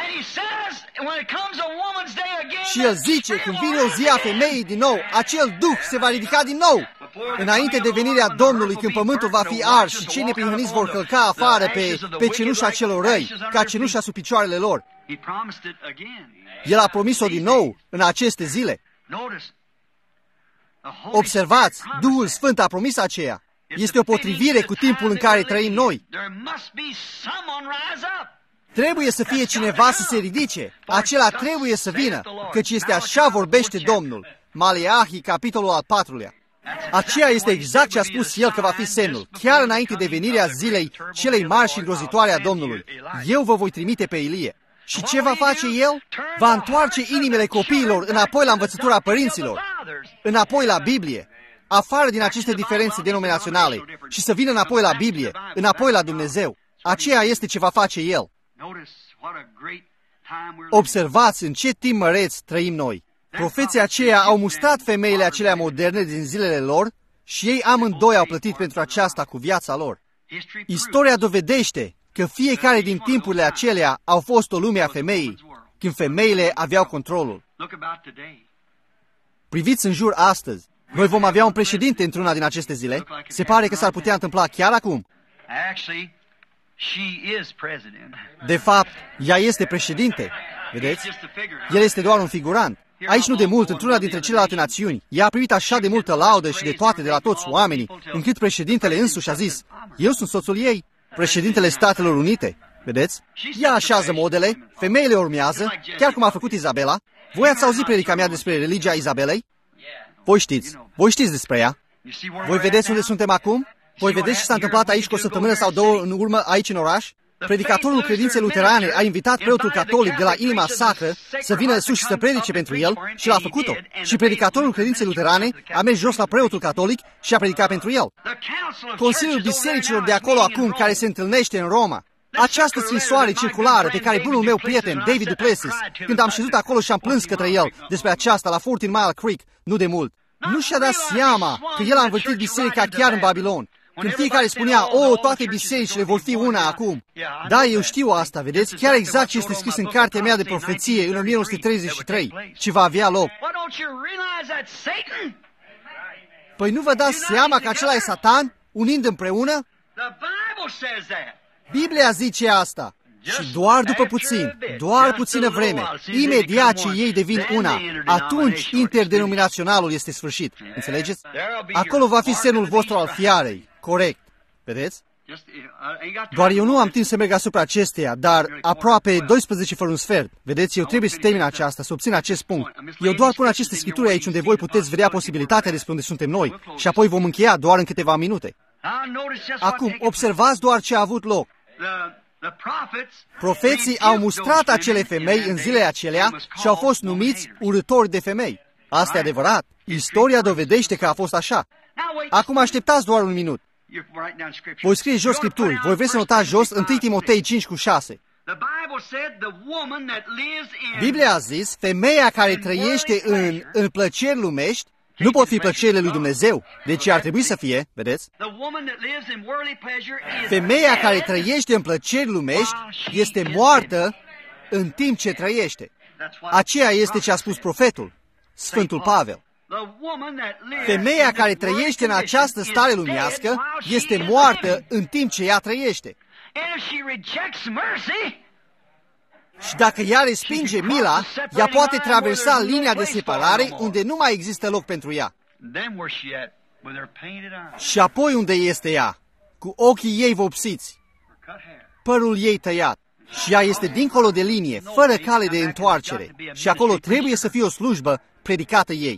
Și el zice, când vine o zi a femeii din nou, acel Duh se va ridica din nou. Înainte de venirea Domnului, când pământul va fi ars și cei neprihăniți vor călca afară pe, pe cenușa celor răi, ca cenușa sub picioarele lor. El a promis-o din nou în aceste zile. Observați, Duhul Sfânt a promis aceea. Este o potrivire cu timpul în care trăim noi. Trebuie să fie cineva să se ridice. Acela trebuie să vină, căci este așa vorbește Domnul. Maleahi, capitolul al patrulea. Aceea este exact ce a spus el că va fi semnul, chiar înainte de venirea zilei celei mari și îngrozitoare a Domnului. Eu vă voi trimite pe Ilie. Și ce va face el? Va întoarce inimile copiilor înapoi la învățătura părinților, înapoi la Biblie, afară din aceste diferențe denominaționale și să vină înapoi la Biblie, înapoi la Dumnezeu. Aceea este ce va face el. Observați în ce timp măreț trăim noi. Profeții aceia au mustrat femeile acelea moderne din zilele lor și ei amândoi au plătit pentru aceasta cu viața lor. Istoria dovedește că fiecare din timpurile acelea au fost o lume a femeii, când femeile aveau controlul. Priviți în jur astăzi. Noi vom avea un președinte într-una din aceste zile. Se pare că s-ar putea întâmpla chiar acum. De fapt, ea este președinte. Vedeți? El este doar un figurant. Aici nu de mult, într-una dintre celelalte națiuni, ea a primit așa de multă laudă și de toate de la toți oamenii, încât președintele însuși a zis, eu sunt soțul ei, președintele Statelor Unite. Vedeți? Ea așează modele, femeile urmează, chiar cum a făcut Izabela. Voi ați auzit predica mea despre religia Izabelei? Voi știți. Voi știți despre ea. Voi vedeți unde suntem acum? Voi vedeți ce s-a întâmplat aici cu o săptămână sau două în urmă aici în oraș? Predicatorul credinței luterane a invitat preotul catolic de la inima sacră să vină sus și să predice pentru el și l-a făcut-o. Și predicatorul credinței luterane a mers jos la preotul catolic și a predicat pentru el. Consiliul bisericilor de acolo acum, care se întâlnește în Roma, această scrisoare circulară pe care bunul meu prieten, David Duplessis, când am șezut acolo și am plâns către el despre aceasta la fourteen Mile Creek, nu de mult, nu și-a dat seama că el a învârtit biserica chiar în Babilon. Când fiecare spunea, o, toate bisericile vor fi una acum. Da, eu știu asta, vedeți? Chiar exact ce este scris în cartea mea de profeție în nouăsprezece treizeci și trei, ce va avea loc. Păi nu vă dați seama că acela e Satan, unind împreună? Biblia zice asta. Și doar după puțin, doar puțină vreme, imediat ce ei devin una, atunci interdenominaționalul este sfârșit. Înțelegeți? Acolo va fi semnul vostru al fiarei. Corect. Vedeți? Doar eu nu am timp să merg asupra acesteia, dar aproape doisprezece fără un sfert. Vedeți, eu trebuie să termin aceasta, să obțin acest punct. Eu doar pun aceste scrituri aici unde voi puteți vedea posibilitatea despre unde suntem noi și apoi vom încheia doar în câteva minute. Acum, observați doar ce a avut loc. Profeții au mustrat acele femei în zilele acelea și au fost numiți urâtori de femei. Asta e adevărat. Istoria dovedește că a fost așa. Acum așteptați doar un minut. Voi scrie jos Scripturi. Voi vreți să notați jos întâi Timotei cinci cu șase. Biblia a zis, femeia care trăiește în, în plăceri lumești nu pot fi plăcerile lui Dumnezeu. Deci ar trebui să fie, vedeți? Femeia care trăiește în plăceri lumești este moartă în timp ce trăiește. Aceea este ce a spus profetul, Sfântul Pavel. Femeia care trăiește în această stare lumească este moartă în timp ce ea trăiește. Și dacă ea respinge mila, ea poate traversa linia de separare unde nu mai există loc pentru ea. Și apoi unde este ea? Cu ochii ei vopsiți, părul ei tăiat. Și ea este dincolo de linie, fără cale de întoarcere. Și acolo trebuie să fie o slujbă predicată ei.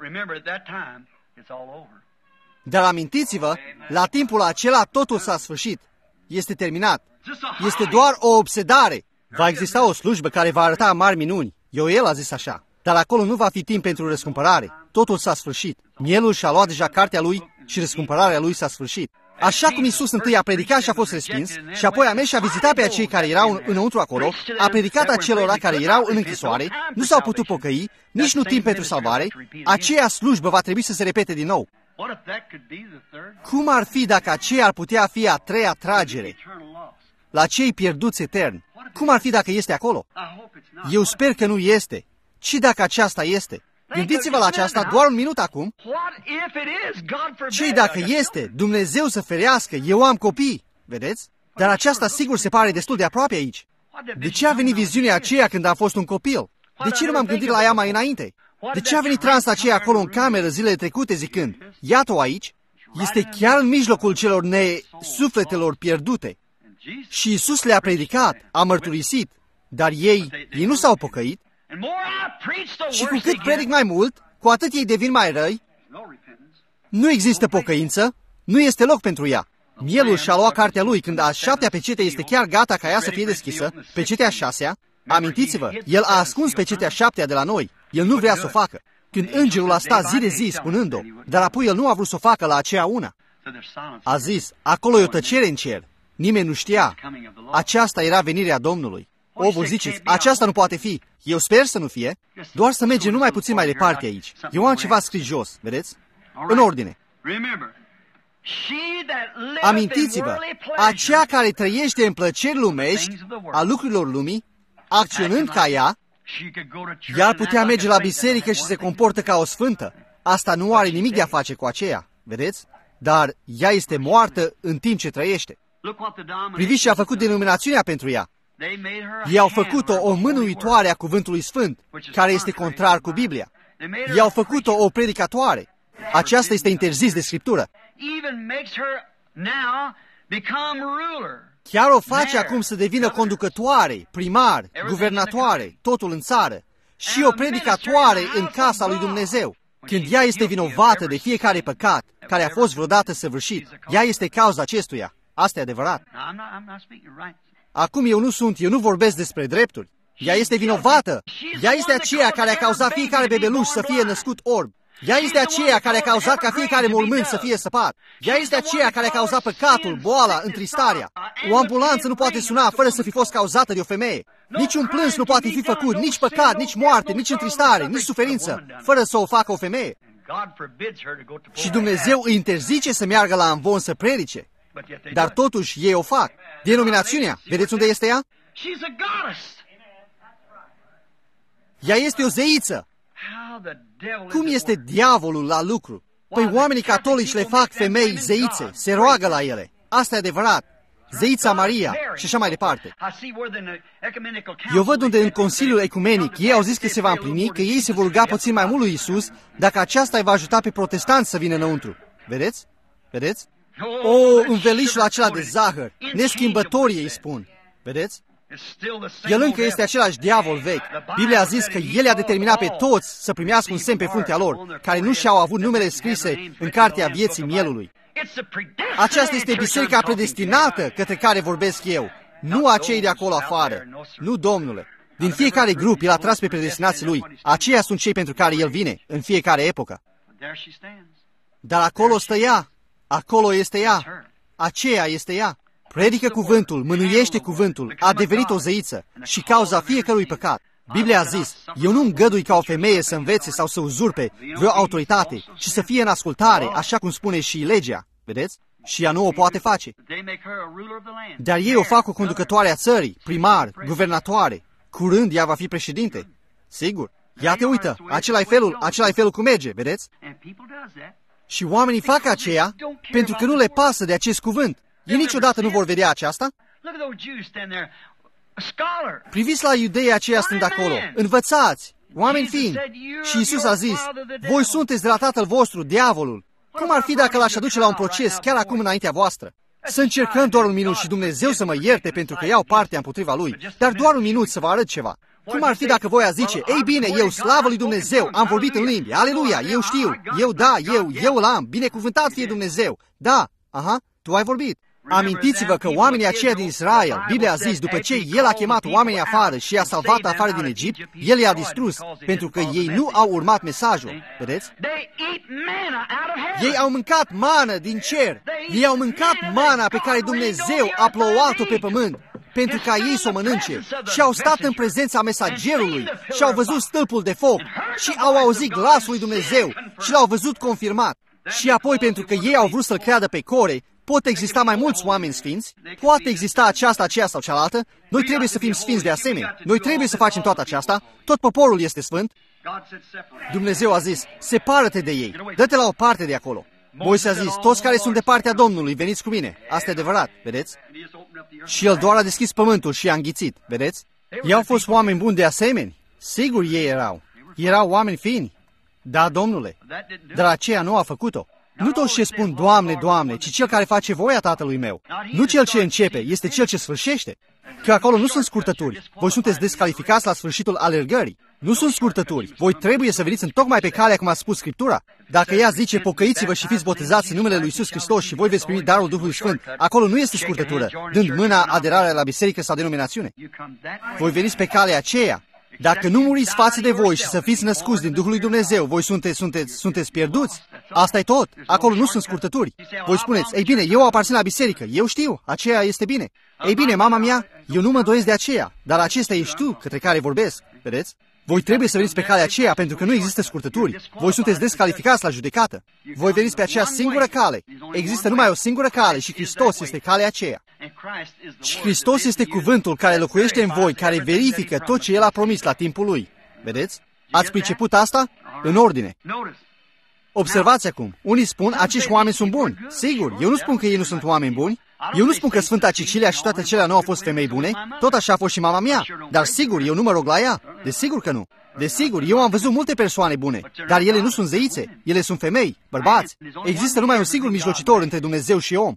Dar amintiți-vă, la timpul acela totul s-a sfârșit. Este terminat. Este doar o obsedare. Va exista o slujbă care va arăta mari minuni. Ioel a zis așa. Dar acolo nu va fi timp pentru răscumpărare. Totul s-a sfârșit. Mielul și-a luat deja cartea lui și răscumpărarea lui s-a sfârșit. Așa cum Iisus întâi a predicat și a fost respins, și apoi a mers și a vizitat pe acei care erau înăuntru acolo, a predicat acelora care erau în închisoare, nu s-au putut pocăi, nici nu timp pentru salvare, aceea slujbă va trebui să se repete din nou. Cum ar fi dacă aceea ar putea fi a treia tragere la cei pierduți etern? Cum ar fi dacă este acolo? Eu sper că nu este. Și dacă aceasta este? Gândiți-vă la aceasta doar un minut acum. Ce dacă este? Dumnezeu să ferească, eu am copii. Vedeți? Dar aceasta sigur se pare destul de aproape aici. De ce a venit viziunea aceea când am fost un copil? De ce nu m-am gândit la ea mai înainte? De ce a venit transa aceea acolo în cameră zilele trecute zicând, iată-o aici? Este chiar în mijlocul celor nesufletelor pierdute. Și Iisus le-a predicat, a mărturisit, dar ei, ei nu s-au pocăit. Și cu cât predic mai mult, cu atât ei devin mai răi. Nu există pocăință, nu este loc pentru ea. Mielul și-a luat cartea lui când a șaptea pecete este chiar gata ca ea să fie deschisă, pecetea a șasea. Amintiți-vă, el a ascuns pecetea șaptea de la noi. El nu vrea să o facă. Când îngerul a stat zi de zi spunând-o, dar apoi el nu a vrut să o facă la aceea una. A zis, acolo e o tăcere în cer. Nimeni nu știa. Aceasta era venirea Domnului. O, vă ziceți, aceasta nu poate fi. Eu sper să nu fie. Doar să mergem numai puțin mai departe aici. Eu am ceva scris jos, vedeți? În ordine. Amintiți-vă, aceea care trăiește în plăceri lumești a lucrurilor lumii, acționând ca ea, ea ar putea merge la biserică și se comportă ca o sfântă. Asta nu are nimic de a face cu aceea, vedeți? Dar ea este moartă în timp ce trăiește. Priviți ce a făcut denominațiunea pentru ea. Ei au făcut-o o mânuitoare a cuvântului sfânt, care este contrar cu Biblia. Ei au făcut-o o predicatoare. Aceasta este interzis de Scriptură. Chiar o face acum să devină conducătoare, primar, guvernatoare, totul în țară, și o predicatoare în casa lui Dumnezeu. Când ea este vinovată de fiecare păcat care a fost vreodată săvârșit, ea este cauza acestuia. Asta e adevărat. Acum eu nu sunt, eu nu vorbesc despre drepturi. Ea este vinovată. Ea este aceea care a cauzat fiecare bebeluș să fie născut orb. Ea este aceea care a cauzat ca fiecare mormânt să fie săpat. Ea este aceea care a cauzat păcatul, boala, întristarea. O ambulanță nu poate suna fără să fi fost cauzată de o femeie. Niciun plâns nu poate fi făcut, nici păcat, nici moarte, nici întristare, nici suferință, fără să o facă o femeie. Și Dumnezeu îi interzice să meargă la amvon să predice. Dar totuși ei o fac. Denominațiunea, vedeți unde este ea? Ea este o zeiță. Cum este diavolul la lucru? Păi oamenii catolici le fac femei zeițe, se roagă la ele. Asta e adevărat. zeița Maria și așa mai departe. Eu văd unde în Consiliul Ecumenic ei au zis că se va împlini, că ei se vor ruga puțin mai mult lui Iisus, dacă aceasta îi va ajuta pe protestanți să vină înăuntru. Vedeți? Vedeți? O, învelișul acela de zahăr, neschimbătorie îi spun. Vedeți? El încă este același diavol vechi. Biblia a zis că El i-a determinat pe toți să primească un semn pe fruntea lor, care nu și-au avut numele scrise în cartea vieții mielului. Aceasta este biserica predestinată către care vorbesc eu, nu acei de acolo afară. Nu, Domnule. Din fiecare grup El a tras pe predestinații Lui. Aceia sunt cei pentru care El vine, în fiecare epocă. Dar acolo stă ea. Acolo este ea. Aceea este ea. Predică cuvântul, mânuiește cuvântul, a devenit o zeiță și cauza fiecărui păcat. Biblia a zis, eu nu îngădui ca o femeie să învețe sau să uzurpe vreo autoritate și să fie în ascultare, așa cum spune și legea. Vedeți? Și ea nu o poate face. Dar ei o fac o conducătoare a țării, primar, guvernatoare. Curând ea va fi președinte. Sigur. Ia te uită, acela-i felul, acela-i felul cum merge, vedeți? Și oamenii fac aceea pentru că nu le pasă de acest cuvânt. Ei niciodată nu vor vedea aceasta. Priviți la iudeii aceia stând acolo, învățați, oameni fiind. Și Iisus a zis, voi sunteți de la tatăl vostru, diavolul. Cum ar fi dacă l-aș aduce la un proces chiar acum înaintea voastră? Să încercăm doar un minut și Dumnezeu să mă ierte pentru că iau partea împotriva Lui, dar doar un minut să vă arăt ceva. Cum ar fi dacă voi a zice, ei bine, eu, slavă lui Dumnezeu, am vorbit în limbi, aleluia, eu știu, eu da, eu, eu îl am, binecuvântat fie Dumnezeu. Da, aha, tu ai vorbit. Amintiți-vă că oamenii aceia din Israel, Biblia a zis, după ce El a chemat oamenii afară și i-a salvat afară din Egipt, El i-a distrus, pentru că ei nu au urmat mesajul. Vedeți? Ei au mâncat mană din cer. Ei au mâncat mana pe care Dumnezeu a plouat-o pe pământ, pentru ca ei să o mănânce. Și au stat în prezența mesagerului și au văzut stâlpul de foc și au auzit glasul lui Dumnezeu și l-au văzut confirmat. Și apoi, pentru că ei au vrut să-L creadă pe Core, pot exista mai mulți oameni sfinți, poate exista aceasta, aceea sau cealaltă, noi trebuie să fim sfinți de asemenea, noi trebuie să facem toată aceasta, tot poporul este sfânt. Dumnezeu a zis, separă-te de ei, dă-te la o parte de acolo. Moise a zis, toți care sunt de partea Domnului, veniți cu mine. Asta e adevărat, vedeți? Și El doar a deschis pământul și a înghițit, vedeți? Ei au fost oameni buni de asemenea, sigur ei erau, erau oameni fini. Da, Domnule, dar aceea nu a făcut-o. Nu toți ce spun, Doamne, Doamne, ci cel care face voia Tatălui meu. Nu cel ce începe, este cel ce sfârșește. Că acolo nu sunt scurtături. Voi sunteți descalificați la sfârșitul alergării. Nu sunt scurtături. Voi trebuie să veniți în tocmai pe calea cum a spus Scriptura. Dacă ea zice, pocăiți-vă și fiți botezați în numele lui Iisus Hristos și voi veți primi darul Duhului Sfânt, acolo nu este scurtătură, dând mâna aderarea la biserică sau denominațiune. Voi veniți pe calea aceea. Dacă nu muriți față de voi și să fiți născuți din Duhul lui Dumnezeu, voi sunteți, sunteți, sunteți pierduți. Asta e tot. Acolo nu sunt scurtături. Voi spuneți, ei bine, eu aparțin la biserică. Eu știu, aceea este bine. Ei bine, mama mea, eu nu mă îndoiesc de aceea, dar acesta ești tu către care vorbesc. Vedeți? Voi trebuie să veniți pe calea aceea pentru că nu există scurtături. Voi sunteți descalificați la judecată. Voi veniți pe aceea singură cale. Există numai o singură cale și Hristos este calea aceea. Și Hristos este cuvântul care locuiește în voi, care verifică tot ce El a promis la timpul Lui. Vedeți? Ați priceput asta? În ordine. Observați acum. Unii spun, acești oameni sunt buni. Sigur, eu nu spun că ei nu sunt oameni buni. Eu nu spun că Sfânta Cecilia și toate cele nu au fost femei bune, tot așa a fost și mama mea, dar sigur, eu nu mă rog la ea. Desigur că nu. Desigur, eu am văzut multe persoane bune, dar ele nu sunt zeițe, ele sunt femei, bărbați. Există numai un singur mijlocitor între Dumnezeu și om.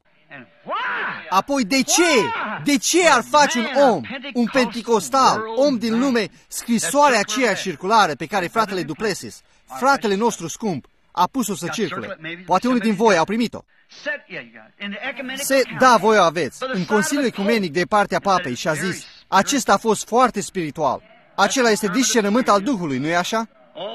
Apoi, de ce? De ce ar face un om, un penticostal, om din lume, scrisoarea aceea circulară pe care fratele Duplessis, fratele nostru scump, a pus-o să circule? Poate unii din voi au primit-o. Se, da, voi o aveți. În Consiliul Ecumenic de partea Papei și a zis, acesta a fost foarte spiritual. Acela este discernământ al Duhului, nu-i așa?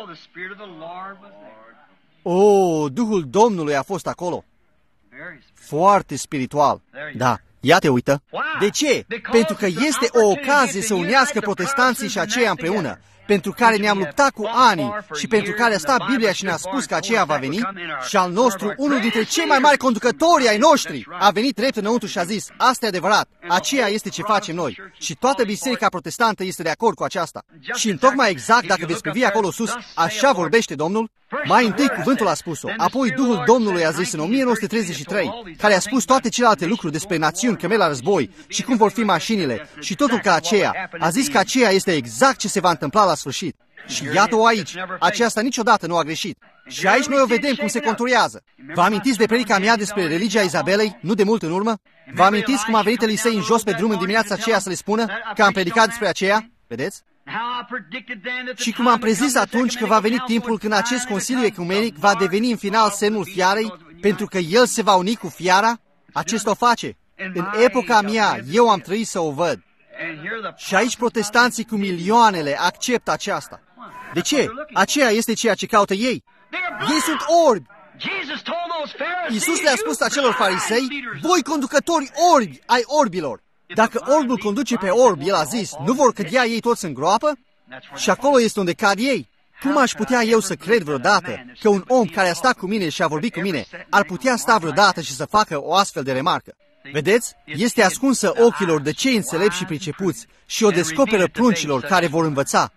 O, Duhul Domnului a fost acolo. Foarte spiritual. Da, ia te uită. De ce? Pentru că este o ocazie să unească protestanții și aceia împreună. pentru care ne-am luptat cu ani și pentru care a stat Biblia și ne-a spus că aceea va veni, și al nostru, unul dintre cei mai mari conducători ai noștri, a venit drept înăuntru și a zis, asta e adevărat, aceea este ce facem noi. Și toată biserica protestantă este de acord cu aceasta. Și întocmai exact, dacă veți privi acolo sus, așa vorbește Domnul. Mai întâi cuvântul a spus-o, apoi Duhul Domnului a zis în o mie nouă sute treizeci și trei, care a spus toate celelalte lucruri despre națiuni, că merg la război și cum vor fi mașinile și totul ca aceea. A zis că aceea este exact ce se va întâmpla la sfârșit. Și iată-o aici, aceasta niciodată nu a greșit. Și aici noi o vedem cum se conturează. Vă amintiți de predica mea despre religia Izabelei, nu de mult în urmă? Vă amintiți cum a venit Elisei în jos pe drum în dimineața aceea să le spună că am predicat despre aceea? Vedeți? Și cum am prezis atunci că va veni timpul când acest Consiliu Ecumenic va deveni în final semnul fiarei, pentru că el se va uni cu fiara, acesta o face. În epoca mea, eu am trăit să o văd. Și aici protestanții cu milioanele acceptă aceasta. De ce? Aceea este ceea ce caută ei. Ei sunt orbi. Iisus le-a spus acelor farisei, voi conducători orbi ai orbilor. Dacă orbul conduce pe orb, el a zis, nu vor cădea ei toți în groapă? Și acolo este unde cad ei. Cum aș putea eu să cred vreodată că un om care a stat cu mine și a vorbit cu mine ar putea sta vreodată și să facă o astfel de remarcă? Vedeți? Este ascunsă ochilor de cei înțelepți și pricepuți și o descoperă pruncilor care vor învăța.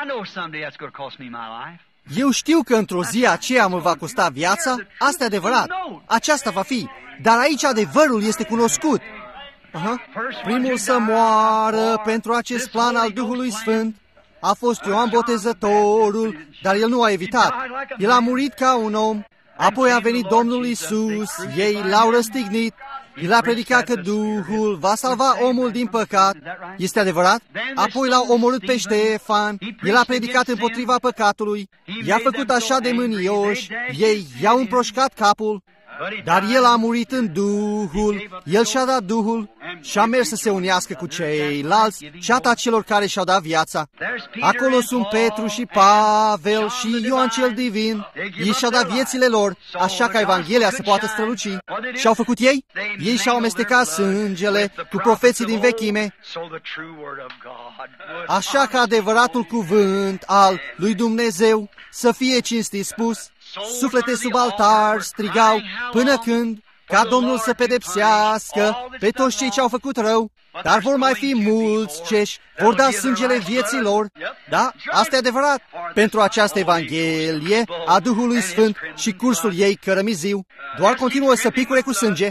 Eu știu că într-o zi aceea mă va costa viața, asta e adevărat, aceasta va fi, dar aici adevărul este cunoscut. Aha. Primul să moară pentru acest plan al Duhului Sfânt a fost Ioan Botezătorul, dar el nu a evitat. El a murit ca un om, apoi a venit Domnul Iisus, ei l-au răstignit, el a predicat că Duhul va salva omul din păcat. Este adevărat? Apoi l-au omorât pe Ștefan, el a predicat împotriva păcatului, i-a făcut așa de mânioși, ei i-au împroșcat capul. Dar el a murit în Duhul, el și-a dat Duhul și a mers să se unească cu ceilalți, ceata celor care și-au dat viața. Acolo sunt Petru și Pavel și Ioan cel Divin. Ei și-au dat viețile lor, așa ca Evanghelia să poată străluci. Și-au făcut ei? Ei și-au amestecat sângele cu profeții din vechime, așa că adevăratul cuvânt al lui Dumnezeu să fie cinstit spus. Suflete sub altar strigau până când, ca Domnul să pedepsească pe toți cei ce au făcut rău, dar vor mai fi mulți ceși vor da sângele vieții lor. Da, asta e adevărat. Pentru această Evanghelie a Duhului Sfânt și cursul ei cărămiziu doar continuă să picure cu sânge.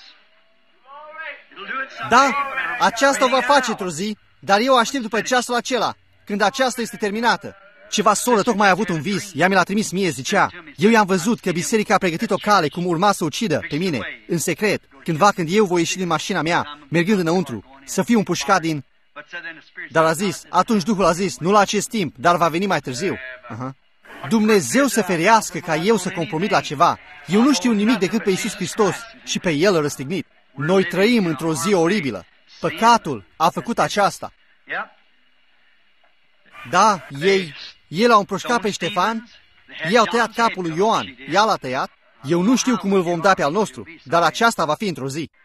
Da, aceasta o va face într-o zi, dar eu aștept după ceasul acela, când aceasta este terminată. Ceva soră tocmai a avut un vis, ea mi l-a trimis mie, zicea, eu i-am văzut că biserica a pregătit o cale cum urma să ucidă pe mine, în secret, cândva când eu voi ieși din mașina mea, mergând înăuntru, să fiu împușcat din... Dar a zis, atunci Duhul a zis, nu la acest timp, dar va veni mai târziu. Uh-huh. Dumnezeu să ferească ca eu să compromit la ceva. Eu nu știu nimic decât pe Iisus Hristos și pe El răstignit. Noi trăim într-o zi oribilă. Păcatul a făcut aceasta. Da, ei... Ei l-au împroșcat pe Ștefan, ei au tăiat capul lui Ioan, ea l-a tăiat. Eu nu știu cum îl vom da pe al nostru, dar aceasta va fi într-o zi.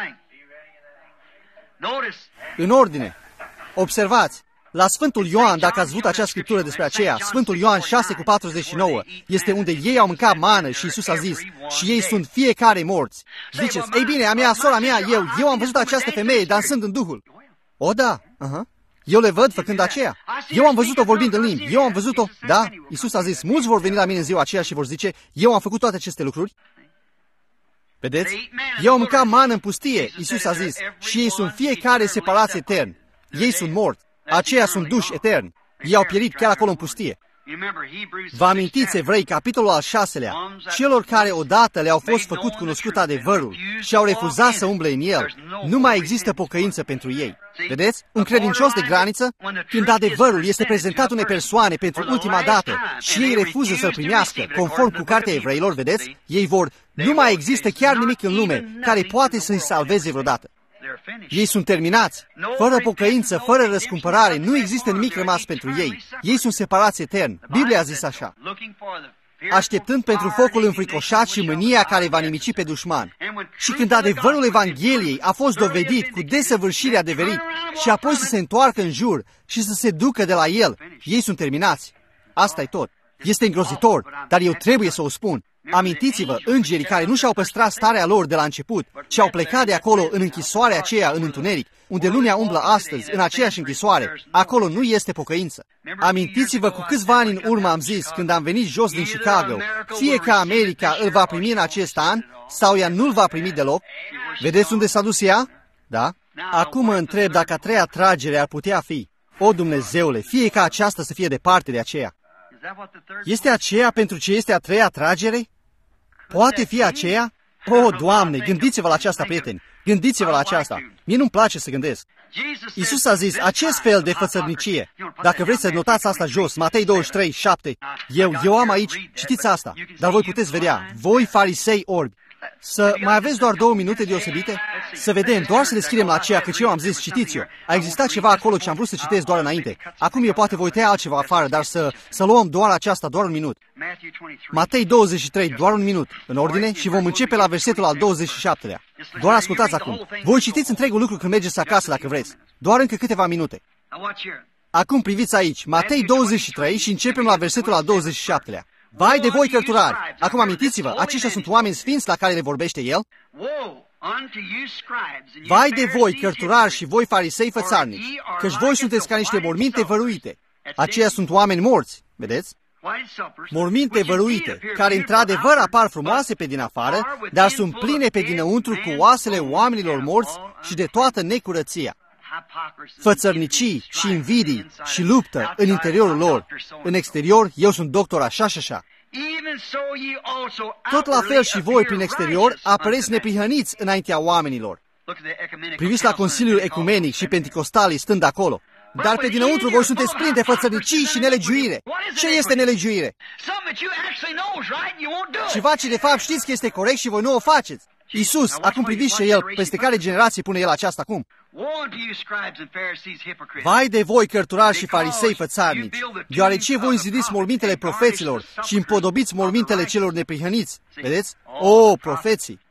În ordine, observați, la Sfântul Ioan, dacă ați văzut acea scriptură despre aceea, Sfântul Ioan șase cu patruzeci și nouă, este unde ei au mâncat mană și Iisus a zis, și ei sunt fiecare morți. Ziceți, ei bine, a mea, sora mea, eu, eu am văzut această femeie dansând în Duhul. O, da, uh-huh. Eu le văd făcând aceea. Eu am văzut-o vorbind în limbi. Eu am văzut-o, da, Iisus a zis, mulți vor veni la mine în ziua aceea și vor zice, eu am făcut toate aceste lucruri. Vedeți? Eu am mâncat mană în pustie, Iisus a zis, și ei sunt fiecare separați etern. Ei sunt morți, aceia sunt duși eterni. Ei au pierit chiar acolo în pustie. Vă amintiți, Evrei, capitolul al șaselea, celor care odată le-au fost făcut cunoscut adevărul și au refuzat să umble în el, nu mai există pocăință pentru ei. Vedeți? Un credincios de graniță, când adevărul este prezentat unei persoane pentru ultima dată și ei refuză să-l primească, conform cu cartea Evreilor, vedeți? Ei vor, nu mai există chiar nimic în lume care poate să-i salveze vreodată. Ei sunt terminați, fără pocăință, fără răscumpărare, nu există nimic rămas pentru ei. Ei sunt separați etern. Biblia a zis așa. Așteptând pentru focul înfricoșat și mânia care va nimici pe dușman. Și când adevărul Evangheliei a fost dovedit cu desăvârșire adeverit și apoi să se întoarcă în jur și să se ducă de la el, ei sunt terminați. Asta e tot. Este îngrozitor, dar eu trebuie să o spun. Amintiți-vă, îngerii care nu și-au păstrat starea lor de la început, ci au plecat de acolo în închisoarea aceea în întuneric, unde lumea umblă astăzi, în aceeași închisoare, acolo nu este pocăință. Amintiți-vă cu câțiva ani în urmă am zis, când am venit jos din Chicago, fie că America îl va primi în acest an, sau ea nu-l va primi deloc. Vedeți unde s-a dus ea? Da? Acum mă întreb dacă a treia tragere ar putea fi. O, Dumnezeule, fie ca aceasta să fie departe de aceea. Este aceea pentru ce este a treia tragere? Poate fi aceea? O, Doamne, gândiți-vă la aceasta, prieteni. Gândiți-vă la aceasta. Mie nu-mi place să gândesc. Iisus a zis, acest fel de fățărnicie. Dacă vreți să notați asta jos, Matei douăzeci și trei, șapte. Eu, eu am aici, citiți asta, dar voi puteți vedea, voi farisei orbi. Să mai aveți doar două minute deosebite? Să vedem, doar să deschidem la aceea, căci eu am zis, citiți-o. A existat ceva acolo ce am vrut să citesc doar înainte. Acum eu poate voi tăia altceva afară, dar să, să luăm doar aceasta, doar un minut. Matei douăzeci și trei, doar un minut, în ordine, și vom începe la versetul al douăzeci și șaptelea. Doar ascultați acum. Voi citiți întregul lucru când mergeți acasă, dacă vreți. Doar încă câteva minute. Acum priviți aici, Matei douăzeci și trei și începem la versetul al douăzeci și șaptelea. Vai de voi, cărturari! Acum amintiți-vă, aceștia sunt oameni sfinți la care le vorbește el? Vai de voi, cărturari și voi farisei fățarnici, căci voi sunteți ca niște morminte văruite. Aceia sunt oameni morți, vedeți? Morminte văruite, care într-adevăr apar frumoase pe din afară, dar sunt pline pe dinăuntru cu oasele oamenilor morți și de toată necurăția. Fățărnicii și invidii și luptă în interiorul lor. În exterior, eu sunt doctor așa și așa. Tot la fel și voi, prin exterior, apăreți neprihăniți înaintea oamenilor. Priviți la Consiliul Ecumenic și Pentecostalii stând acolo. Dar pe dinăuntru voi sunteți plini de fățărnicii și nelegiuire. Ce este nelegiuire? Ceva ce de fapt știți că este corect și voi nu o faceți. Iisus, acum priviți și el, peste care generație pune el aceasta acum. Vai de voi, cărturari și farisei fățarnici, deoarece voi zidiți mormintele profeților și împodobiți mormintele celor neprihăniți. Vedeți? O, profeții!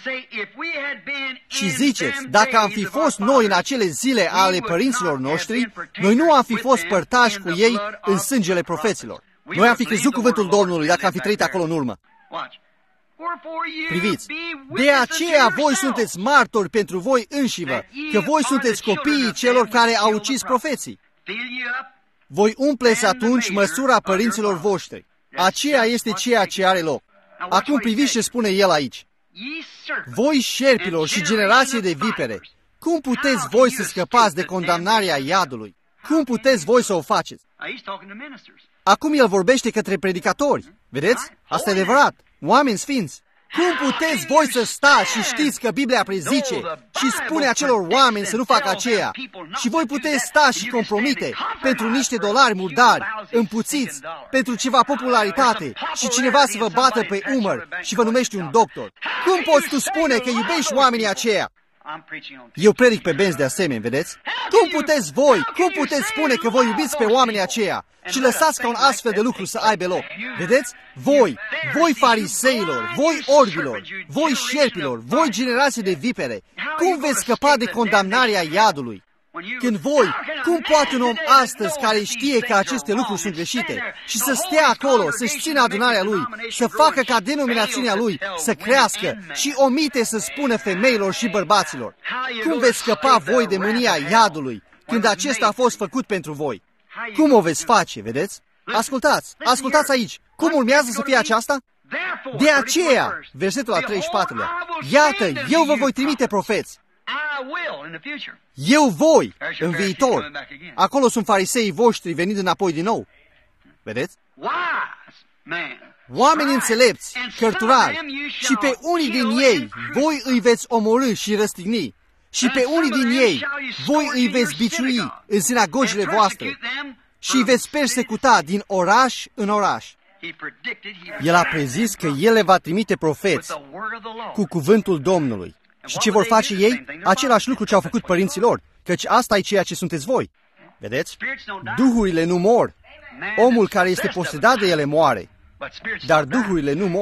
Și ziceți, dacă am fi fost noi în acele zile ale părinților noștri, noi nu am fi fost părtași cu ei în sângele profeților. Noi am fi crezut cuvântul Domnului dacă am fi trăit acolo în urmă. Priviți, de aceea voi sunteți martori pentru voi înșivă, că voi sunteți copiii celor care au ucis profeții. Voi umpleți atunci măsura părinților voștri. Aceea este ceea ce are loc. Acum priviți ce spune el aici. Voi șerpilor și generație de vipere, cum puteți voi să scăpați de condamnarea iadului? Cum puteți voi să o faceți? Acum el vorbește către predicatori. Vedeți? Asta e adevărat. Oameni sfinți. Cum puteți voi să stați și știți că Biblia prezice și spune acelor oameni să nu facă aceea? Și voi puteți sta și compromite pentru niște dolari murdari, împuțiți, pentru ceva popularitate și cineva să vă bată pe umăr și vă numește un doctor. Cum poți tu spune că iubești oamenii aceia? Eu predic pe benzi de asemenea, vedeți? Cum puteți voi, cum puteți spune că voi iubiți pe oamenii aceia și lăsați ca un astfel de lucru să aibă loc? Vedeți? Voi, voi fariseilor, voi orbilor, voi șerpilor, voi generație de vipere, cum veți scăpa de condamnarea iadului? Când voi, cum poate un om astăzi care știe că aceste lucruri sunt greșite și să stea acolo, să-și țină adunarea lui, să facă ca denominațiunea lui să crească și omite să spună femeilor și bărbaților? Cum veți scăpa voi de mânia iadului când acesta a fost făcut pentru voi? Cum o veți face, vedeți? Ascultați, ascultați aici. Cum urmează să fie aceasta? De aceea, versetul al treizeci și patrulea, iată, eu vă voi trimite profeți. Eu voi, în viitor. Acolo sunt fariseii voștri venind înapoi din nou. Vedeți? Oameni înțelepți, cărturari, și pe unii din ei voi îi veți omorî și răstigni, și pe unii din ei voi îi veți biciui în sinagogile voastre și îi veți persecuta din oraș în oraș. El a prezis că el le va trimite profeți cu cuvântul Domnului. Și ce vor face ei? Același lucru ce au făcut părinții lor, căci asta e ceea ce sunteți voi. Vedeți? Duhurile nu mor. Omul care este posedat de ele moare, dar duhurile nu mor.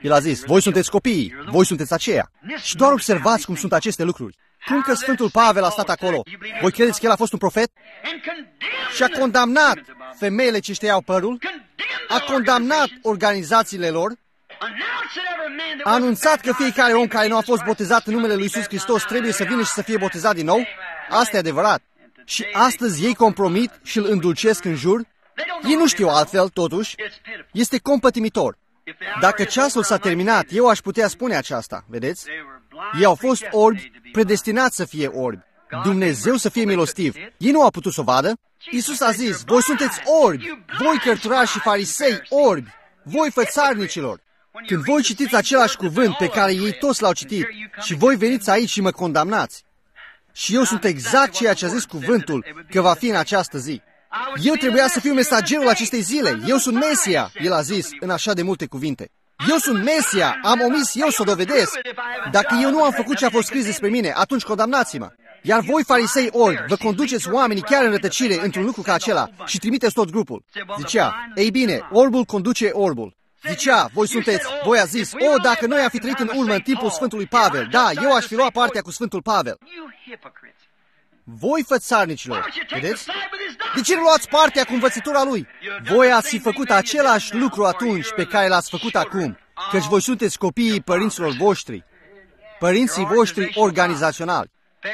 El a zis, voi sunteți copiii, voi sunteți aceia. Și doar observați cum sunt aceste lucruri. Cum că Sfântul Pavel a stat acolo. Voi credeți că el a fost un profet? Și a condamnat femeile ce știau părul, a condamnat organizațiile lor, a anunțat că fiecare om care nu a fost botezat în numele lui Iisus Hristos trebuie să vină și să fie botezat din nou. Asta e adevărat. Și astăzi ei compromit și îl îndulcesc în jur. Ei nu știu altfel, totuși. Este compătimitor. Dacă ceasul s-a terminat, eu aș putea spune aceasta, vedeți? Ei au fost orbi, predestinați să fie orbi. Dumnezeu să fie milostiv. Ei nu au putut să o vadă. Iisus a zis, voi sunteți orbi, voi cărturari și farisei orbi, voi fățarnicilor. Când voi citiți același cuvânt pe care ei toți l-au citit și voi veniți aici și mă condamnați. Și eu sunt exact ceea ce a zis cuvântul că va fi în această zi. Eu trebuia să fiu mesagerul acestei zile. Eu sunt Mesia, el a zis în așa de multe cuvinte. Eu sunt Mesia, am omis eu să o dovedesc. Dacă eu nu am făcut ce a fost scris despre mine, atunci condamnați-mă. Iar voi, farisei orbi, vă conduceți oamenii chiar în rătăcire într-un lucru ca acela și trimiteți tot grupul. Zicea, ei bine, orbul conduce orbul. Zicea, voi sunteți, voi a zis, o, dacă noi am fi trăit în urmă în timpul Sfântului Pavel, da, eu aș fi luat partea cu Sfântul Pavel. Voi fățarnicilor, vedeți? De ce nu luați partea cu învățătura lui? Voi ați fi făcut același lucru atunci pe care l-ați făcut acum, căci voi sunteți copiii părinților voștri, părinții voștri organizaționali.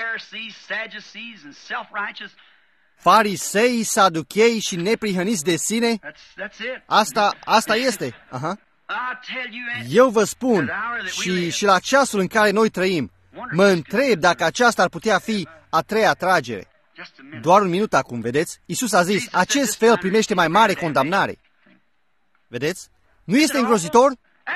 Farisei, saduchei și neprihăniți de sine, asta, asta este. Aha. Eu vă spun, și, și la ceasul în care noi trăim, mă întreb dacă aceasta ar putea fi a treia tragere. Doar un minut acum, vedeți? Iisus a zis, acest fel primește mai mare condamnare. Vedeți? Nu este îngrozitor?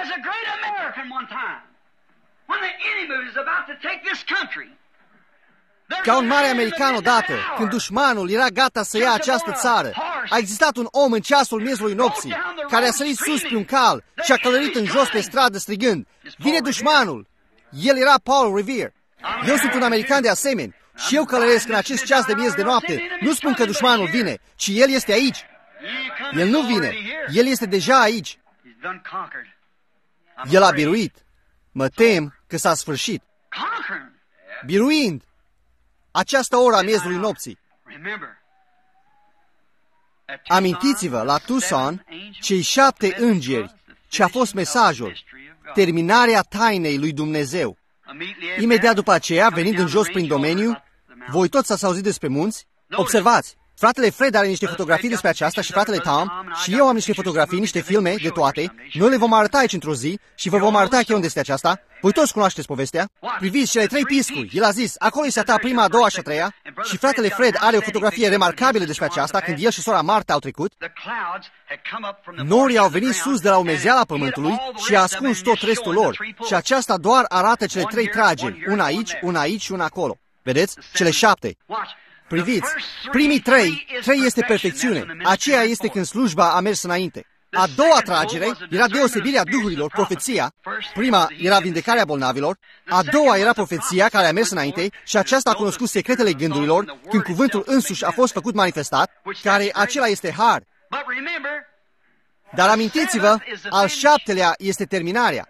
Ca un mare american odată, când dușmanul era gata să ia această țară, a existat un om în ceasul miezului nopții, care a sărit sus pe un cal și a călărit în jos pe stradă strigând, vine dușmanul! El era Paul Revere. Eu sunt un american de asemenea și eu călăresc în acest ceas de miez de noapte. Nu spun că dușmanul vine, ci el este aici. El nu vine, el este deja aici. El a biruit. Mă tem că s-a sfârșit. Biruind această oră a miezului nopții. Amintiți-vă, la Tucson, cei șapte îngeri, ce a fost mesajul, terminarea tainei lui Dumnezeu. Imediat după aceea, venind în jos prin domeniu, voi toți ați auzit despre munți? Observați! Fratele Fred are niște fotografii despre aceasta și fratele Tom și eu am niște fotografii, niște filme de toate. Noi le vom arăta aici într-o zi și vă vom arăta chiar unde este aceasta. Voi toți cunoașteți povestea. Priviți cele trei piscuri. El a zis, acolo este a ta prima, a doua și a treia. Și fratele Fred are o fotografie remarcabilă despre aceasta când el și sora Marta au trecut. Norii au venit sus de la umezeala pământului și a ascuns tot restul lor. Și aceasta doar arată cele trei trageri. Una aici, una aici și una acolo. Vedeți? Cele șapte. Priviți, primii trei, trei este perfecțiune. Aceea este când slujba a mers înainte. A doua tragere era deosebirea duhurilor, profeția. Prima era vindecarea bolnavilor. A doua era profeția care a mers înainte și aceasta a cunoscut secretele gândurilor când cuvântul însuși a fost făcut manifestat, care acela este har. Dar amintiți-vă, al șaptelea este terminarea.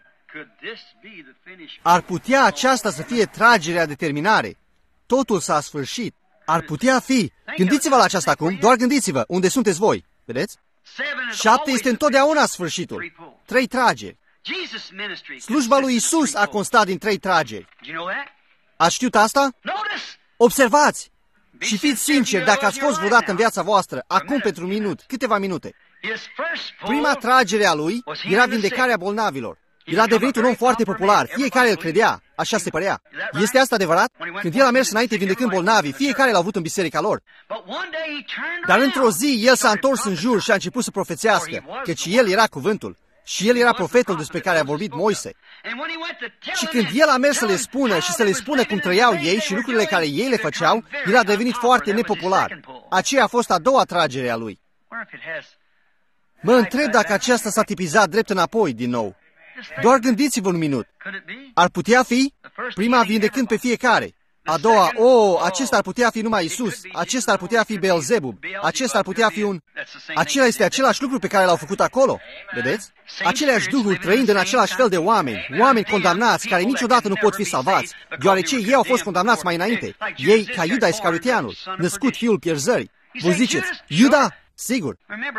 Ar putea aceasta să fie tragerea de terminare. Totul s-a sfârșit. Ar putea fi. Gândiți-vă la aceasta acum, doar gândiți-vă unde sunteți voi. Vedeți? Șapte este întotdeauna sfârșitul. Trei trageri. Slujba lui Isus a constat din trei trageri. Ați știut asta? Observați! Și fiți sinceri, dacă ați fost vreodată în viața voastră, acum pentru un minut, câteva minute. Prima tragere a lui era vindecarea bolnavilor. El a devenit un om foarte popular. Fiecare îl credea. Așa se părea. Este asta adevărat? Când el a mers înainte vindecând bolnavii, fiecare l-a avut în biserica lor. Dar într-o zi, el s-a întors în jur și a început să profețească, căci el era cuvântul. Și el era profetul despre care a vorbit Moise. Și când el a mers să le spună și să le spună cum trăiau ei și lucrurile care ei le făceau, el a devenit foarte nepopular. Aceea a fost a doua tragere a lui. Mă întreb dacă aceasta s-a tipizat drept înapoi din nou. Doar gândiți-vă un minut. Ar putea fi? Prima vindecând pe fiecare. A doua, oh, acesta ar putea fi numai Isus, acesta ar putea fi Beelzebub, acesta ar putea fi un... Acela este același lucru pe care l-au făcut acolo, vedeți? Aceleași duhuri trăind în același fel de oameni, oameni condamnați care niciodată nu pot fi salvați, deoarece ei au fost condamnați mai înainte, ei ca Iuda Iscarioteanul, născut fiul pierzării. Vă ziceți, Iuda? Sigur.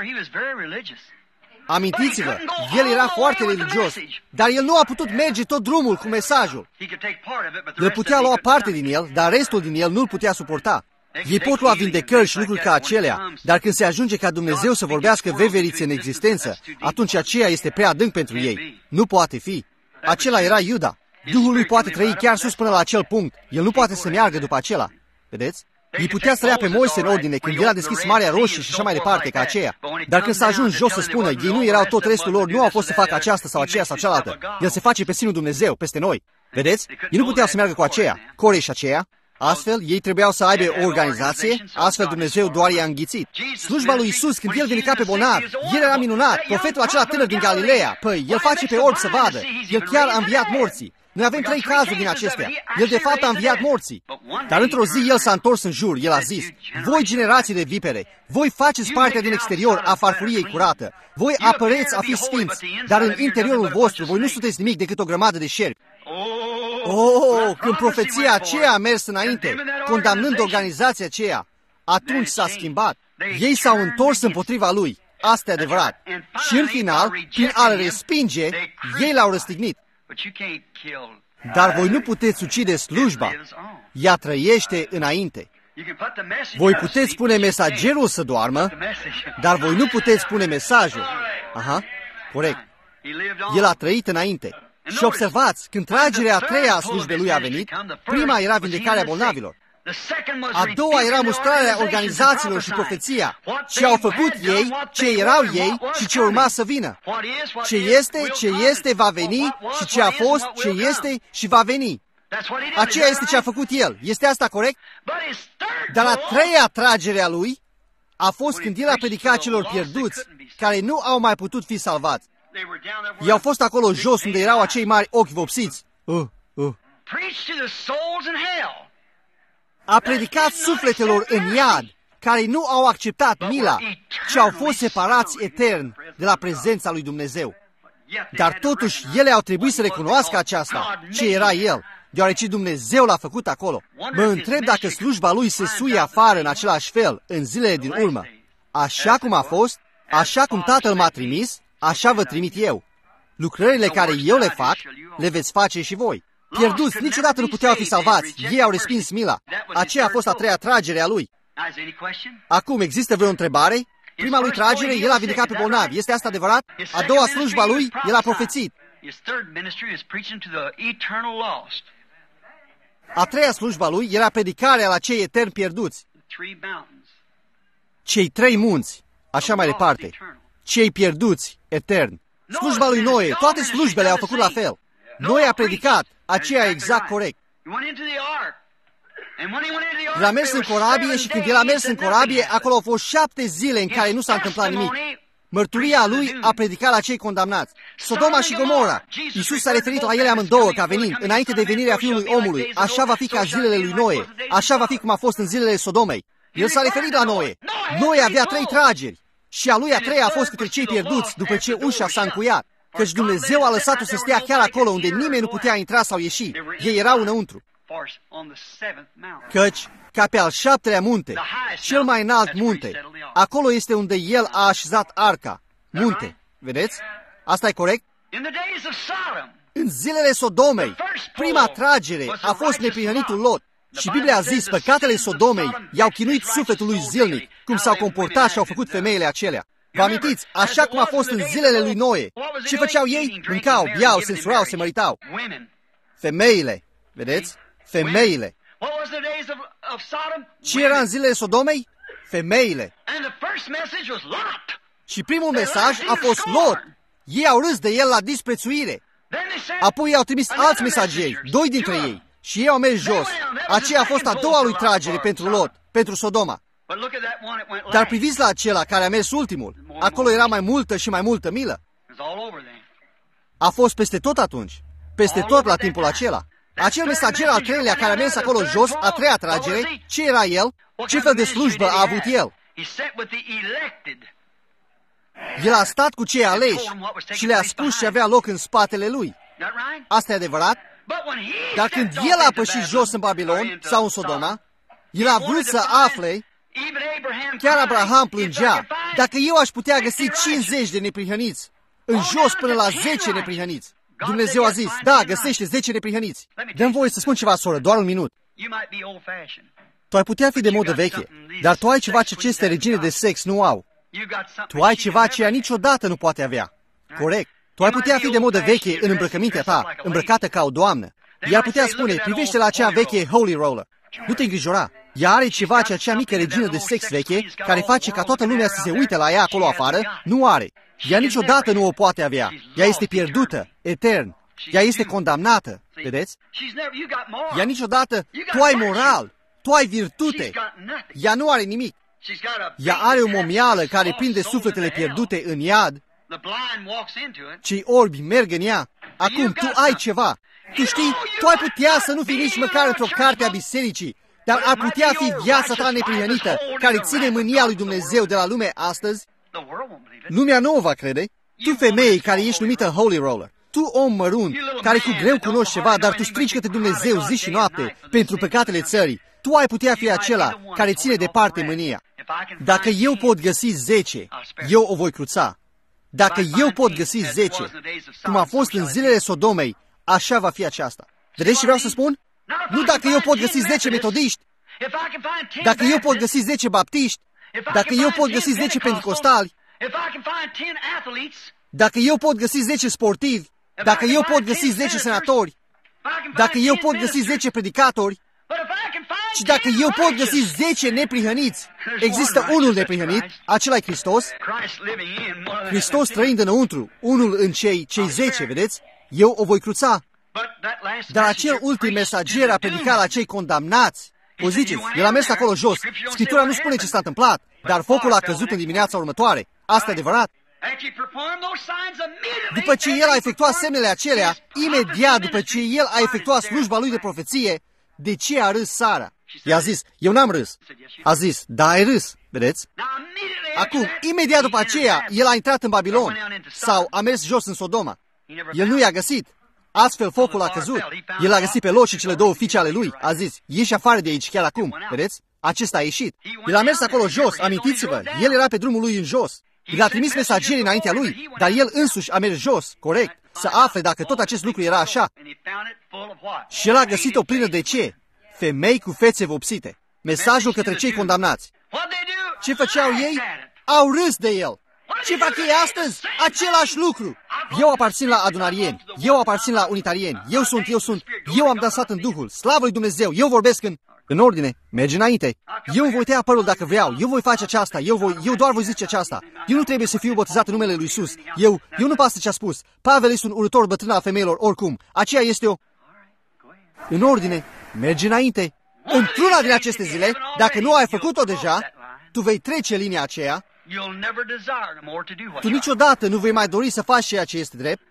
Amintiți-vă, el era foarte religios, dar el nu a putut merge tot drumul cu mesajul. El putea lua parte din el, dar restul din el nu-l putea suporta. Ei pot lua vindecări și lucruri ca acelea, dar când se ajunge ca Dumnezeu să vorbească veverițe în existență, atunci aceea este prea adânc pentru ei. Nu poate fi. Acela era Iuda. Duhul lui poate trăi chiar sus până la acel punct. El nu poate să meargă după acela. Vedeți? Ei putea să ia pe Moise în ordine când el a deschis Marea Roșie și așa mai departe ca aceea. Dar când s-a ajuns jos să spună, ei nu erau, tot restul lor nu au fost să facă aceasta sau aceea sau cealaltă. El se face pe sinul Dumnezeu, peste noi. Vedeți? Ei nu puteau să meargă cu aceea, Core și aceea. Astfel, ei trebuiau să aibă o organizație, astfel Dumnezeu doar i-a înghițit. Slujba lui Isus, când el vindeca pe bolnavi, el era minunat, profetul acela tânăr din Galileea. Păi, el face pe orbi să vadă, el chiar a înviat morții. Noi avem trei cazuri din acestea. El de fapt a înviat morții. Dar într-o zi el s-a întors în jur, el a zis, voi generații de vipere, voi faceți partea din exterior a farfuriei curată, voi apăreți a fi sfinți, dar în interiorul vostru voi nu sunteți nimic decât o grămadă de șerpi. Oh, când profeția aceea a mers înainte, condamnând organizația aceea, atunci s-a schimbat. Ei s-au întors împotriva lui. Asta e adevărat. Și în final, prin a-l respinge, ei l-au răstignit. Dar voi nu puteți ucide slujba. Ea trăiește înainte. Voi puteți spune mesagerul să doarmă, dar voi nu puteți spune mesajul. Aha, corect. El a trăit înainte. Și observați, când tragerea a treia a slujbei lui a venit, prima era vindecarea bolnavilor. A doua era mustrarea organizațiilor și profeția. Ce au făcut ei, ce erau ei și ce urma să vină. Ce este, ce este, va veni și ce a fost, ce este și va veni. Aceea este ce a făcut el. Este asta corect? Dar a treia tragere a lui a fost când el a predicat celor pierduți, care nu au mai putut fi salvați. Ei au fost acolo jos unde erau acei mari ochi vopsiți. Uh, uh. A predicat sufletelor în iad, care nu au acceptat mila, ci au fost separați etern de la prezența lui Dumnezeu. Dar totuși, ele au trebuit să recunoască aceasta, ce era el, deoarece Dumnezeu l-a făcut acolo. Mă întreb dacă slujba lui se suie afară în același fel, în zilele din urmă. Așa cum a fost, așa cum Tatăl m-a trimis, așa vă trimit eu. Lucrările care eu le fac, le veți face și voi. Pierduți, niciodată nu puteau fi salvați. Ei au respins mila. Aceea a fost a treia tragere a lui. Acum, există vreo întrebare? Prima lui tragere, el a vindecat pe bolnavi. Este asta adevărat? A doua slujba lui, el a profețit. A treia slujba lui era predicarea la cei eterni pierduți. Cei trei munți, așa mai departe. Cei pierduți, eterni. Slujba lui Noe, toate slujbele au făcut la fel. Noe a predicat, aceea exact corect. El a mers în corabie și când el a mers în corabie, acolo au fost șapte zile în care nu s-a întâmplat nimic. Mărturia lui a predicat la cei condamnați. Sodoma și Gomora. Iisus s-a referit la ele amândouă ca venind, înainte de venirea Fiului Omului. Așa va fi ca zilele lui Noe. Așa va fi cum a fost în zilele Sodomei. El s-a referit la Noe. Noe avea trei trageri. Și a lui a treia a fost către cei pierduți după ce ușa s-a încuiat. Căci Dumnezeu a lăsat-o să stea chiar acolo unde nimeni nu putea intra sau ieși. Ei erau înăuntru. Căci, ca pe al șaptelea munte, cel mai înalt munte, acolo este unde el a așezat arca. Munte. Vedeți? Asta e corect? În zilele Sodomei, prima tragere a fost neprihănitul Lot. Și Biblia a zis, păcatele Sodomei i-au chinuit sufletul lui zilnic, cum s-au comportat și au făcut femeile acelea. Vă amintiți, așa cum a fost în zilele lui Noe. Ce făceau ei? Mâncau, beau, se însurau, se măritau. Femeile, vedeți? Femeile. Ce era în zilele Sodomei? Femeile. Și primul mesaj a fost Lot. Ei au râs de el la disprețuire. Apoi i-au trimis alți mesageri, doi dintre ei. Și ei au mers jos. Aceea a fost a doua lui tragere pentru Lot, pentru Sodoma. Dar priviți la acela care a mers ultimul. Acolo era mai multă și mai multă milă. A fost peste tot atunci. Peste tot la timpul acela. Acel mesager al treilea care a mers acolo jos, a treia tragere, ce era el? Ce fel de slujbă a avut el? El a stat cu cei aleși și le-a spus ce avea loc în spatele lui. Asta e adevărat? Dar când el a pășit jos în Babilon sau în Sodoma, el a vrut să afle, chiar Abraham plângea, dacă eu aș putea găsi cincizeci de neprihăniți, în jos până la zece neprihăniți. Dumnezeu a zis, da, găsește zece neprihăniți. Dă-mi voie să spun ceva, soră, doar un minut. Tu ai putea fi de modă veche, dar tu ai ceva ce aceste regine de sex nu au. Tu ai ceva ce ea niciodată nu poate avea. Corect. Tu ai putea fi de modă veche în îmbrăcămintea ta, îmbrăcată ca o doamnă. Ea ar putea spune, privește la acea veche Holy Roller. Nu te îngrijora. Ea are ceva ce acea mică regină de sex veche, care face ca toată lumea să se uite la ea acolo afară, nu are. Ea niciodată nu o poate avea. Ea este pierdută, etern. Ea este condamnată. Vedeți? Ea niciodată, tu ai moral, tu ai virtute. Ea nu are nimic. Ea are o momială care prinde sufletele pierdute în iad. Cei orbi merg în ea. Acum, tu ai ceva. Tu știi, tu ai putea să nu fii nici măcar într-o carte a bisericii, dar ar putea fi viața ta neprihănită, care ține mânia lui Dumnezeu de la lume astăzi. Lumea nu o va crede. Tu, femeie care ești numită Holy Roller, tu, om mărunt, care cu greu cunoști ceva, dar tu strici către Dumnezeu zi și noapte pentru păcatele țării, tu ai putea fi acela care ține departe mânia. Dacă eu pot găsi zece, eu o voi cruța. Dacă eu pot găsi zece, cum a fost în zilele Sodomei, așa va fi aceasta. Vedeți ce vreau să spun? Nu dacă eu pot găsi zece metodiști, dacă eu pot găsi zece baptiști, dacă eu pot găsi zece penticostali, dacă eu pot găsi zece sportivi, dacă eu pot găsi zece senatori, dacă eu pot găsi zece predicatori, și dacă eu pot găsi zece neprihăniți, există unul neprihănit, acela e Hristos. Hristos trăind înăuntru, unul în cei, cei zece, vedeți? Eu o voi cruța. Dar acel ultim mesager a predicat la cei condamnați. O ziceți, el a mers acolo jos. Scriptura nu spune ce s-a întâmplat, dar focul a căzut în dimineața următoare. Asta e adevărat. După ce el a efectuat semnele acelea, imediat după ce el a efectuat slujba lui de profeție, de ce a râs Sara? I-a zis, eu n-am râs. A zis, da, ai râs, vedeți? Acum, imediat după aceea, el a intrat în Babilon sau a mers jos în Sodoma. El nu i-a găsit. Astfel focul a căzut. El a găsit pe Lot și cele două fiice ale lui. A zis, ieși afară de aici chiar acum, vedeți? Acesta a ieșit. El a mers acolo jos, amintiți-vă, el era pe drumul lui în jos. El a trimis mesagerii înaintea lui, dar el însuși a mers jos, corect, să afle dacă tot acest lucru era așa. Și el a găsit-o plină de ce? Femei cu fețe vopsite. Mesajul către cei condamnați. Ce făceau ei? Au râs de el. Ce fac ei astăzi? Același lucru. Eu aparțin la adunarieni, eu aparțin la unitarieni, eu sunt, eu sunt, eu am dansat în Duhul, slavă lui Dumnezeu, eu vorbesc în... În ordine, mergi înainte. Eu îmi voi tăia părul dacă vreau, eu voi face aceasta, eu, voi, eu doar voi zice aceasta. Eu nu trebuie să fiu botezat în numele lui Iisus. Eu, eu nu pasă ce a spus. Pavel este un urător bătrân al femeilor, oricum. Aceea este o... În ordine, mergi înainte. Într-una din aceste zile, dacă nu ai făcut-o deja, tu vei trece linia aceea. Tu niciodată nu vei mai dori să faci ceea ce este drept.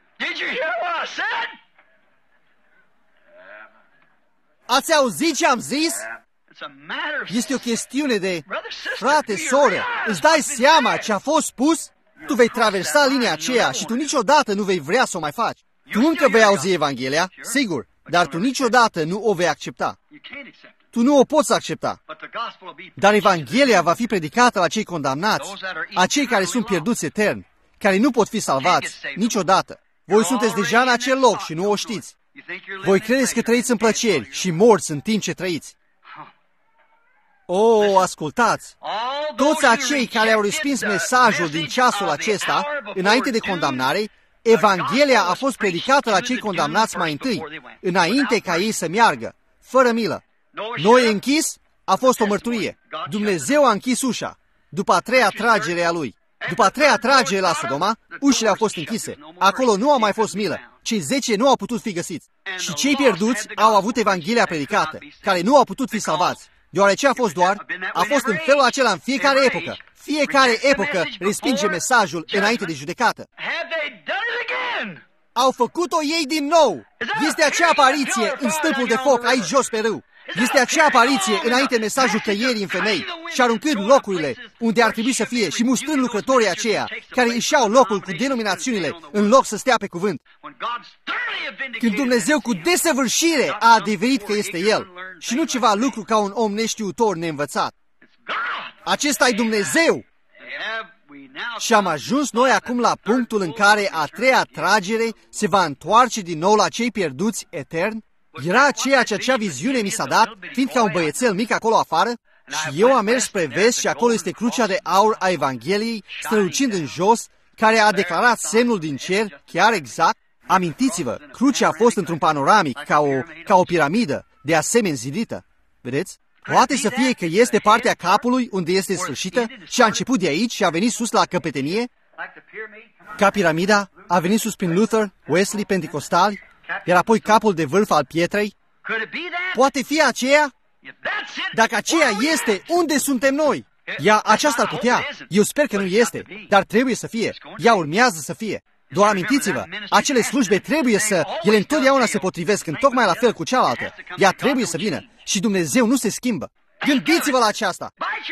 Ați auzit ce am zis? Este o chestiune de, frate, soră, îți dai seama ce a fost spus? Tu vei traversa linia aceea și tu niciodată nu vei vrea să o mai faci. Tu încă vei auzi Evanghelia, sigur, dar tu niciodată nu o vei accepta. Tu nu o poți accepta. Dar Evanghelia va fi predicată la cei condamnați, a cei care sunt pierduți etern, care nu pot fi salvați niciodată. Voi sunteți deja în acel loc și nu o știți. Voi credeți că trăiți în plăceri și morți în timp ce trăiți. O, ascultați! Toți acei care au respins mesajul din ceasul acesta, înainte de condamnare, Evanghelia a fost predicată la cei condamnați mai întâi, înainte ca ei să meargă, fără milă. Noi închis a fost o mărturie. Dumnezeu a închis ușa, după a treia tragere a lui. După a treia tragere la Sodoma, ușile au fost închise. Acolo nu a mai fost milă. Cei zece nu au putut fi găsiți. Și cei pierduți au avut Evanghelia predicată, care nu au putut fi salvați. Deoarece a fost doar, a fost în felul acela în fiecare epocă. Fiecare epocă respinge mesajul înainte de judecată. Au făcut-o ei din nou. Este acea apariție în stâlpul de foc aici jos pe râu. Este acea apariție înainte mesajul căierii în femei și aruncând locurile unde ar trebui să fie și mustrând lucrătorii aceia care își iau locul cu denominațiunile în loc să stea pe cuvânt. Când Dumnezeu cu desăvârșire a adeverit că este El și nu ceva lucru ca un om neștiutor neînvățat. Acesta e Dumnezeu! Și am ajuns noi acum la punctul în care a treia tragere se va întoarce din nou la cei pierduți etern. Era ceea ce acea viziune mi s-a dat, fiind ca un băiețel mic acolo afară, și eu am mers spre vest și acolo este crucea de aur a Evangheliei, strălucind în jos, care a declarat semnul din cer, chiar exact. Amintiți-vă, crucea a fost într-un panoramic, ca o, ca o piramidă, de asemenea zidită. Vedeți? Poate să fie că este partea capului unde este sfârșită și a început de aici și a venit sus la căpetenie, ca piramida, a venit sus prin Luther, Wesley, Pentecostali, iar apoi capul de vârf al pietrei. Poate fi aceea? Dacă aceea este, unde suntem noi? Ea, aceasta ar putea. Eu sper că nu este, dar trebuie să fie. Ea urmează să fie. Doar amintiți-vă, acele slujbe trebuie să, ele întotdeauna se potrivesc în tocmai la fel cu cealaltă. Ea trebuie să vină și Dumnezeu nu se schimbă. Gândiți-vă la aceasta.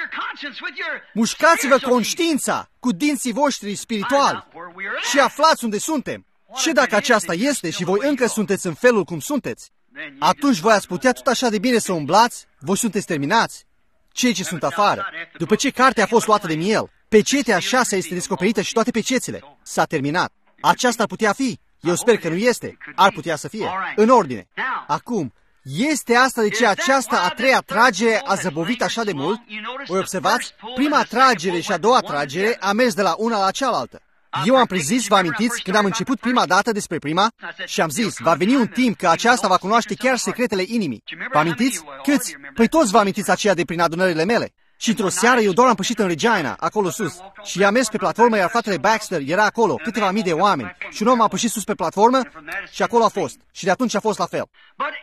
Mușcați-vă conștiința cu dinții voștri spirituali și aflați unde suntem. Și dacă aceasta este și voi încă sunteți în felul cum sunteți, atunci voi ați putea tot așa de bine să umblați, voi sunteți terminați. Cei ce sunt afară, după ce cartea a fost luată de miel, pecetea șasea este descoperită și toate pecețele, s-a terminat. Aceasta ar putea fi. Eu sper că nu este. Ar putea să fie. În ordine. Acum, este asta de ce aceasta a treia tragere a zăbovit așa de mult? Voi observați? Prima tragere și a doua tragere a mers de la una la cealaltă. Eu am prezis, vă amintiți, când am început prima dată despre prima și am zis, va veni un timp că aceasta va cunoaște chiar secretele inimii. Vă amintiți? Câți? Păi toți vă amintiți aceea de prin adunările mele. Și într-o seară eu doar am pășit în Regina, acolo sus. Și i-am mers pe platformă, iar fratele Baxter era acolo, câteva mii de oameni. Și un om a pășit sus pe platformă și acolo a fost. Și de atunci a fost la fel.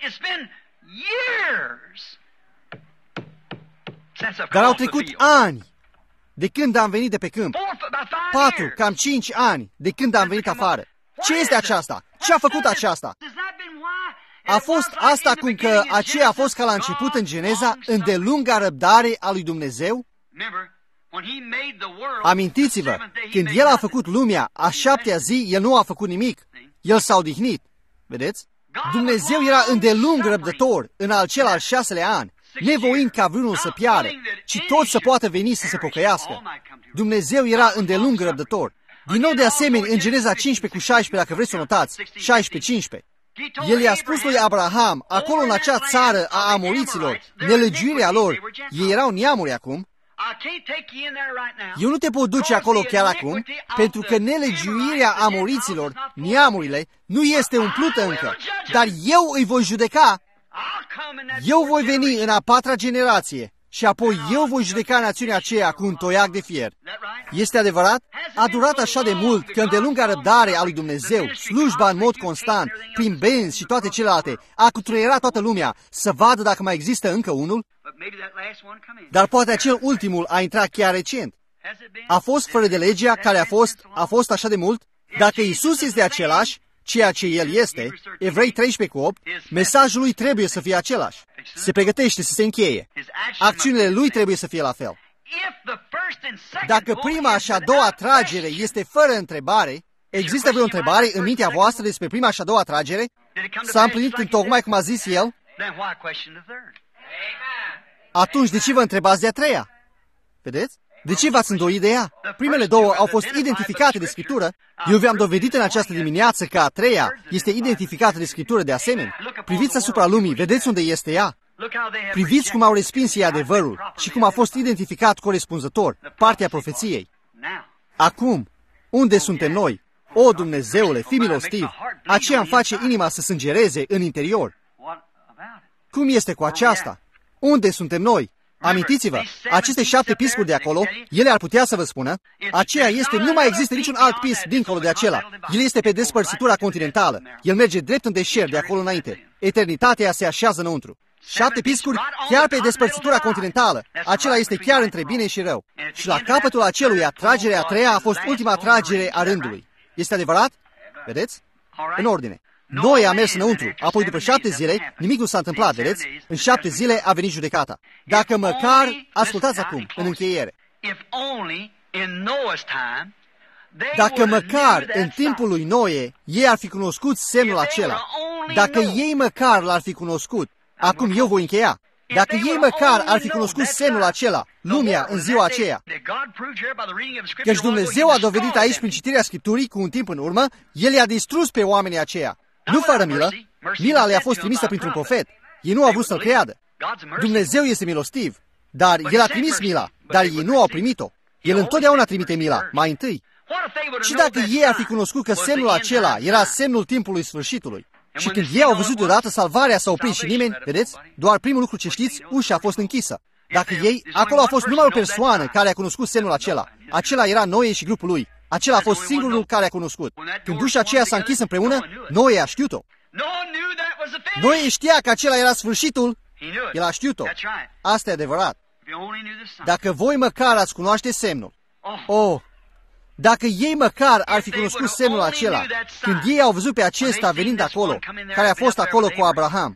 Dar au trecut ani de când am venit de pe câmp. Patru, cam cinci ani de când am venit afară. Ce este aceasta? Ce a făcut aceasta? A fost asta cum că aceea a fost ca la început în Geneza, îndelunga răbdare a lui Dumnezeu? Amintiți-vă, când El a făcut lumea, a șaptea zi, El nu a făcut nimic. El s-a odihnit. Vedeți? Dumnezeu era îndelung răbdător în al cel al șaselea an, nevoind ca vreunul să piară, ci tot să poată veni să se pocăiască. Dumnezeu era îndelung răbdător. Din nou de asemenea, în Geneza cincisprezece cu șaisprezece, dacă vreți să o notați, șaisprezece cincisprezece. El i-a spus lui Abraham, acolo în acea țară a amoriților, nelegiuirea lor, ei erau neamuri acum. Eu nu te pot duce acolo chiar acum, pentru că nelegiuirea amoriților, neamurile, nu este umplută încă, dar eu îi voi judeca. Eu voi veni în a patra generație și apoi eu voi judeca națiunea aceea cu un toiac de fier. Este adevărat? A durat așa de mult că îndelunga răbdare a lui Dumnezeu, slujba în mod constant, prin benzi și toate celelalte, a cutreierat toată lumea să vadă dacă mai există încă unul? Dar poate acel ultimul a intrat chiar recent. A fost fără de legea care a fost, a fost așa de mult? Dacă Iisus este același, ceea ce El este, Evrei treisprezece cu opt, mesajul Lui trebuie să fie același. Se pregătește să se încheie. Acțiunile Lui trebuie să fie la fel. Dacă prima și a doua tragere este fără întrebare, există vreo întrebare în mintea voastră despre prima și a doua tragere? S-a împlinit întocmai cum a zis El? Atunci de ce vă întrebați de a treia? Vedeți? De ce v-ați îndoit de ea? Primele două au fost identificate de Scriptură. Eu vi-am dovedit în această dimineață că a treia este identificată de Scriptură de asemenea. Priviți asupra lumii, vedeți unde este ea. Priviți cum au respins ei adevărul și cum a fost identificat corespunzător, partea profeției. Acum, unde suntem noi? O, Dumnezeule, fii milostiv! Aceea îmi face inima să sângereze în interior. Cum este cu aceasta? Unde suntem noi? Amintiți-vă, aceste șapte piscuri de acolo, ele ar putea să vă spună, aceea este, nu mai există niciun alt pis dincolo de acela. El este pe despărțitura continentală. El merge drept în deșert de acolo înainte. Eternitatea se așează înăuntru. Șapte piscuri chiar pe despărțitura continentală. Acela este chiar între bine și rău. Și la capătul aceluia, tragerea a treia a fost ultima tragere a rândului. Este adevărat? Vedeți? În ordine. Noe a mers înăuntru, apoi după șapte zile, nimic nu s-a întâmplat, vedeți? În șapte zile a venit judecata. Dacă măcar, ascultați acum, în încheiere, dacă măcar în timpul lui Noe ei ar fi cunoscut semnul acela, dacă ei măcar l-ar fi cunoscut, acum eu voi încheia, dacă ei măcar ar fi cunoscut semnul acela, lumea în ziua aceea, căci Dumnezeu a dovedit aici prin citirea Scripturii cu un timp în urmă, El i-a distrus pe oamenii aceia. Nu fără milă, mila le-a fost trimisă printr-un profet. Ei nu au vrut să-l creadă. Dumnezeu este milostiv, dar El a trimis mila, dar ei nu au primit-o. El întotdeauna trimite mila, mai întâi. Și dacă ei ar fi cunoscut că semnul acela era semnul timpului sfârșitului, și când ei au văzut deodată, salvarea s-a oprit și nimeni, vedeți, doar primul lucru ce știți, ușa a fost închisă. Dacă ei, acolo a fost numai o persoană care a cunoscut semnul acela. Acela era Noe și grupul lui. Acela a fost singurul care a cunoscut. Când ușa aceea s-a închis împreună, Noe a știut-o. Noe știa că acela era sfârșitul. El a știut-o. Asta e adevărat. Dacă voi măcar ați cunoaște semnul. Oh! Dacă ei măcar ar fi cunoscut semnul acela, când ei au văzut pe acesta venind acolo, care a fost acolo cu Abraham,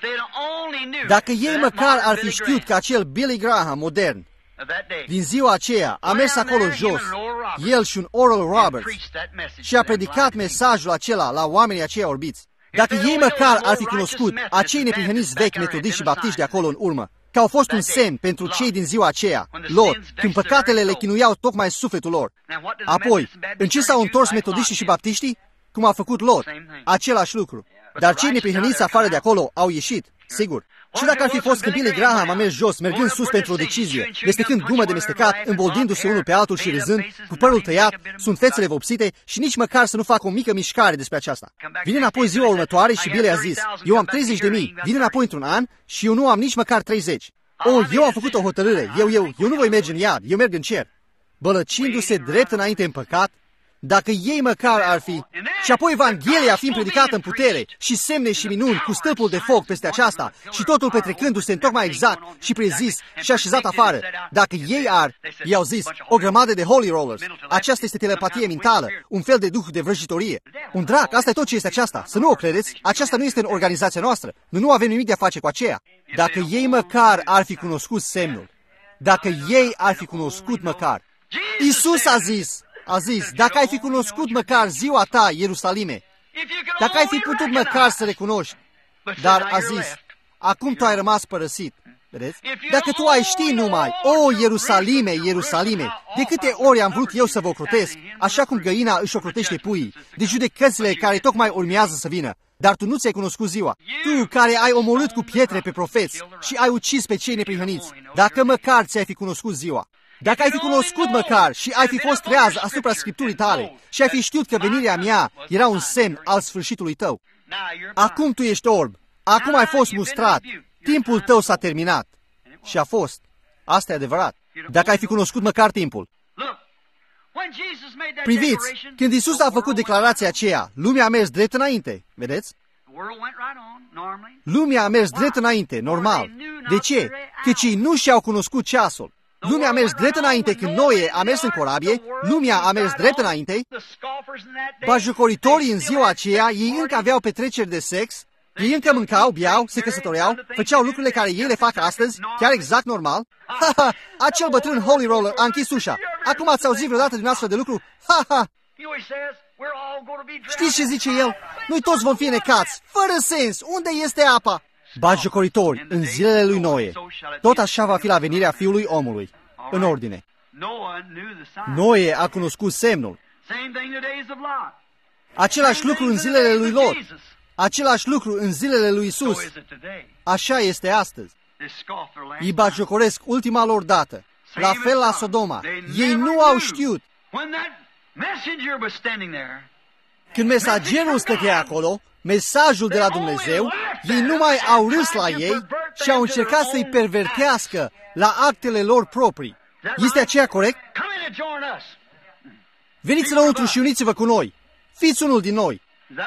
dacă ei măcar ar fi știut că acel Billy Graham modern, din ziua aceea, a mers acolo jos, el și un Oral Roberts, și a predicat mesajul acela la oamenii aceia orbiți, dacă ei măcar ar fi cunoscut acei neprihăniți vechi metodiști și baptiști de acolo în urmă, că au fost un semn pentru cei din ziua aceea, lor, când păcatele le chinuiau tocmai sufletul lor. Apoi, în ce s-au întors metodiștii și baptiștii? Cum a făcut Lot? Același lucru. Dar cei neprihăniți afară de acolo au ieșit, sigur. Și dacă ar fi fost când Billy Graham a mers jos, mergând sus pentru o decizie, mestecând gumă de mestecat, îmboldindu-se unul pe altul și râzând, cu părul tăiat, sunt fețele vopsite și nici măcar să nu facă o mică mișcare despre aceasta. Vine înapoi ziua următoare și Billy a zis, eu am treizeci de mii, vine înapoi într-un an și eu nu am nici măcar treizeci. Oh, eu am făcut o hotărâre, eu, eu, eu nu voi merge în iad, eu merg în cer. Bălăcindu-se drept înainte în păcat, dacă ei măcar ar fi, și apoi Evanghelia fiind predicată în putere și semne și minuni cu stâlpul de foc peste aceasta și totul petrecându-se întocmai exact și prezis și așezat afară, dacă ei ar, i-au zis, o grămadă de holy rollers, aceasta este telepatie mentală, un fel de duh de vrăjitorie. Un drac, asta e tot ce este aceasta, să nu o credeți, aceasta nu este în organizația noastră, noi nu avem nimic de a face cu aceea. Dacă ei măcar ar fi cunoscut semnul, dacă ei ar fi cunoscut măcar, Iisus a zis, a zis, dacă ai fi cunoscut măcar ziua ta, Ierusalime, dacă ai fi putut măcar să recunoști, dar a zis, acum tu ai rămas părăsit, vedeți? Dacă tu ai ști numai, o, Ierusalime, Ierusalime, de câte ori am vrut eu să vă ocrotesc, așa cum găina își ocrotește puii, de judecățile care tocmai urmează să vină, dar tu nu ți-ai cunoscut ziua. Tu care ai omorât cu pietre pe profeți și ai ucis pe cei neprihăniți, dacă măcar ți-ai fi cunoscut ziua. Dacă ai fi cunoscut măcar și ai fi fost treaz asupra Scripturii tale și ai fi știut că venirea mea era un semn al sfârșitului tău. Acum tu ești orb, acum ai fost mustrat, timpul tău s-a terminat. Și a fost. Asta e adevărat. Dacă ai fi cunoscut măcar timpul. Priviți, când Iisus a făcut declarația aceea, lumea a mers drept înainte, vedeți? Lumea a mers drept înainte, normal. De ce? Căci ei nu și-au cunoscut ceasul. Lumea a mers drept înainte când Noe a mers în corabie, lumea a mers drept înainte, bajucoritorii în ziua aceea, ei încă aveau petreceri de sex, ei încă mâncau, beau, se căsătoreau, făceau lucrurile care ei le fac astăzi, chiar exact normal. Ha, ha, acel bătrân holy roller a închis ușa. Acum ați auzit vreodată din astfel de lucru? Ha, ha! Știți ce zice el? Noi toți vom fi necați, fără sens. Unde este apa? Bagiocoritori, în zilele lui Noe. Tot așa va fi la venirea Fiului Omului. În ordine. Noe a cunoscut semnul. Același lucru în zilele lui Lot. Același lucru în zilele lui Isus. Așa este astăzi. Îi bagiocoresc ultima lor dată. La fel la Sodoma. Ei nu au știut. Când mesagerul stătea acolo, mesajul de la Dumnezeu, ei nu mai au râs la ei și au încercat să-i pervertească la actele lor proprii. Este aceea corect? Veniți înăuntru și uniți-vă cu noi. Fiți unul din noi.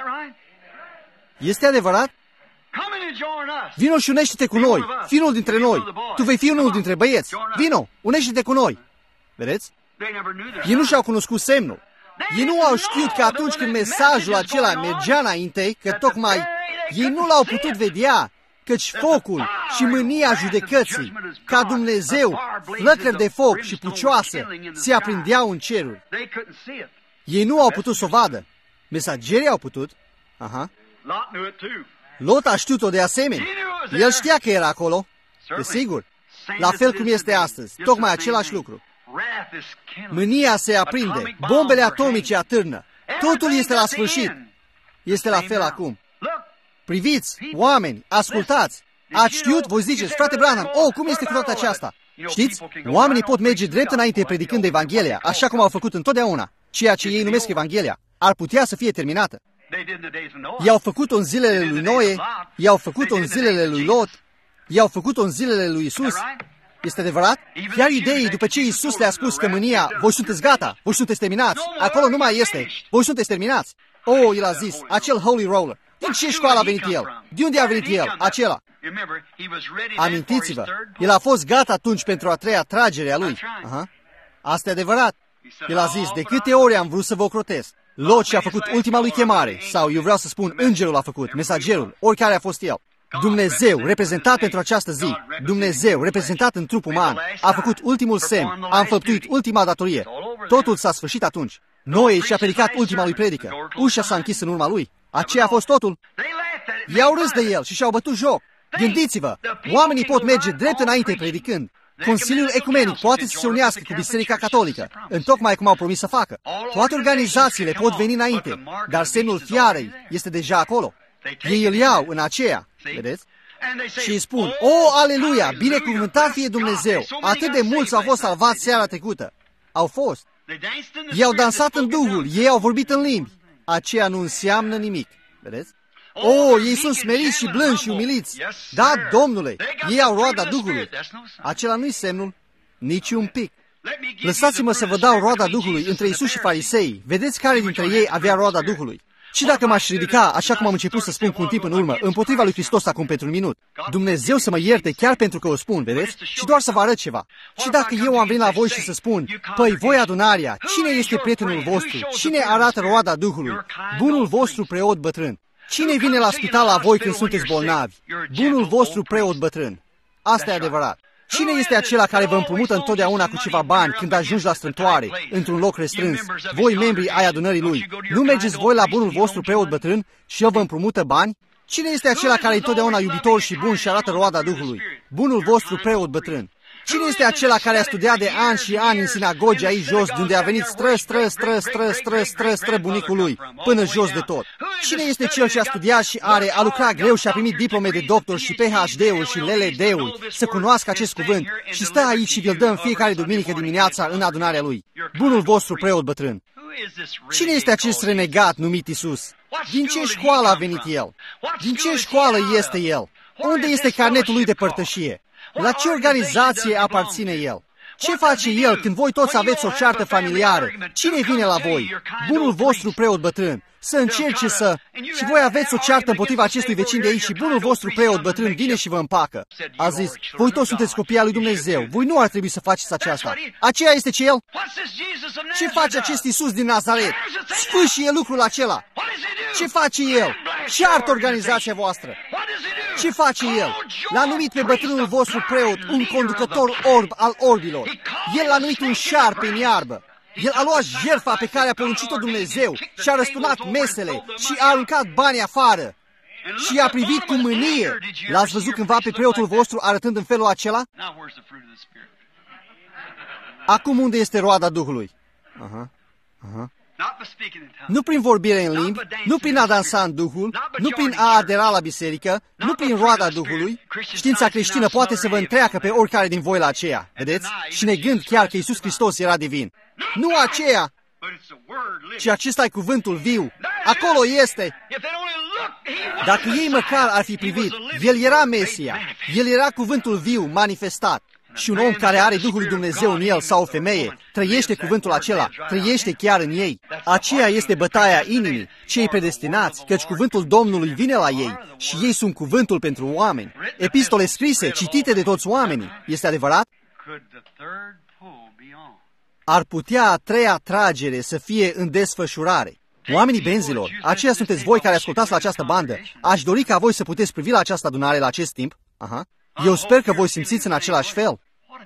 Este adevărat? Vino și unește-te cu noi. Fii unul dintre noi. Tu vei fi unul dintre băieți. Vino, unește-te cu noi. Vedeți? Ei nu și-au cunoscut semnul. Ei nu au știut că atunci când mesajul acela mergea înainte, că tocmai ei nu l-au putut vedea, căci focul și mânia judecății, ca Dumnezeu, flăcări de foc și pucioasă, se aprindeau în ceruri. Ei nu au putut să o vadă. Mesagerii au putut. Aha. Lot a știut-o de asemenea. El știa că era acolo. Desigur. La fel cum este astăzi. Tocmai același lucru. Mânia se aprinde. Bombele atomice atârnă. Totul este la sfârșit. Este la fel acum. Priviți, oameni, ascultați. Ați știut, voi ziceți, frate Branham, oh, cum este cu toată aceasta? Știți, oamenii pot merge drept înainte predicând Evanghelia, așa cum au făcut întotdeauna. Ceea ce ei numesc Evanghelia ar putea să fie terminată. I-au făcut-o în zilele lui Noe, i-au făcut-o în zilele lui Lot, i-au făcut-o în zilele lui Isus. Este adevărat? Chiar ideii, după ce Isus le-a spus că mânia, voi sunteți gata, voi sunteți terminați, acolo nu mai este, voi sunteți terminați. Oh, el a zis, acel Holy Roller. Din ce școală a venit el? De unde a venit el? Acela. Amintiți-vă, el a fost gata atunci pentru a treia tragere a lui. Aha. Asta e adevărat. El a zis, de câte ori am vrut să vă ocrotesc. Lot și-a făcut ultima lui chemare, sau eu vreau să spun, îngerul a făcut, mesagerul, oricare a fost el. Dumnezeu, reprezentat pentru această zi, Dumnezeu, reprezentat în trup uman, a făcut ultimul semn, a înfăptuit ultima datorie. Totul s-a sfârșit atunci. Noe și-a predicat ultima lui predică. Ușa s-a închis în urma lui. Aceea a fost totul. I-au râs de el și și-au bătut joc. Gândiți-vă, oamenii pot merge drept înainte predicând. Consiliul Ecumenic poate să se unească cu Biserica Catolică, întocmai cum au promis să facă. Toate organizațiile pot veni înainte, dar semnul fiarei este deja acolo. Ei îl iau în aceea, vedeți? Și îi spun, o, aleluia, binecuvântat fie Dumnezeu, atât de mulți au fost salvați seara trecută. Au fost. Ei-au dansat în Duhul, ei au vorbit în limbi. Aceea nu înseamnă nimic, vedeți? Oh, ei sunt smeriți și blânzi și umiliți. Da, Domnule, ei au roada Duhului. Acela nu-i semnul, nici un pic. Lăsați-mă să vă dau roada Duhului între Iisus și farisei. Vedeți care dintre ei avea roada Duhului. Și dacă m-aș ridica, așa cum am început să spun cu un timp în urmă, împotriva lui Hristos acum pentru un minut, Dumnezeu să mă ierte chiar pentru că o spun, vedeți? Și doar să vă arăt ceva. Și dacă eu am venit la voi și să spun, păi voi adunarea, cine este prietenul vostru? Cine arată roada Duhului? Bunul vostru preot bătrân. Cine vine la spital la voi când sunteți bolnavi? Bunul vostru preot bătrân. Asta e adevărat. Cine este acela care vă împrumută întotdeauna cu ceva bani când ajungi la strântoare, într-un loc restrâns? Voi, membrii ai adunării lui, nu mergeți voi la bunul vostru preot bătrân și el vă împrumută bani? Cine este acela care e întotdeauna iubitor și bun și arată roada Duhului? Bunul vostru preot bătrân. Cine este acela care a studiat de ani și ani în sinagogi aici jos, de unde a venit stră, stră, stră, stră, stră, stră, stră bunicul lui, până jos de tot? Cine este cel ce a studiat și are, a lucrat greu și a primit diplome de doctor și P H D-uri și L L D-uri, să cunoască acest cuvânt și stă aici și vi-l dă în fiecare duminică dimineața în adunarea lui? Bunul vostru preot bătrân. Cine este acest renegat numit Isus? Din ce școală a venit el? Din ce școală este el? Unde este carnetul lui de părtășie? La ce organizație aparține el? Ce face el când voi toți aveți o ceartă familiară? Cine vine la voi? Bunul vostru preot bătrân. Să încerce să... Și voi aveți o ceartă împotriva acestui vecin de aici și bunul vostru preot bătrân vine și vă împacă. A zis, voi toți sunteți copii al lui Dumnezeu. Voi nu ar trebui să faceți aceasta. Aceea este ce el? Ce face acest Iisus din Nazaret? Sfâșie lucrul acela. Ce face el? Ce artă organizația voastră? Ce face el? L-a numit pe bătrânul vostru preot un conducător orb al orbilor. El l-a numit un șarpe în iarbă. El a luat jertfa pe care a poruncit-o Dumnezeu și a răsturnat mesele și a aruncat banii afară și a privit cu mânie. L-ați văzut cândva pe preotul vostru arătând în felul acela? Acum unde este roada Duhului? Aha, aha. Nu prin vorbire în limbi, nu prin a dansa în Duhul, nu prin a adera la biserică, nu prin roada Duhului. Știința creștină poate să vă întreacă pe oricare din voi la aceea, vedeți? Și negând chiar că Iisus Hristos era divin. Nu aceea, ci acesta e cuvântul viu. Acolo este. Dacă ei măcar ar fi privit, El era Mesia, El era cuvântul viu manifestat. Și un om care are Duhul lui Dumnezeu în el sau o femeie, trăiește cuvântul acela, trăiește chiar în ei. Aceea este bătaia inimii, cei predestinați, căci cuvântul Domnului vine la ei și ei sunt cuvântul pentru oameni. Epistole scrise, citite de toți oamenii. Este adevărat? ar putea a treia tragere să fie în desfășurare. Oamenii benzilor, aceia sunteți voi care ascultați la această bandă. Aș dori ca voi să puteți privi la această adunare la acest timp. Aha. Eu sper că voi simțiți în același fel.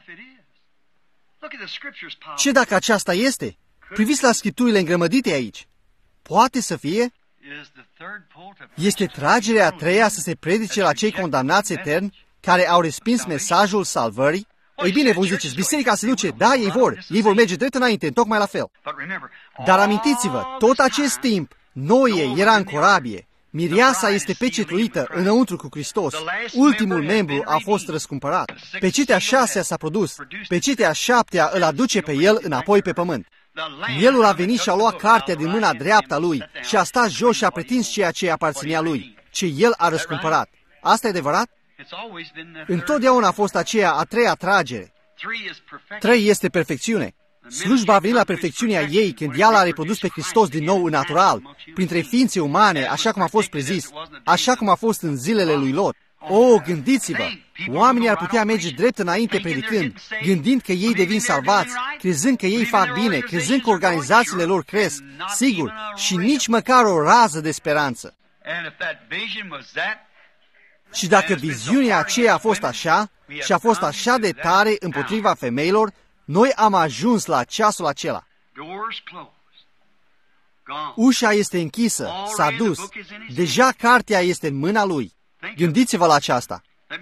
Ce dacă aceasta este? Priviți la scripturile îngrămădite aici. Poate să fie? Este tragerea a treia să se predice la cei condamnați etern care au respins mesajul salvării? Ei bine, voi ziceți, biserica se duce, da, ei vor, ei vor merge drept înainte, tocmai la fel. Dar amintiți-vă, tot acest timp, Noe era în corabie, Miriasa este pecetluită înăuntru cu Hristos, ultimul membru a fost răscumpărat, pecetea șasea s-a produs, pecetea șaptea îl aduce pe el înapoi pe pământ. Mielul a venit și a luat cartea din mâna dreaptă a lui și a stat jos și a pretins ceea ce aparținea lui, ce el a răscumpărat. Asta e adevărat? Întotdeauna a fost aceea a treia tragere. Trei este perfecțiune. Slujba a venit la perfecțiunea ei când ea l-a reprodus pe Hristos din nou în natural, printre ființe umane, așa cum a fost prezis, așa cum a fost în zilele lui Lot. O, gândiți-vă! Oamenii ar putea merge drept înainte predicând, gândind că ei devin salvați, crezând că ei fac bine, crezând că organizațiile lor cresc, sigur, și nici măcar o rază de speranță. Și dacă viziunea aceea a fost așa, și a fost așa de tare împotriva femeilor, noi am ajuns la ceasul acela. Ușa este închisă, s-a dus, deja cartea este în mâna lui. Gândiți-vă la aceasta.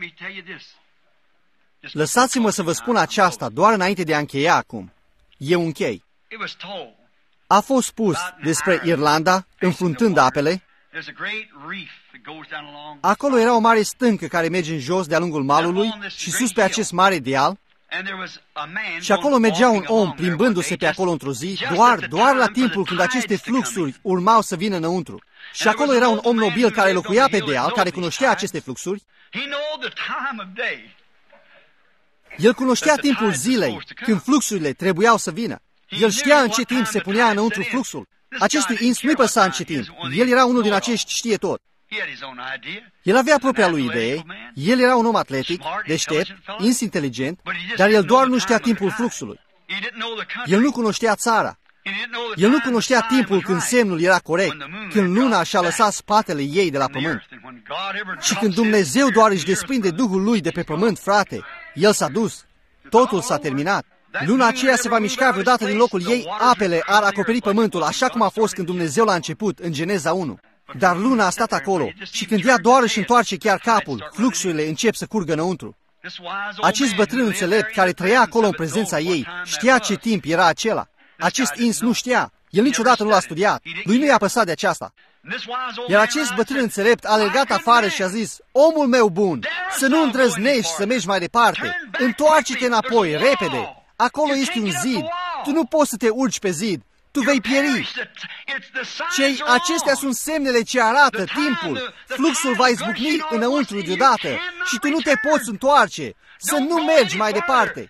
Lăsați-mă să vă spun aceasta doar înainte de a încheia acum. Eu închei. A fost spus despre Irlanda, înfruntând apele. Acolo era o mare stâncă care merge în jos de-a lungul malului și sus pe acest mare deal. Și acolo mergea un om plimbându-se pe acolo într-o zi, doar, doar la timpul când aceste fluxuri urmau să vină înăuntru. Și acolo era un om nobil care locuia pe deal, care cunoștea aceste fluxuri. El cunoștea timpul zilei, când fluxurile trebuiau să vină. El știa în ce timp se punea înăuntru fluxul. Acestui ins nu-i păsa în ce timp. El era unul din acești știe tot. El avea propria lui idee, el era un om atletic, deștept, ins inteligent, dar el doar nu știa timpul fluxului. El nu cunoștea țara. El nu cunoștea timpul când semnul era corect, când luna și-a lăsat spatele ei de la pământ. Și când Dumnezeu doar își desprinde Duhul lui de pe pământ, frate, el s-a dus. Totul s-a terminat. Luna aceea se va mișca vreodată din locul ei, apele ar acoperi pământul, așa cum a fost când Dumnezeu la început, în Geneza unu. Dar luna a stat acolo și când ea doar își întoarce chiar capul, fluxurile încep să curgă înăuntru. Acest bătrân înțelept care trăia acolo în prezența ei știa ce timp era acela. Acest ins nu știa. El niciodată nu l-a studiat. Lui nu i-a păsat de aceasta. Iar acest bătrân înțelept a alergat afară și a zis, omul meu bun, să nu îndrăznești să mergi mai departe. Întoarce-te înapoi, repede. Acolo este un zid. Tu nu poți să te urci pe zid. Tu vei pieri. Cei acestea sunt semnele ce arată timpul. Fluxul va izbucni înăuntru deodată și tu nu te poți întoarce. Să nu mergi mai departe.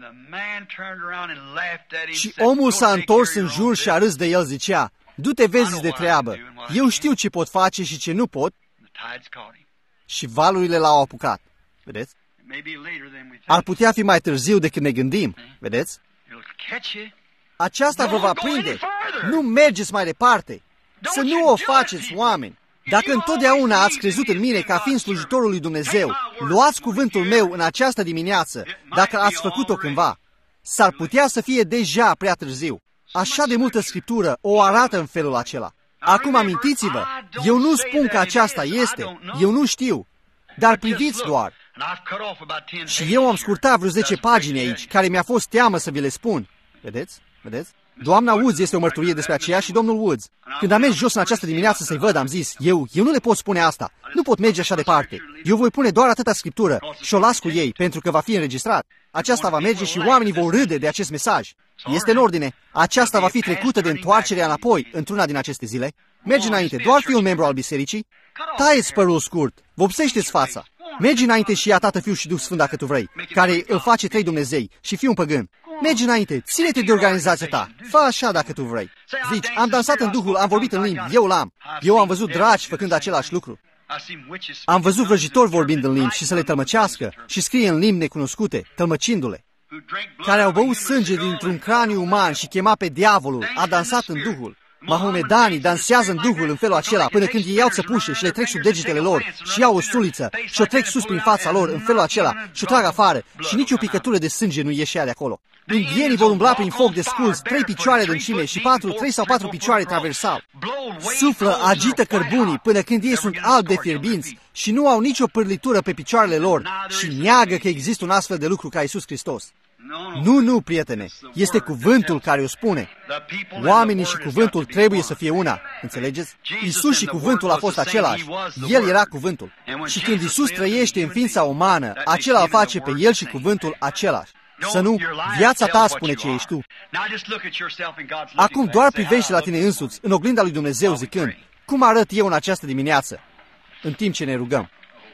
Și omul s-a întors în jur și a râs de el, zicea, du-te, vezi de treabă. Eu știu ce pot face și ce nu pot. Și valurile l-au apucat. Vedeți? Ar putea fi mai târziu decât ne gândim. Vedeți? Aceasta vă va prinde. Nu mergeți mai departe. Să nu o faceți, oameni. Dacă întotdeauna ați crezut în mine ca fiind slujitorul lui Dumnezeu, luați cuvântul meu în această dimineață, dacă ați făcut-o cândva. S-ar putea să fie deja prea târziu. Așa de multă Scriptură o arată în felul acela. Acum amintiți-vă, eu nu spun că aceasta este, eu nu știu, dar priviți doar. Și eu am scurtat vreo zece pagini aici, care mi-a fost teamă să vi le spun. Vedeți? Vedeți? Doamna Woods este o mărturie despre aceea și domnul Woods. Când am mers jos în această dimineață să-i văd, am zis, eu, eu nu le pot spune asta. Nu pot merge așa departe. Eu voi pune doar atâta Scriptură și o las cu ei, pentru că va fi înregistrat. Aceasta va merge și oamenii vor râde de acest mesaj. Este în ordine. Aceasta va fi trecută de întoarcerea înapoi într-una din aceste zile. Mergi înainte, doar fi un membru al bisericii. Taie-ți părul scurt, vopsește-ți fața. Mergi înainte și ia Tată, Fiul și Duh Sfânt dacă tu vrei, care îl face trei Dumnezei și fii un păgân. Mergi înainte, ține-te de organizația ta, fă așa dacă tu vrei. Zici, am dansat în Duhul, am vorbit în limbi, eu l-am. Eu am văzut dragi făcând același lucru. Am văzut vrăjitori vorbind în limbi și să le tălmăcească și scrie în limbi necunoscute, tălmăcindu-le. care au băut sânge dintr-un craniu uman și chema pe diavolul, a dansat în Duhul. Mahomedanii dansează în Duhul în felul acela până când ei iau țăpușe și le trec sub degetele lor și iau o suliță și o trec sus prin fața lor în felul acela și o trag afară și nici o picătură de sânge nu ieșea de acolo. Indierii vor umbla prin foc de sculți, trei picioare adâncime și patru, trei sau patru picioare traversal. Suflă, agită cărbunii până când ei sunt albi de fierbinți și nu au nicio pârlitură pe picioarele lor și neagă că există un astfel de lucru ca Iisus Hristos. Nu, nu, prietene, este cuvântul care o spune. Oamenii și cuvântul trebuie să fie una, înțelegeți? Iisus și cuvântul a fost același. El era cuvântul. Și când Iisus trăiește în ființa umană, acela îl face pe El și cuvântul același. Să nu, viața ta spune ce ești tu. Acum doar privește la tine însuți, în oglinda lui Dumnezeu, zicând, cum arăt eu în această dimineață, în timp ce ne rugăm.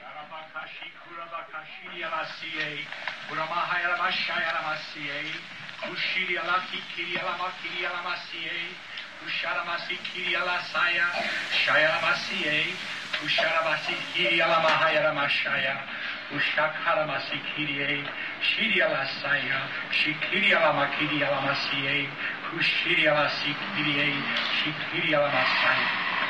Ushakara masikirie, shiria la saya, shikiria la makiria la masie, kushiria la sikirie, shikiria la masaya.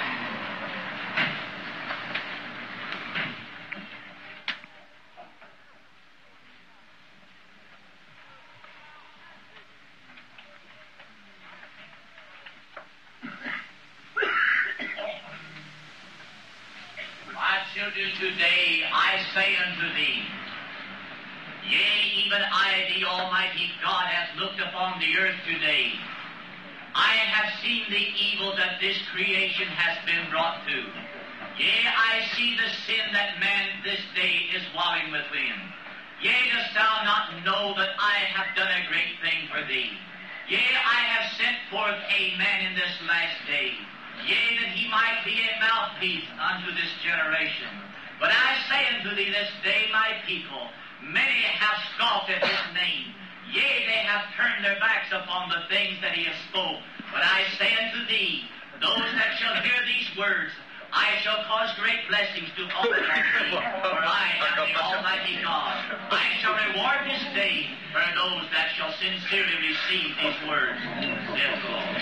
Children, today I say unto thee, yea, even I, the Almighty God, has looked upon the earth today. I have seen the evil that this creation has been brought to. Yea, I see the sin that man this day is wallowing within. Yea, dost thou not know that I have done a great thing for thee? Yea, I have sent forth a man in this last day. Yea, that he might be a mouthpiece unto this generation. But I say unto thee this day, my people, many have scoffed at his name. Yea, they have turned their backs upon the things that he has spoke. But I say unto thee, those that shall hear these words, I shall cause great blessings to overtake thee, for I am the Almighty God. I shall reward this day for those that shall sincerely receive these words. Yes, Lord.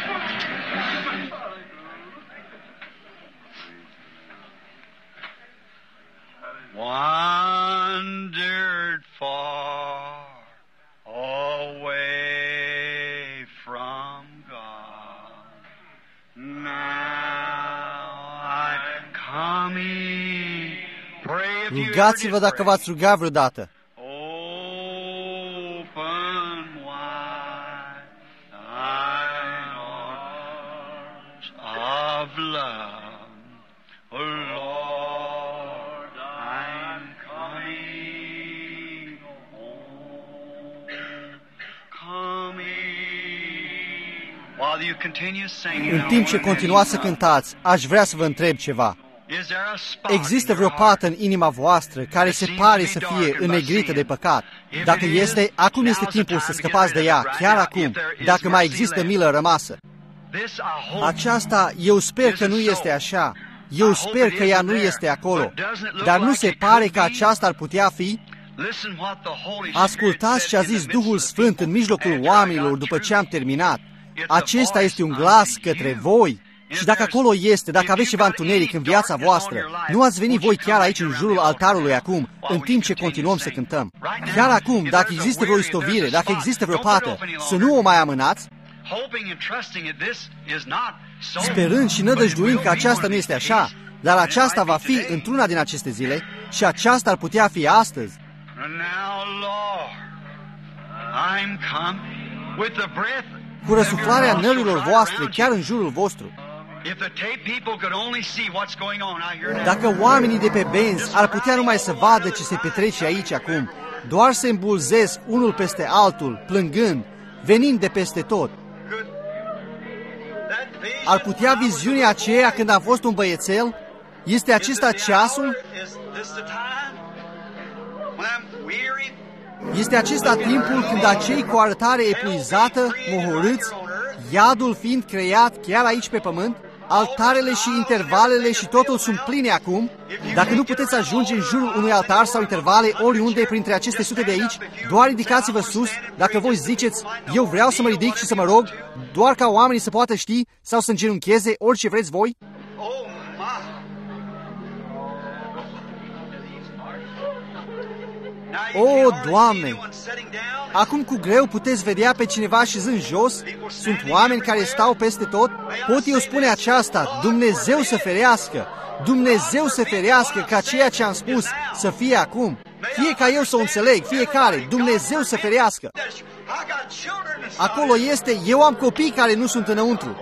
Wandered far away from God. Now I'm coming. Pray if you Rugați-vă dacă v-ați rugat vreodată. Open wide thine arms of love, Lord. În timp ce continuați să cântați, aș vrea să vă întreb ceva. Există vreo pată în inima voastră care se pare să fie înnegrită de păcat? Dacă este, acum este timpul să scăpați de ea, chiar acum, dacă mai există milă rămasă. Aceasta, eu sper că nu este așa. Eu sper că ea nu este acolo. Dar nu se pare că aceasta ar putea fi? Ascultați ce a zis Duhul Sfânt în mijlocul oamenilor după ce am terminat. Acesta este un glas către voi. Și dacă acolo este, dacă aveți ceva întuneric în viața voastră, nu ați venit voi chiar aici în jurul altarului acum, în timp ce continuăm să cântăm. Chiar acum, dacă există vreo istovire, dacă există vreo pată, să nu o mai amânați, sperând și nădăjduind că aceasta nu este așa, dar aceasta va fi într-una din aceste zile și aceasta ar putea fi astăzi. Cu răsuflarea nărilor voastre chiar în jurul vostru. Dacă oamenii de pe benzi ar putea numai să vadă ce se petrece aici acum, doar se îmbulzesc unul peste altul, plângând, venind de peste tot. Ar putea viziunea aceea când am fost un băiețel? Este acesta ceasul? Este acesta timpul când acei cu arătare epuizată, mohorâți, iadul fiind creat chiar aici pe pământ, altarele și intervalele și totul sunt pline acum. Dacă nu puteți ajunge în jurul unui altar sau intervale oriunde printre aceste sute de aici, doar ridicați-vă sus. Dacă voi ziceți, eu vreau să mă ridic și să mă rog, doar ca oamenii să poată ști sau să îngenuncheze, orice vreți voi. O, Doamne! Acum cu greu puteți vedea pe cineva șezând jos. Sunt oameni care stau peste tot. Pot eu spune aceasta, Dumnezeu să ferească, Dumnezeu să ferească ca ceea ce am spus să fie acum. Fie ca eu să o înțeleg, fiecare, Dumnezeu să ferească. Acolo este, eu am copii care nu sunt înăuntru.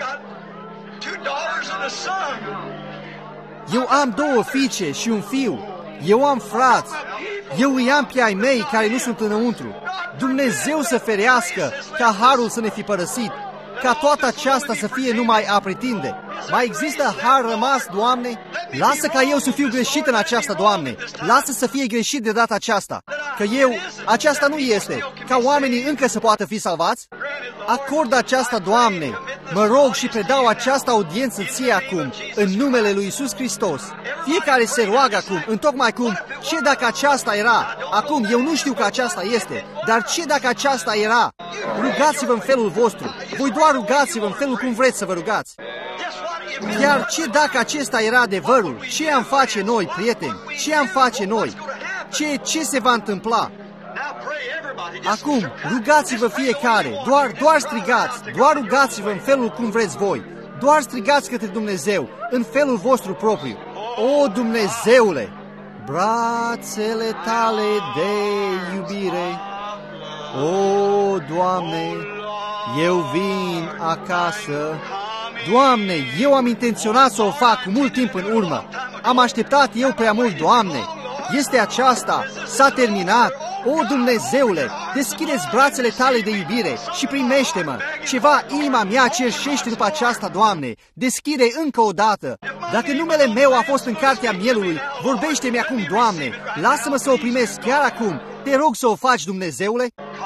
Eu am două fiice și un fiu. Eu am frați. Eu îi am pe ai mei care nu sunt înăuntru. Dumnezeu să ferească ca harul să ne fi părăsit, ca toată aceasta să fie numai a pretinde. Mai există har rămas, Doamne? Lasă ca eu să fiu greșit în aceasta, Doamne. Lasă să fie greșit de data aceasta. Că eu, aceasta nu este, ca oamenii încă să poată fi salvați. Acordă aceasta, Doamne. Mă rog și predau această audiență ție acum, în numele lui Iisus Hristos. Fiecare se roagă acum, întocmai cum, ce dacă aceasta era? Acum, eu nu știu că aceasta este, dar ce dacă aceasta era? Rugați-vă în felul vostru. Voi doar rugați-vă în felul cum vreți să vă rugați. Iar ce dacă acesta era adevărul? Ce am face noi, prieteni? Ce am face noi? Ce, ce se va întâmpla? Acum, rugați-vă fiecare, doar, doar strigați, doar rugați-vă în felul cum vreți voi, doar strigați către Dumnezeu, în felul vostru propriu. O, Dumnezeule, brațele tale de iubire, o, Doamne, eu vin acasă. Doamne, eu am intenționat să o fac cu mult timp în urmă. Am așteptat eu prea mult, Doamne. Este aceasta, s-a terminat. O, Dumnezeule, deschideți brațele tale de iubire și primește-mă. Ceva inima mea cerșește după aceasta, Doamne. Deschide încă o dată. Dacă numele meu a fost în cartea mielului, vorbește-mi acum, Doamne. Lasă-mă să o primesc chiar acum. Te rog să o faci, Dumnezeule.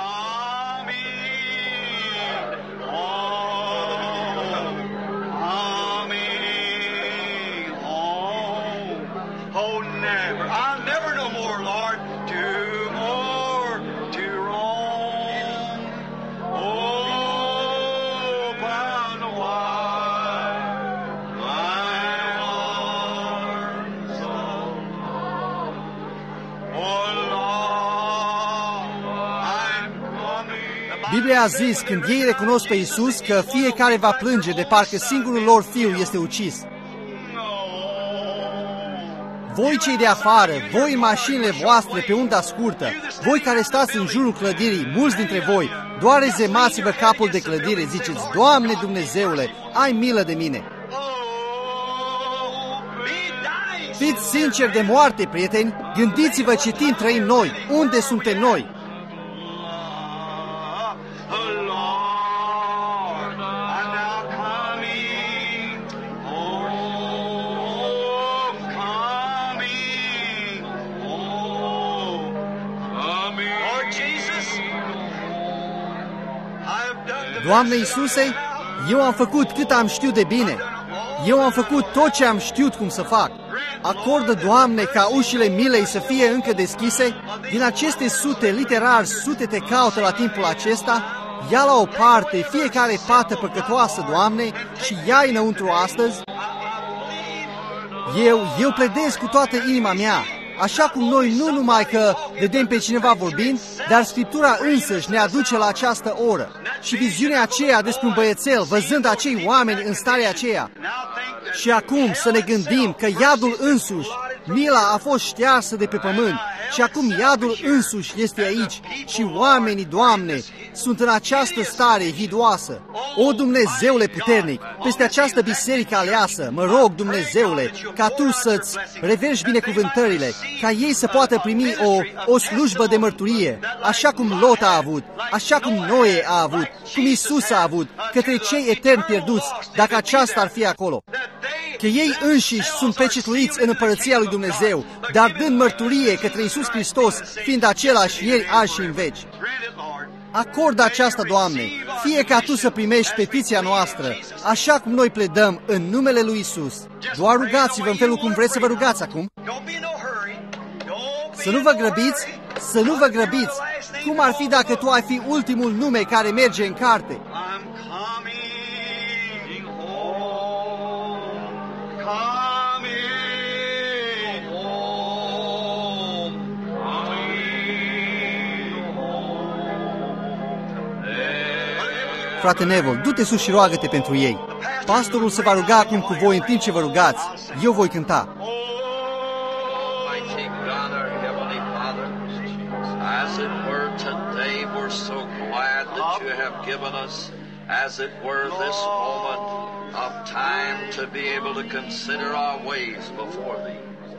Biblia a zis, când ei recunosc pe Iisus, că fiecare va plânge de parcă singurul lor fiu este ucis. Voi cei de afară, voi în mașinile voastre pe unda scurtă, voi care stați în jurul clădirii, mulți dintre voi, doar rezemați-vă capul de clădire, ziceți, Doamne Dumnezeule, ai milă de mine. Fiți sinceri de moarte, prieteni, gândiți-vă ce timp trăim noi, unde suntem noi. Doamne Iisuse, eu am făcut cât am știut de bine. Eu am făcut tot ce am știut cum să fac. Acordă, Doamne, ca ușile milei să fie încă deschise. Din aceste sute, literar, sute te caută la timpul acesta. Ia la o parte fiecare pată păcătoasă, Doamne, și ia-i înăuntru astăzi. Eu, eu pledez cu toată inima mea. Așa cum noi nu numai că vedem pe cineva vorbind, dar Scriptura însăși ne aduce la această oră. Și viziunea aceea despre un băiețel, văzând acei oameni în starea aceea. Și acum să ne gândim că iadul însuși, mila a fost ștearsă de pe pământ și acum iadul însuși este aici și oamenii, Doamne, sunt în această stare hidoasă. O, Dumnezeule puternic, peste această biserică aleasă, mă rog, Dumnezeule, ca Tu să-ți reverși binecuvântările, ca ei să poată primi o, o slujbă de mărturie, așa cum Lot a avut, așa cum Noe a avut, cum Iisus a avut, către cei eterni pierduți, dacă aceasta ar fi acolo. Că ei înșiși sunt pecetluiți în împărăția lui Dumnezeu, dar dând mărturie către Iisus Hristos, fiind același ieri, azi și în veci. Acordă aceasta, Doamne, fie ca Tu să primești petiția noastră, așa cum noi pledăm în numele lui Isus. Doar rugați-vă în felul cum vreți să vă rugați acum. Să nu vă grăbiți, să nu vă grăbiți. Cum ar fi dacă Tu ai fi ultimul nume care merge în carte? Frate Neville, du-te sus și roagă-te pentru ei. Pastorul se va ruga acum cu voi în timp ce vă rugați. Eu voi cânta. As it were today, we're so glad that you have given us, as it were this moment of time to be able to consider our ways before Thee.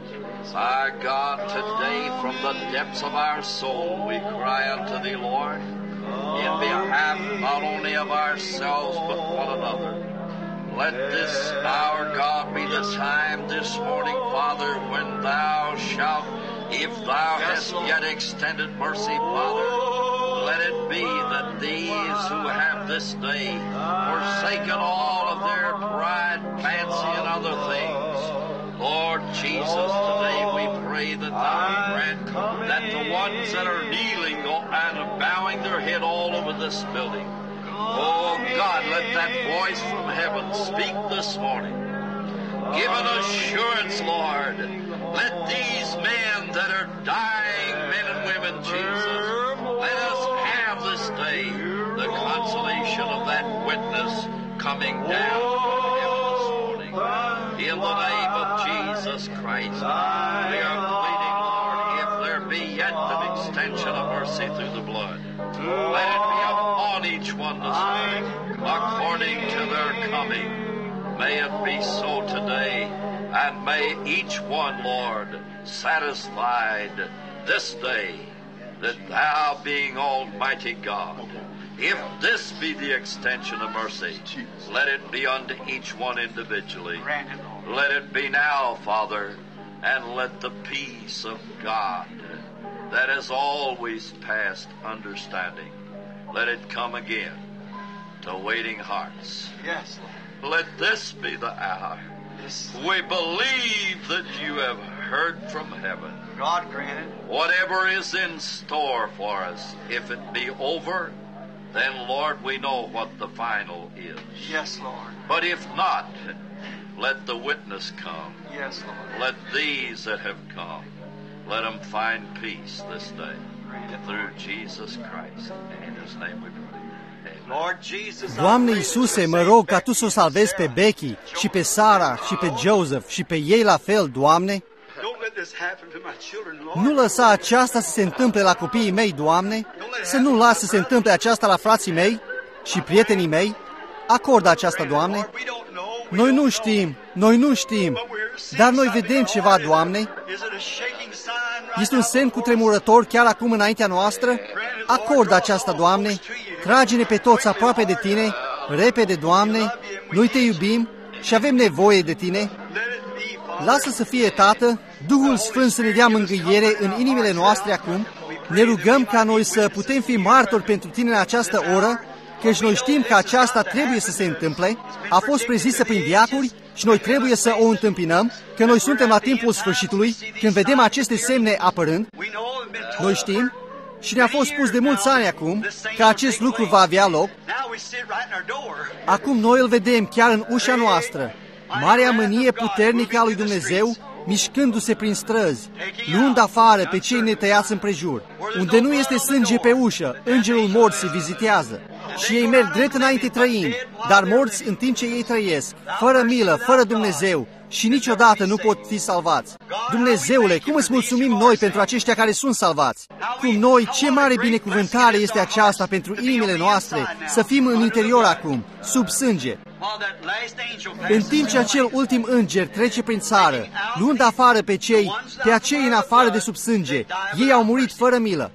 My God, today from the depths of our soul we cry unto Thee, Lord, in behalf not only of ourselves but one another. Let this, our God, be the time this morning, Father, when Thou shalt, if Thou hast yet extended mercy, Father, let it be that these who have this day forsaken all of their pride, fancy, and other things, Lord Jesus, today we pray that Thou grant that the ones that are kneeling and bowing their head all over this building, oh God, let that voice from heaven speak this morning. Give an assurance, Lord. Let these men that are dying, men and women, Jesus, let us have this day the consolation of that witness coming down from heaven this morning. In the name of Jesus Christ, we are pleading, Lord, if there be yet an extension of mercy through the blood, let it be upon each one this day, according to their coming. May it be so today, and may each one, Lord, satisfied this day that Thou, being Almighty God, if this be the extension of mercy, let it be unto each one individually. Let it be now, Father, and let the peace of God that has always passed understanding, let it come again to waiting hearts. Yes, Lord. Let this be the hour. We believe that You have heard from heaven. God grant it. Whatever is in store for us, if it be over, then, Lord, we know what the final is. Yes, Lord. But if not, let the witness come. Yes, Lord. Let these that have come, let them find peace this day. Through Jesus Christ. In His name we pray. Doamne Iisuse, mă rog ca Tu să o salvezi pe Becky și pe Sara și pe Joseph și pe ei la fel, Doamne. Nu lăsa aceasta să se întâmple la copiii mei, Doamne. Să nu lasă să se întâmple aceasta la frații mei și prietenii mei. Acordă aceasta, Doamne. Noi nu știm, noi nu știm, dar noi vedem ceva, Doamne. Este un semn cutremurător chiar acum înaintea noastră? Acordă aceasta, Doamne. Trage-ne pe toți aproape de Tine, repede, Doamne. Noi Te iubim și avem nevoie de Tine. Lasă să fie, Tată, Duhul Sfânt să ne dea mângâiere în inimile noastre acum. Ne rugăm ca noi să putem fi martori pentru Tine în această oră, căci noi știm că aceasta trebuie să se întâmple, a fost prezisă prin diacuri și noi trebuie să o întâmpinăm, că noi suntem la timpul sfârșitului, când vedem aceste semne apărând. Noi știm și ne-a fost spus de mulți ani acum că acest lucru va avea loc. Acum noi îl vedem chiar în ușa noastră, marea mânie puternică a lui Dumnezeu, mișcându-se prin străzi, luând afară pe cei netăiați împrejur. Unde nu este sânge pe ușă, îngerul morții vizitează. Și ei merg drept înainte trăind, dar morți în timp ce ei trăiesc, fără milă, fără Dumnezeu, și niciodată nu pot fi salvați. Dumnezeule, cum îți mulțumim noi pentru aceștia care sunt salvați? Cum noi, ce mare binecuvântare este aceasta pentru inimile noastre, să fim în interior acum, sub sânge. În timp ce acel ultim înger trece prin țară, luând afară pe cei, pe acei în afară de sub sânge, ei au murit fără milă.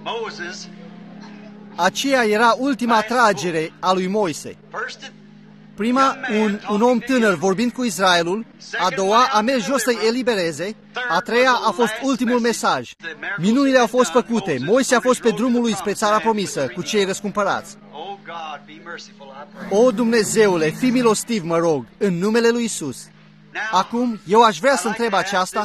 Aceea era ultima tragere a lui Moise. Prima, un, un om tânăr vorbind cu Israelul, a doua a mers jos să-i elibereze, a treia a fost ultimul mesaj. Minunile au fost făcute, Moise a fost pe drumul lui spre țara promisă cu cei răscumpărați. O, Dumnezeule, fii milostiv, mă rog, în numele lui Isus. Acum, eu aș vrea să întreb aceasta.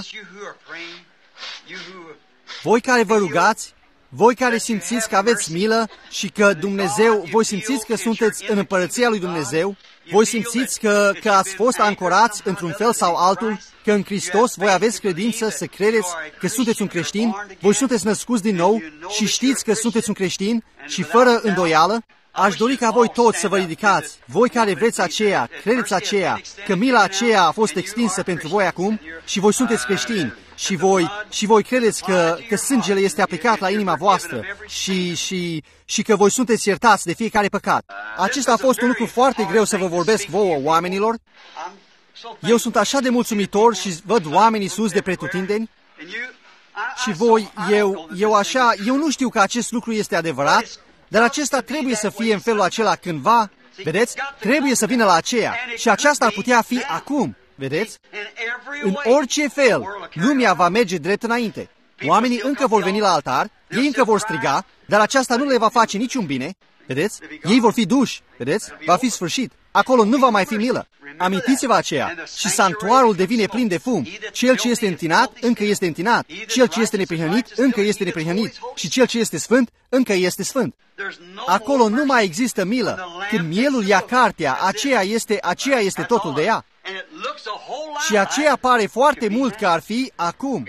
Voi care vă rugați, voi care simțiți că aveți milă și că Dumnezeu, voi simțiți că sunteți în împărăția lui Dumnezeu, voi simțiți că, că ați fost ancorați într-un fel sau altul, că în Hristos voi aveți credință să credeți că sunteți un creștin, voi sunteți născuți din nou și știți că sunteți un creștin și fără îndoială, aș dori ca voi toți să vă ridicați, voi care vreți aceea, credeți aceea, că mila aceea a fost extinsă pentru voi acum și voi sunteți creștini și voi, și voi credeți că, că sângele este aplicat la inima voastră și, și, și că voi sunteți iertați de fiecare păcat. Acesta a fost un lucru foarte greu să vă vorbesc vouă, oamenilor. Eu sunt așa de mulțumitor și văd oamenii sus de pretutindeni și voi, eu, eu așa, eu nu știu că acest lucru este adevărat, dar acesta trebuie să fie în felul acela cândva, vedeți? Trebuie să vină la aceea și aceasta ar putea fi acum, vedeți? În orice fel, lumea va merge drept înainte. Oamenii încă vor veni la altar, ei încă vor striga, dar aceasta nu le va face niciun bine, vedeți? Ei vor fi duși, vedeți? Va fi sfârșit. Acolo nu va mai fi milă. Amintiți-vă aceea. Și sanctuarul devine plin de fum. Cel ce este întinat, încă este întinat. Cel ce este neprihănit, încă este neprihănit. Și cel ce este sfânt, încă este sfânt. Acolo nu mai există milă. Când mielul ia cartea, aceea este, aceea este totul de ea. Și aceea pare foarte mult că ar fi acum.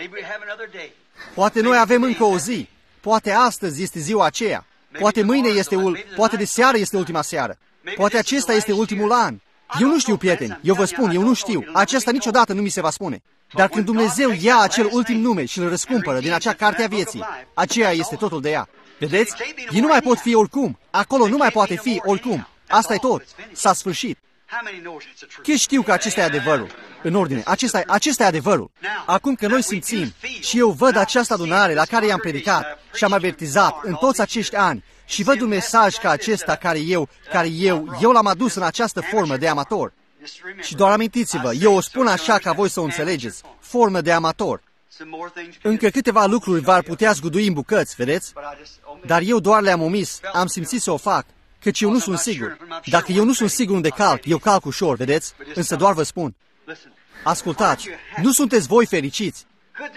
Poate noi avem încă o zi. Poate astăzi este ziua aceea. Poate mâine este, ul... poate de seară este ultima seară. Poate acesta este ultimul an. Eu nu știu, prieteni, eu vă spun, eu nu știu. Aceasta niciodată nu mi se va spune. Dar când Dumnezeu ia acel ultim nume și îl răscumpără din acea carte a vieții, aceea este totul de ea. Vedeți? Ei nu mai pot fi oricum. Acolo nu mai poate fi oricum. Asta e tot. S-a sfârșit. Cât știu că acesta e adevărul? În ordine, acesta, acesta e adevărul. Acum că noi simțim și eu văd această adunare la care i-am predicat și am avertizat în toți acești ani și văd un mesaj ca acesta care eu, care eu, eu l-am adus în această formă de amator. Și doar amintiți-vă, eu o spun așa ca voi să o înțelegeți, formă de amator. Încă câteva lucruri v-ar putea zgudui în bucăți, vedeți? Dar eu doar le-am omis, am simțit să o fac, căci eu nu sunt sigur. Dacă eu nu sunt sigur unde calc, eu calc ușor, vedeți? Însă doar vă spun. Ascultați, nu sunteți voi fericiți.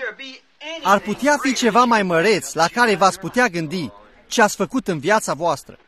Ar putea fi ceva mai măreț la care v-ați putea gândi ce ați făcut în viața voastră.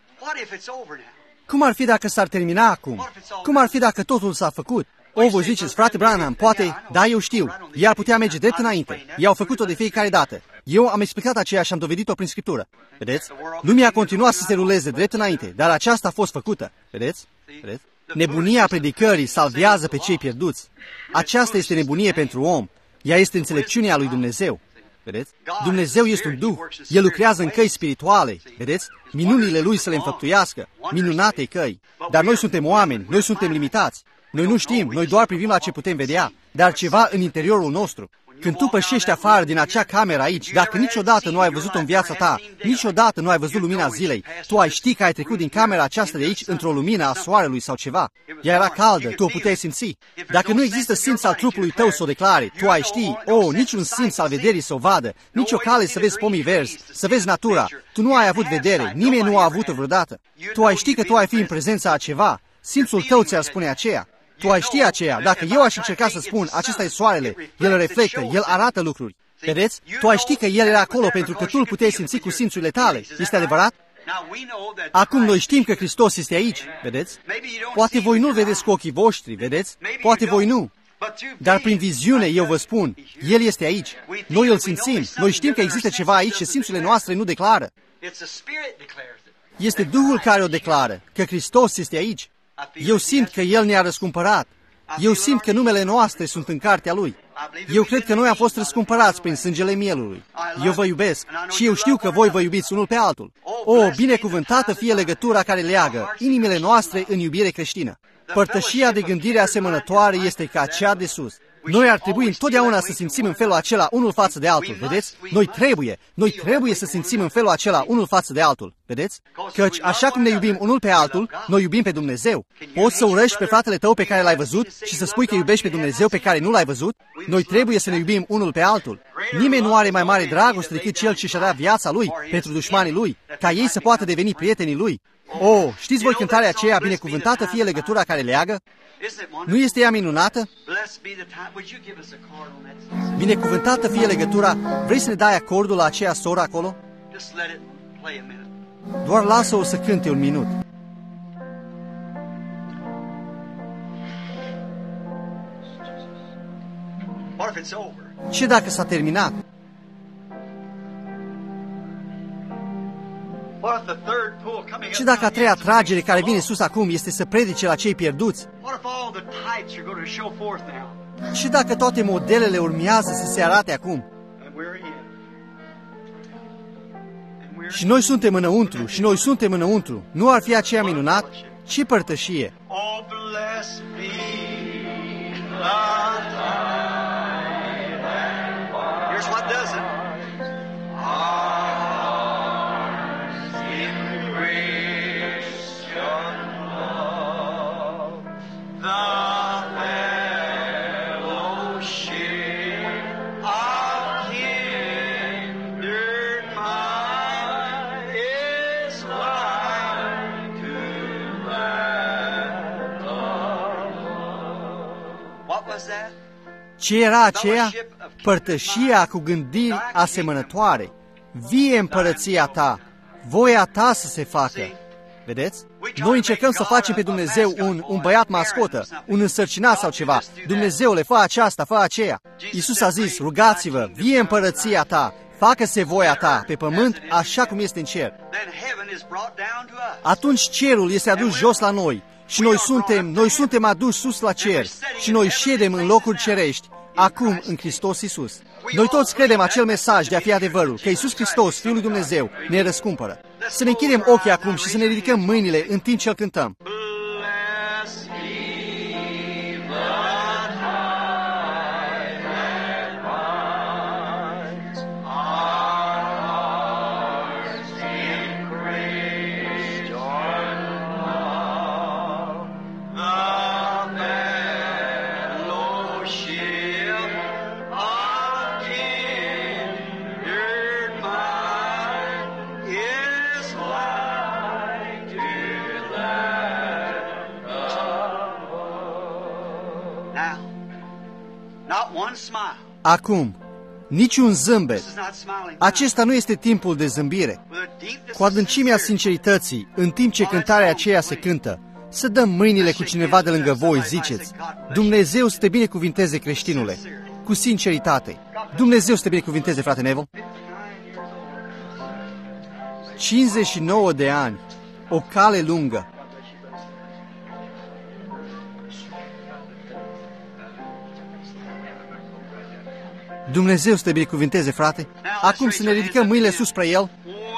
Cum ar fi dacă s-ar termina acum? Cum ar fi dacă totul s-a făcut? O, voi ziceți, frate Branham, poate, da, eu știu, ei ar putea merge drept înainte. Ei au făcut-o de fiecare dată. Eu am explicat aceea și am dovedit-o prin Scriptură. Vedeți? Lumea a continuat să se ruleze drept înainte, dar aceasta a fost făcută. Vedeți? Vedeți? Nebunia predicării salvează pe cei pierduți. Aceasta este nebunie pentru om. Ea este înțelepciunea lui Dumnezeu. Vedeți? Dumnezeu este un Duh. El lucrează în căi spirituale. Vedeți? Minunile Lui să le înfăptuiască. Minunate căi. Dar noi suntem oameni. Noi suntem limitați. Noi nu știm. Noi doar privim la ce putem vedea. Dar ceva în interiorul nostru. Când tu pășești afară din acea cameră aici, dacă niciodată nu ai văzut-o în viața ta, niciodată nu ai văzut lumina zilei, tu ai ști că ai trecut din camera aceasta de aici într-o lumină a soarelui sau ceva. Ea era caldă, tu o puteai simți. Dacă nu există simț al trupului tău să o declare, tu ai ști, oh, niciun simț al vederii să o vadă, nici o cale să vezi pomii verzi, să vezi natura. Tu nu ai avut vedere, nimeni nu a avut-o vreodată. Tu ai ști că tu ai fi în prezența a ceva, simțul tău ți-ar spune aceea. Tu ai ști aceea. Dacă eu aș încerca să spun, acesta e soarele, el reflectă, el arată lucruri. Vedeți? Tu ai ști că el era acolo pentru că tu îl puteai simți cu simțurile tale. Este adevărat? Acum noi știm că Hristos este aici. Vedeți? Poate voi nu-l vedeți cu ochii voștri, vedeți? Poate voi nu. Dar prin viziune, eu vă spun, el este aici. Noi îl simțim. Noi știm că există ceva aici și simțurile noastre nu declară. Este Duhul care o declară, că Hristos este aici. Eu simt că El ne-a răscumpărat. Eu simt că numele noastre sunt în cartea Lui. Eu cred că noi am fost răscumpărați prin sângele mielului. Eu vă iubesc și eu știu că voi vă iubiți unul pe altul. O, binecuvântată fie legătura care leagă inimile noastre în iubire creștină. Părtășia de gândire asemănătoare este ca cea de sus. Noi ar trebui întotdeauna să simțim în felul acela unul față de altul, vedeți? Noi trebuie, noi trebuie să simțim în felul acela unul față de altul, vedeți? Căci așa cum ne iubim unul pe altul, noi iubim pe Dumnezeu. Poți să urăști pe fratele tău pe care l-ai văzut și să spui că iubești pe Dumnezeu pe care nu l-ai văzut? Noi trebuie să ne iubim unul pe altul. Nimeni nu are mai mare dragoste decât cel ce și-a dat viața lui pentru dușmanii lui, ca ei să poată deveni prietenii lui. Oh, știți voi cântarea aceea, binecuvântată fie legătura care leagă? Nu este ea minunată? Binecuvântată fie legătura. Vrei să ne dai acordul la aceea soră acolo? Doar lasă-o să cânte un minut. Ce dacă s-a terminat? Ce dacă a treia tragere care vine sus acum este să predice la cei pierduți? Ce dacă toate modelele urmează să se arate acum? Și noi suntem înăuntru, și noi suntem înăuntru. Nu ar fi aceea minunat? Ce părtășie! Ce era aceea? Părtășia cu gândiri asemănătoare. Vie împărăția ta, voia ta să se facă. Vedeți? Noi încercăm să facem pe Dumnezeu un, un băiat mascotă, un însărcinat sau ceva. Dumnezeule, fă aceasta, fă aceea. Iisus a zis, rugați-vă, vie împărăția ta, facă-se voia ta pe pământ așa cum este în cer. Atunci cerul este adus jos la noi. Și noi suntem, noi suntem aduși sus la cer și noi ședem în locuri cerești, acum în Hristos Iisus. Noi toți credem acel mesaj de a fi adevărul, că Iisus Hristos, Fiul lui Dumnezeu, ne răscumpără. Să ne închidem ochii acum și să ne ridicăm mâinile în timp ce îl cântăm. Acum, niciun zâmbet. Acesta nu este timpul de zâmbire. Cu adâncimea sincerității, în timp ce cântarea aceea se cântă, să dăm mâinile cu cineva de lângă voi, ziceți, Dumnezeu să te binecuvinteze, creștinule, cu sinceritate. Dumnezeu să te binecuvinteze, frate Nevo. cincizeci și nouă de ani, o cale lungă. Dumnezeu să te binecuvinteze, frate. Acum să ne ridicăm mâinile sus spre El.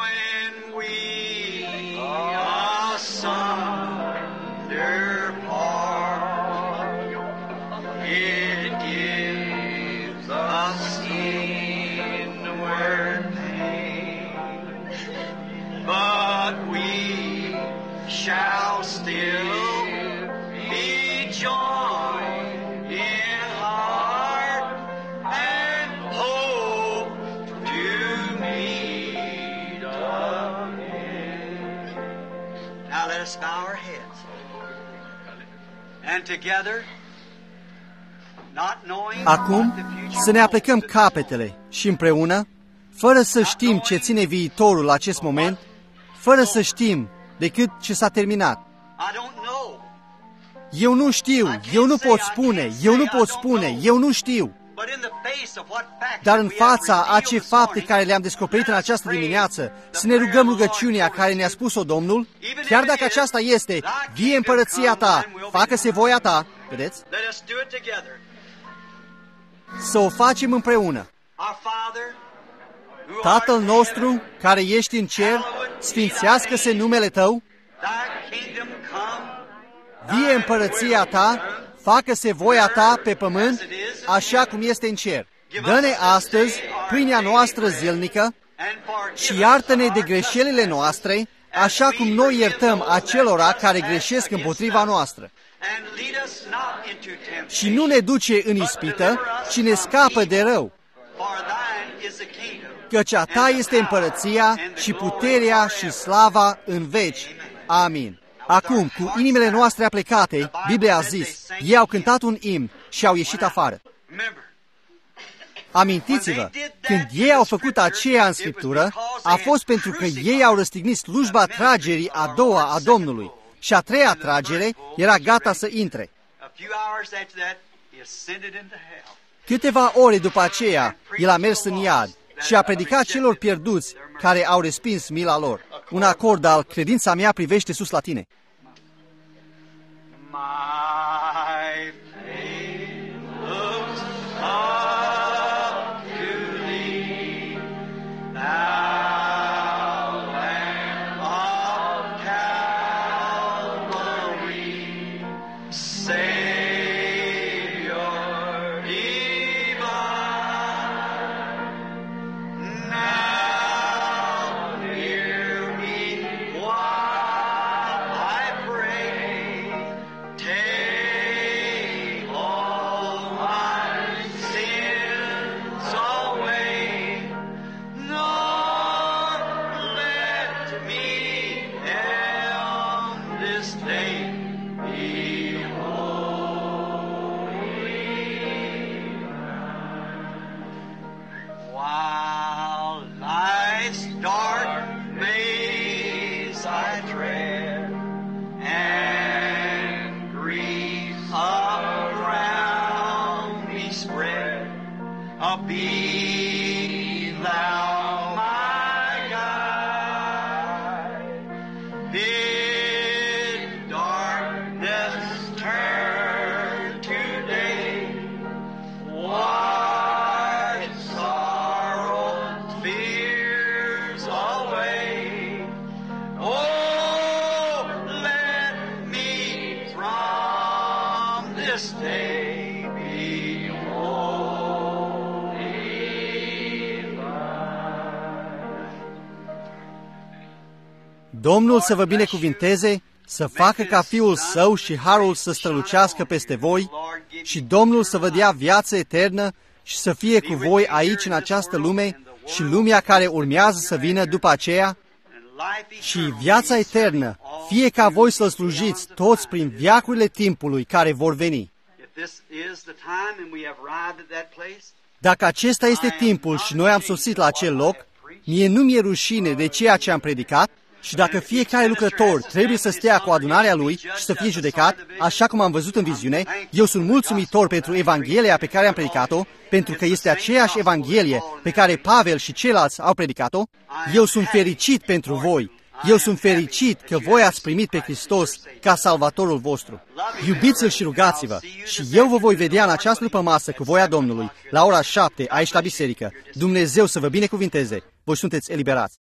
Acum să ne aplecăm capetele și împreună, fără să știm ce ține viitorul la acest moment, fără să știm decât ce s-a terminat. Eu nu știu, eu nu pot spune, eu nu pot spune, eu nu știu. Dar în fața a ce fapte care le-am descoperit în această dimineață, să ne rugăm rugăciunea care ne-a spus-o Domnul, chiar dacă aceasta este, vie împărăția ta, facă-se voia ta, vedeți? Să o facem împreună. Tatăl nostru, care ești în cer, sfințească-se numele Tău, vie împărăția Ta, facă-se voia ta pe pământ, așa cum este în cer. Dă-ne astăzi pâinea noastră zilnică și iartă-ne de greșelile noastre, așa cum noi iertăm acelora care greșesc împotriva noastră. Și nu ne duce în ispită, ci ne scapă de rău. Căci a ta este împărăția și puterea și slava în veci. Amin. Acum, cu inimile noastre aplecate, Biblia a zis, ei au cântat un imn și au ieșit afară. Amintiți-vă, când ei au făcut aceea în Scriptură, a fost pentru că ei au răstignit slujba tragerii a doua a Domnului și a treia tragere era gata să intre. Câteva ore după aceea, el a mers în iad și a predicat celor pierduți care au respins mila lor. Un acord al credința mea privește sus la tine. Domnul să vă binecuvinteze, să facă ca Fiul Său și harul să strălucească peste voi și Domnul să vă dea viață eternă și să fie cu voi aici în această lume și lumea care urmează să vină după aceea și viața eternă, fie ca voi să-L slujiți toți prin veacurile timpului care vor veni. Dacă acesta este timpul și noi am sosit la acel loc, mie nu mi-e rușine de ceea ce am predicat, și dacă fiecare lucrător trebuie să stea cu adunarea lui și să fie judecat, așa cum am văzut în viziune, eu sunt mulțumitor pentru Evanghelia pe care am predicat-o, pentru că este aceeași Evanghelie pe care Pavel și ceilalți au predicat-o. Eu sunt fericit pentru voi. Eu sunt fericit că voi ați primit pe Hristos ca salvatorul vostru. Iubiți-L și rugați-vă și eu vă voi vedea în această dupămasă cu voia Domnului, la ora șapte, aici la biserică. Dumnezeu să vă binecuvinteze. Voi sunteți eliberați.